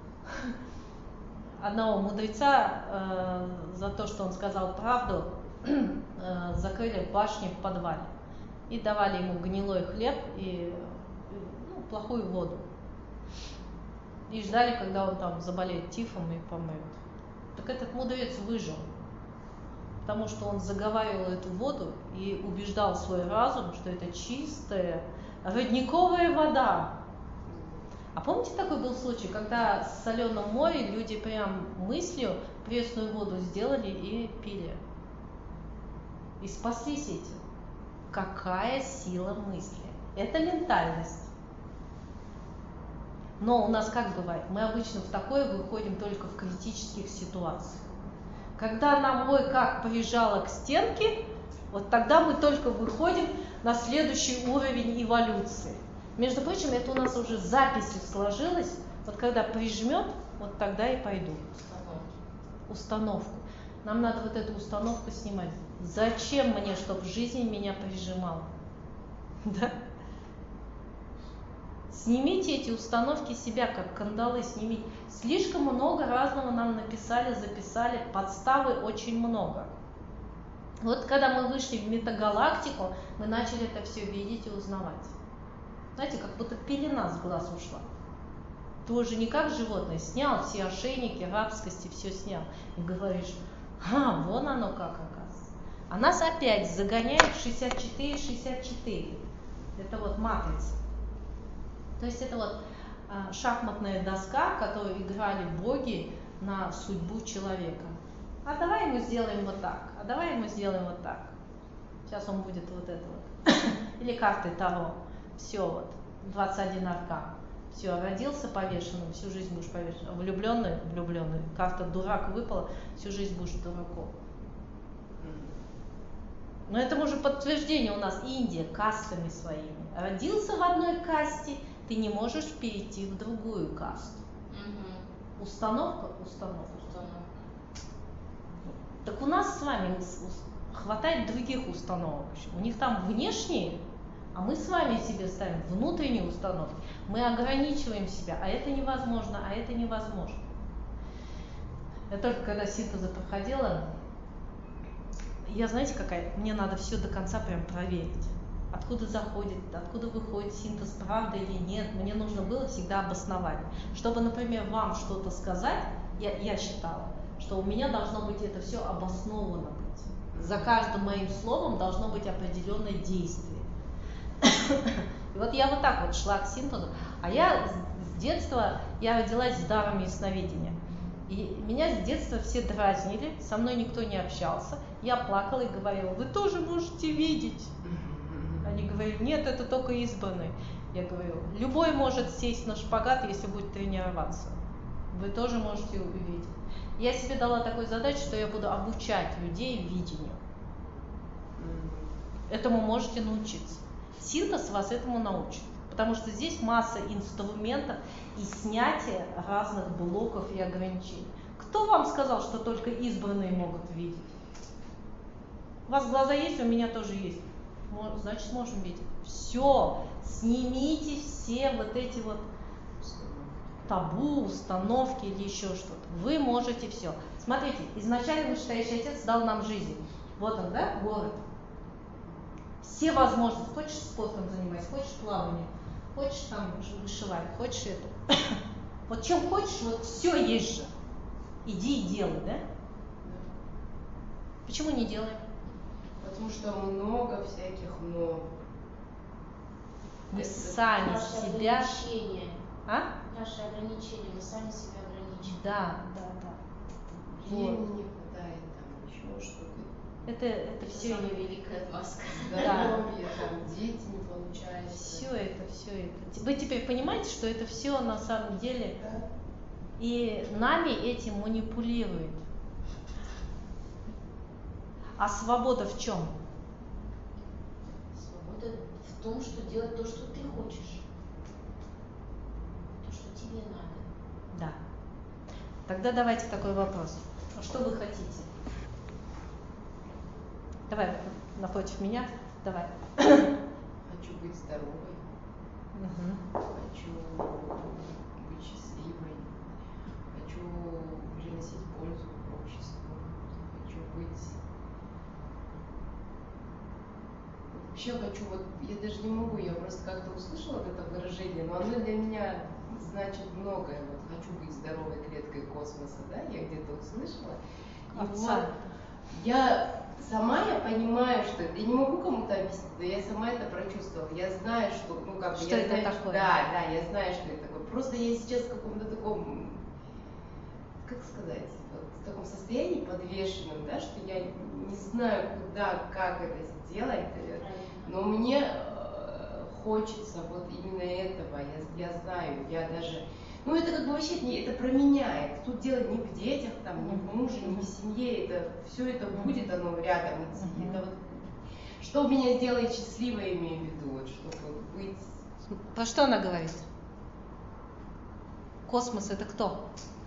одного мудреца за то, что он сказал правду, закрыли в башне в подвале и давали ему гнилой хлеб и плохую воду. И ждали, когда он там заболеет тифом и помрет. Так этот мудрец выжил, потому что он заговаривал эту воду и убеждал свой разум, что это чистая родниковая вода. А помните, такой был случай, когда в соленом море люди прям мыслью пресную воду сделали и пили. И спаслись этим. Какая сила мысли? Это ментальность. Но у нас как бывает? Мы обычно в такое выходим только в критических ситуациях. Когда нам ой как прижало к стенке, вот тогда мы только выходим на следующий уровень эволюции. Между прочим, это у нас уже записью сложилось. Вот когда прижмет, вот тогда и пойду. Установку. Нам надо вот эту установку снимать. Зачем мне, чтобы жизнь меня прижимала? Да? Снимите эти установки себя, как кандалы, снимите. Слишком много разного нам написали, записали, подставы очень много. Вот когда мы вышли в метагалактику, мы начали это все видеть и узнавать. Знаете, как будто пелена с глаз ушла. Ты уже не как животное, снял все ошейники, рабскости, все снял. И говоришь: вон оно как оказывается. А нас опять загоняют в 64-64. Это вот матрица. То есть это вот шахматная доска, в которой играли боги на судьбу человека. А давай ему сделаем вот так, а давай ему сделаем вот так. Сейчас он будет вот это вот. Или карты Таро. Все вот, 21 аркан. Все, родился повешенным, всю жизнь будешь повешенным. Влюбленный, карта дурак выпала, всю жизнь будешь дураком. Но этому же подтверждение у нас Индия кастами своими. Родился в одной касте, ты не можешь перейти в другую касту. Установка. Так у нас с вами хватает других установок. У них там внешние, а мы с вами себе ставим внутренние установки. Мы ограничиваем себя, а это невозможно, а это невозможно. Я только когда синтеза проходила, я знаете какая? Мне надо все до конца прям проверить. Откуда заходит, откуда выходит синтез, правда или нет. Мне нужно было всегда обоснование. Чтобы, например, вам что-то сказать, я считала, что у меня должно быть это все обосновано быть. За каждым моим словом должно быть определенное действие. И вот я вот так вот шла к синтезу. А я с детства, я родилась с даром ясновидения. И меня с детства все дразнили, со мной никто не общался. Я плакала и говорила: вы тоже можете видеть. Они говорили: нет, это только избранные. Я говорю: любой может сесть на шпагат, если будет тренироваться. Вы тоже можете увидеть. Я себе дала такую задачу, что я буду обучать людей видению. Этому можете научиться. Синтез вас этому научит. Потому что здесь масса инструментов и снятие разных блоков и ограничений. Кто вам сказал, что только избранные могут видеть? У вас глаза есть, у меня тоже есть. Значит, можем видеть. Все, снимите все вот эти вот табу, установки или еще что-то. Вы можете все. Смотрите, изначально вышестоящий отец дал нам жизнь. Вот он, да, город. Все возможности. Хочешь спортом занимайся, хочешь плаванием, хочешь там вышивать, хочешь это. Вот чем хочешь, вот все есть же. Иди и делай, да? Почему не делаем? Потому что много всяких «но». Мы сами себя... Ограничения. А? Наши ограничения, мы сами себя ограничиваем. Да. Времени не хватает, там еще что-то. Это все самая великая отмазка. Здоровье, там дети не получаются. Все это. Вы теперь понимаете, что это все на самом деле, Да. И нами этим манипулируют. А свобода в чем? Свобода в том, что делать то, что ты хочешь. То, что тебе надо. Да. Тогда давайте такой вопрос. А что вы хотите? Давай напротив меня. Давай. Хочу быть здоровой. Хочу быть счастливой. Хочу приносить пользу обществу. Хочу быть... Вообще хочу, вот я даже не могу, я просто как-то услышала вот это выражение, но оно для меня значит многое. Вот хочу быть здоровой клеткой космоса, да, я где-то услышала. И вот я сама понимаю, что это, я не могу кому-то объяснить, но я сама это прочувствовала. Я знаю, что, ну как бы, что я это знаю, такое? Да, я знаю, что это такое. Просто я сейчас в каком-то таком, как сказать, вот, в таком состоянии подвешенном, да, что я не знаю, куда, как это сделать, но мне хочется вот именно этого. Я знаю, я даже, ну это как бы вообще не, это про меня. Это тут дело не в детях, там, не в муже, не в семье. Это все это будет, оно рядом идти. Это вот, что меня сделает счастливой, имею в виду, вот, чтобы быть. Про что она говорит? Космос — это кто?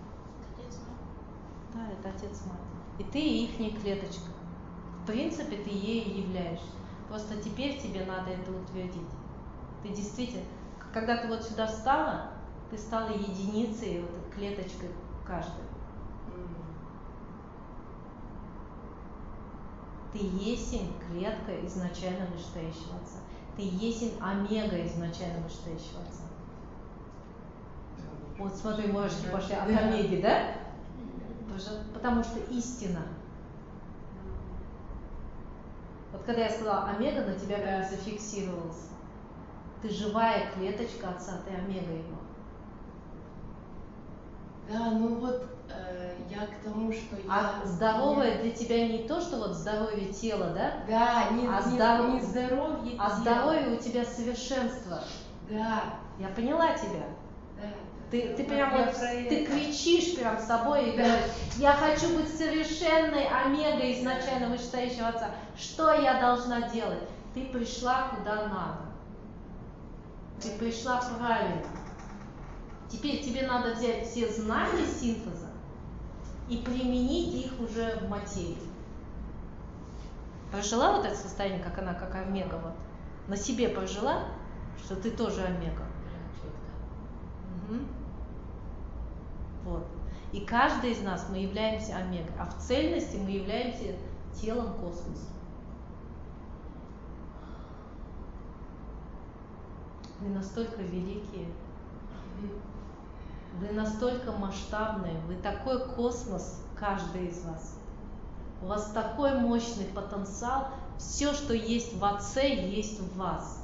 Да, это отец-мать. И ты ихняя клеточка. В принципе, ты ею являешься. Просто теперь тебе надо это утвердить. Ты действительно, когда ты вот сюда встала, ты стала единицей, вот клеточкой каждой. Ты есень клетка изначально вышестоящего отца. Ты есень омега изначально вышестоящего отца. Вот смотри, мурашки пошли от омеги, да? Потому что истина. Вот когда я сказала омега, на тебя прям зафиксировался. Ты живая клеточка отца, ты омега его. Да, ну вот Я к тому, что А я... здоровое для тебя не то, что вот здоровье тела, да? Да, не здоровье А тела. здоровье у тебя совершенство. Да. Я поняла тебя. Да. Ты прям вот, ты кричишь прям собой и говоришь, я хочу быть совершенной омегой изначально вышестоящего Отца. Что я должна делать? Ты пришла куда надо. Ты пришла правильно. Теперь тебе надо взять все знания синтеза и применить их уже в материи. Прожила вот это состояние, как она, как омега, вот. На себе прожила, что ты тоже омега. Угу. Вот. И каждый из нас, мы являемся омегой, а в цельности мы являемся телом космоса. Вы настолько великие, вы настолько масштабные, вы такой космос, каждый из вас. У вас такой мощный потенциал, все, что есть в Отце, есть в вас.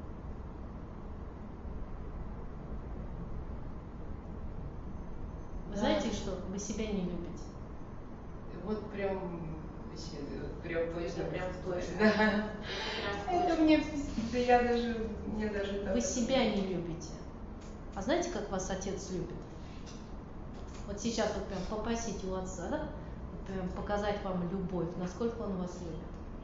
Вы знаете что? Вы себя не любите. Вот прям точно, прям точно. Да. Это мне, да я даже, Вы себя не любите. А знаете, как вас Отец любит? Вот сейчас вот прям попросите у Отца, да? Вот прям показать вам любовь, насколько Он вас любит.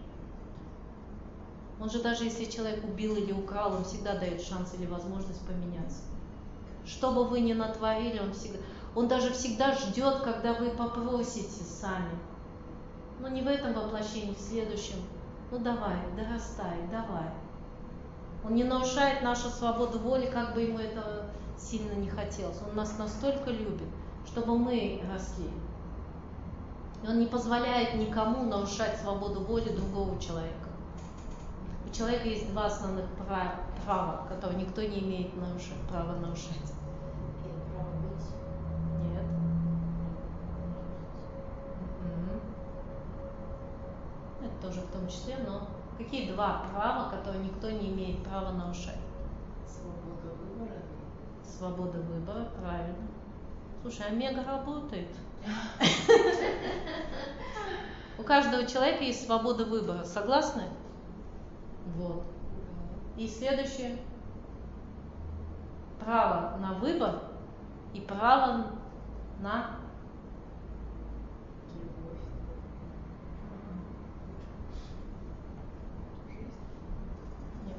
Он же даже если человек убил или украл, он всегда дает шанс или возможность поменяться. Что бы вы ни натворили, он даже всегда ждет, когда вы попросите сами. Ну не в этом воплощении, в следующем. Ну давай, дорастай, давай. Он не нарушает нашу свободу воли, как бы ему этого сильно не хотелось. Он нас настолько любит, чтобы мы росли. И он не позволяет никому нарушать свободу воли другого человека. У человека есть два основных права, которые никто не имеет права нарушать. Право быть. Нет. Это тоже в том числе, но какие два права, которые никто не имеет права нарушать? Свобода выбора. Свобода выбора, правильно. Слушай, омега работает. У каждого человека есть свобода выбора. Согласны? Вот. И следующее. Право на выбор и право на Любовь. Нет.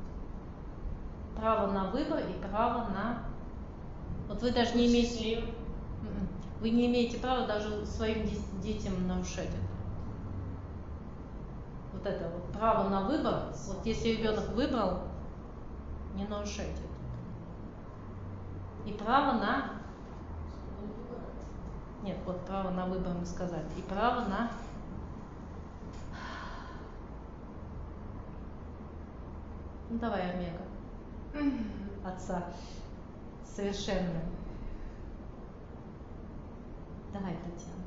Право на выбор и право на... Вот вы даже не имеете... Вы не имеете права даже своим детям нарушать это. Вот это вот право на выбор. Вот если ребенок выбрал, не нарушайте это. И право на... Нет, вот право на выбор мы сказали. И право на... Ну давай, омега. Отца. Совершенная. Давай, Татьяна.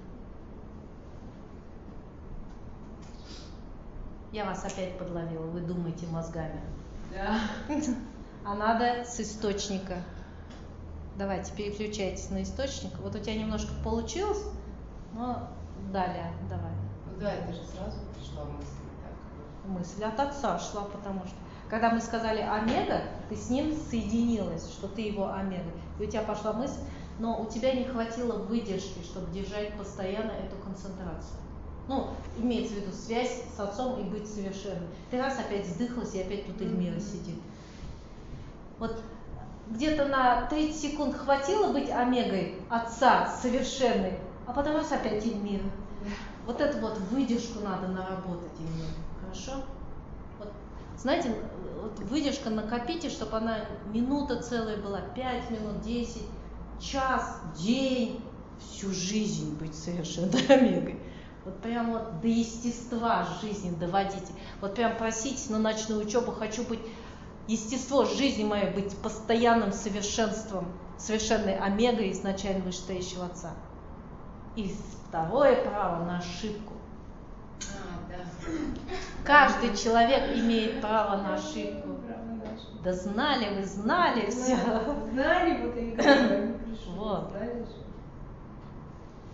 Я вас опять подловила, вы думаете мозгами. Да. А надо с источника. Давайте, переключайтесь на источник. Вот у тебя немножко получилось, но далее, давай. Ну да, это же сразу пришла мысль. Так. Мысль от Отца шла, потому что, когда мы сказали омега, ты с ним соединилась, что ты его омега. И у тебя пошла мысль, но у тебя не хватило выдержки, чтобы держать постоянно эту концентрацию. Ну, имеется в виду связь с Отцом и быть совершенным. Ты раз опять сдыхалась, и опять тут Эльмира сидит. Вот где-то на 30 секунд хватило быть омегой Отца совершенной, а потом раз опять Эльмира. Вот эту вот выдержку надо наработать, Эльмира. Хорошо? Вот, знаете, вот выдержка накопите, чтобы она минута целая была, 5 минут, 10, час, день, всю жизнь быть совершенной омегой. Вот прям вот до естества жизни доводите. Вот прям просите на ночную учебу, хочу быть, естество жизни моей быть постоянным совершенством, совершенной омегой изначально вышестоящего Отца. И второе право на ошибку. Да. Каждый человек имеет право на ошибку. Да знали вы, знали все. Знали, вот и никогда не пришло. Вот. Знали же.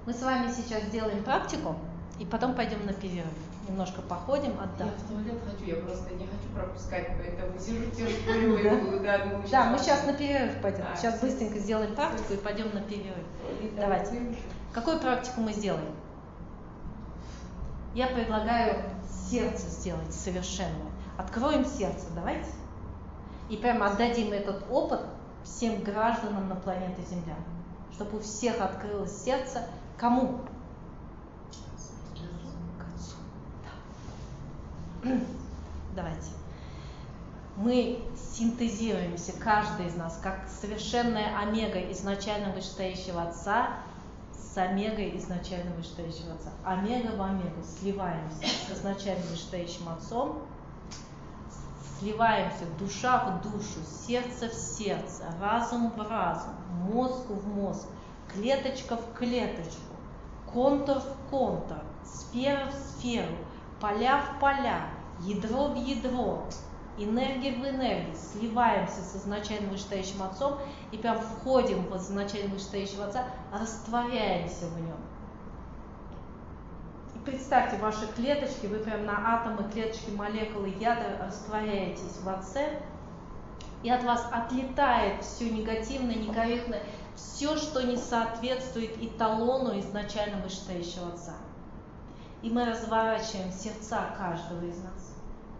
Мы с вами сейчас сделаем практику, и потом пойдем на перерыв. Немножко походим, Я отдам. в туалет хочу, я просто не хочу пропускать, поэтому сижу, терплю и буду, да, думаю, Да, мы сейчас на перерыв пойдем. А, Сейчас быстренько сделаем практику и пойдем на перерыв. Давайте. Какую практику мы сделаем? Я предлагаю сердце сделать совершенное. Откроем сердце, давайте. И прямо отдадим этот опыт всем гражданам на планете Земля. Чтобы у всех открылось сердце. Кому? К Отцу. Да. Давайте. Мы синтезируемся, каждый из нас, как совершенная омега изначально вышестоящего Отца с омегой изначально вышестоящего Отца. Омега в омегу. Сливаемся с изначально вышестоящим Отцом. Сливаемся душа в душу, сердце в сердце, разум в разум, мозг в мозг, клеточка в клеточку, контур в контур, сфера в сферу, поля в поля, ядро в ядро, энергия в энергию. Сливаемся с изначально вышестоящим Отцом и прям входим в изначально вышестоящего Отца, растворяемся в нем. Представьте, ваши клеточки, вы прям на атомы, клеточки, молекулы, ядра растворяетесь в Отце, и от вас отлетает все негативное, некорректное, все, что не соответствует эталону изначально вышестоящего Отца. И мы разворачиваем сердца каждого из нас.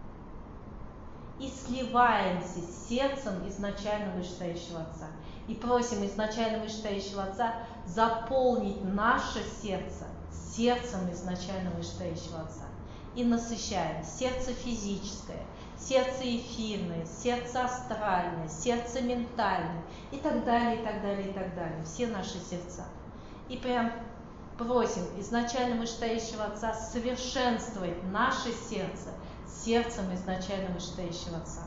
И сливаемся с сердцем изначально вышестоящего Отца. И просим изначально вышестоящего Отца заполнить наше сердце сердцем изначально вышестоящего Отца. И насыщаем сердце физическое, сердце эфирное, сердце астральное, сердце ментальное и так далее, и так далее, и так далее. Все наши сердца. И прям просим изначально вышестоящего Отца совершенствовать наше сердце сердцем изначально вышестоящего Отца.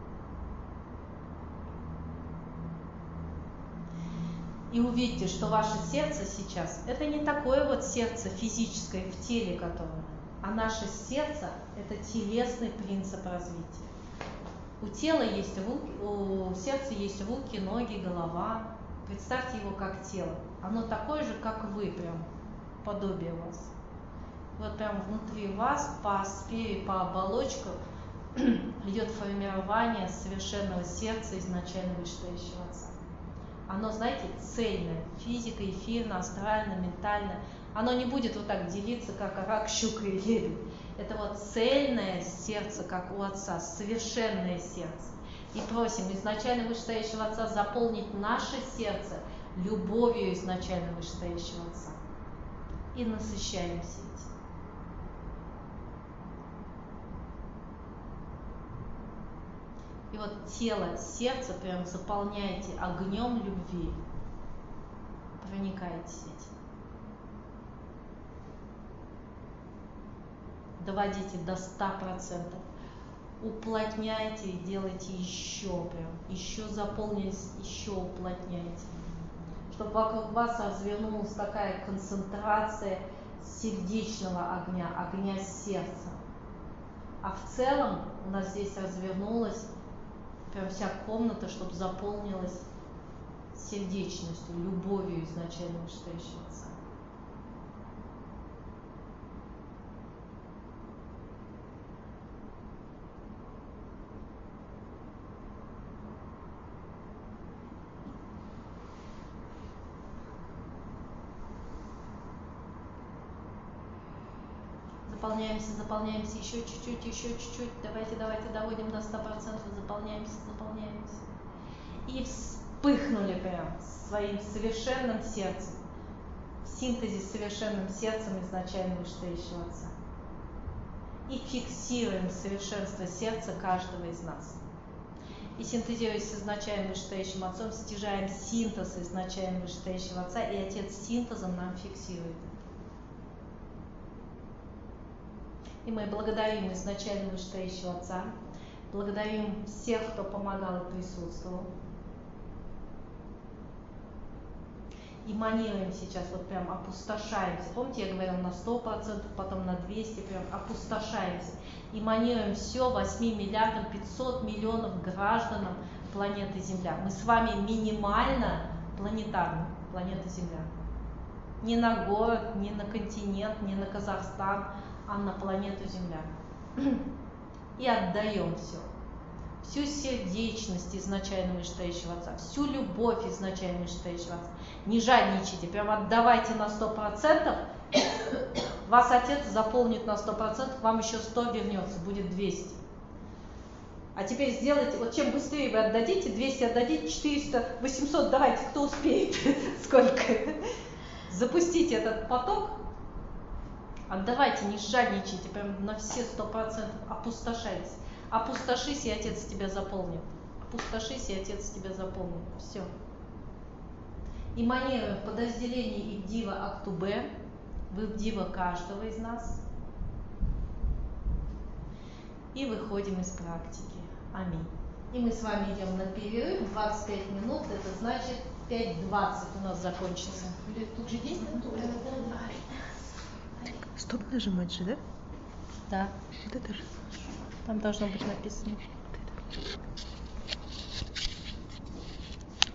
И увидите, что ваше сердце сейчас, это не такое вот сердце физическое в теле которое, а наше сердце – это телесный принцип развития. У тела есть руки, у сердца есть руки, ноги, голова. Представьте его как тело. Оно такое же, как вы, прям подобие вас. Вот прям внутри вас, по сфере, по оболочку идет формирование совершенного сердца изначально вышестоящего Отца. Оно, знаете, цельное, физика, эфирно, астрально, ментально. Оно не будет вот так делиться, как рак, щука и лебедь. Это вот цельное сердце, как у Отца, совершенное сердце. И просим изначально вышестоящего Отца заполнить наше сердце любовью изначально вышестоящего Отца. И насыщаемся этим. И вот тело, сердце прям заполняйте огнем любви. Проникайтесь этим. Доводите до 100%. Уплотняйте и делайте еще прям. Еще заполнились, еще уплотняйте. Чтобы вокруг вас развернулась такая концентрация сердечного огня, огня сердца. А в целом у нас здесь развернулась прям вся комната, чтобы заполнилась сердечностью, любовью изначально вышестоящего Отца. Заполняемся, заполняемся, еще чуть-чуть, еще чуть-чуть. Давайте, доводим до 100%, заполняемся, заполняемся. И вспыхнули прям своим совершенным сердцем, в синтезе с совершенным сердцем изначально вышестоящего Отца. И фиксируем совершенство сердца каждого из нас. И синтезируясь с изначально вышестоящим Отцом, стяжаем синтез изначально вышестоящего Отца, и Отец синтезом нам фиксирует. И мы благодарим изначально вышестоящего Отца, благодарим всех, кто помогал и присутствовал. И манируем сейчас, вот прям опустошаемся. Помните, я говорила на 100%, потом на 200%, прям опустошаемся. И манируем все 8 миллиардам 500 миллионов гражданам планеты Земля. Мы с вами минимально планетарны, планета Земля. не на город, не на континент, не на Казахстан, а на планету Земля. И отдаем все. Всю сердечность изначально вышестоящего Отца, всю любовь изначально вышестоящего Отца. Не жадничайте, прям отдавайте на 100%, вас Отец заполнит на 100%, вам еще 100 вернется, будет 200. А теперь сделайте, вот чем быстрее вы отдадите, 200 отдадите, 400, 800, давайте, кто успеет, сколько. Запустите этот поток, отдавайте, не жадничайте, прям на все 100%, опустошайтесь. Опустошись, и Отец тебя заполнит. Опустошись, и Отец тебя заполнит. Все. И манера в подразделении Ивдива Актубе, в Ивдива каждого из нас. И выходим из практики. Аминь. И мы с вами идем на перерыв, 25 минут, это значит 5:20 у нас закончится. Тут же есть натура? Стоп нажимать же, да? Да. Вот это же. Там должно быть написано.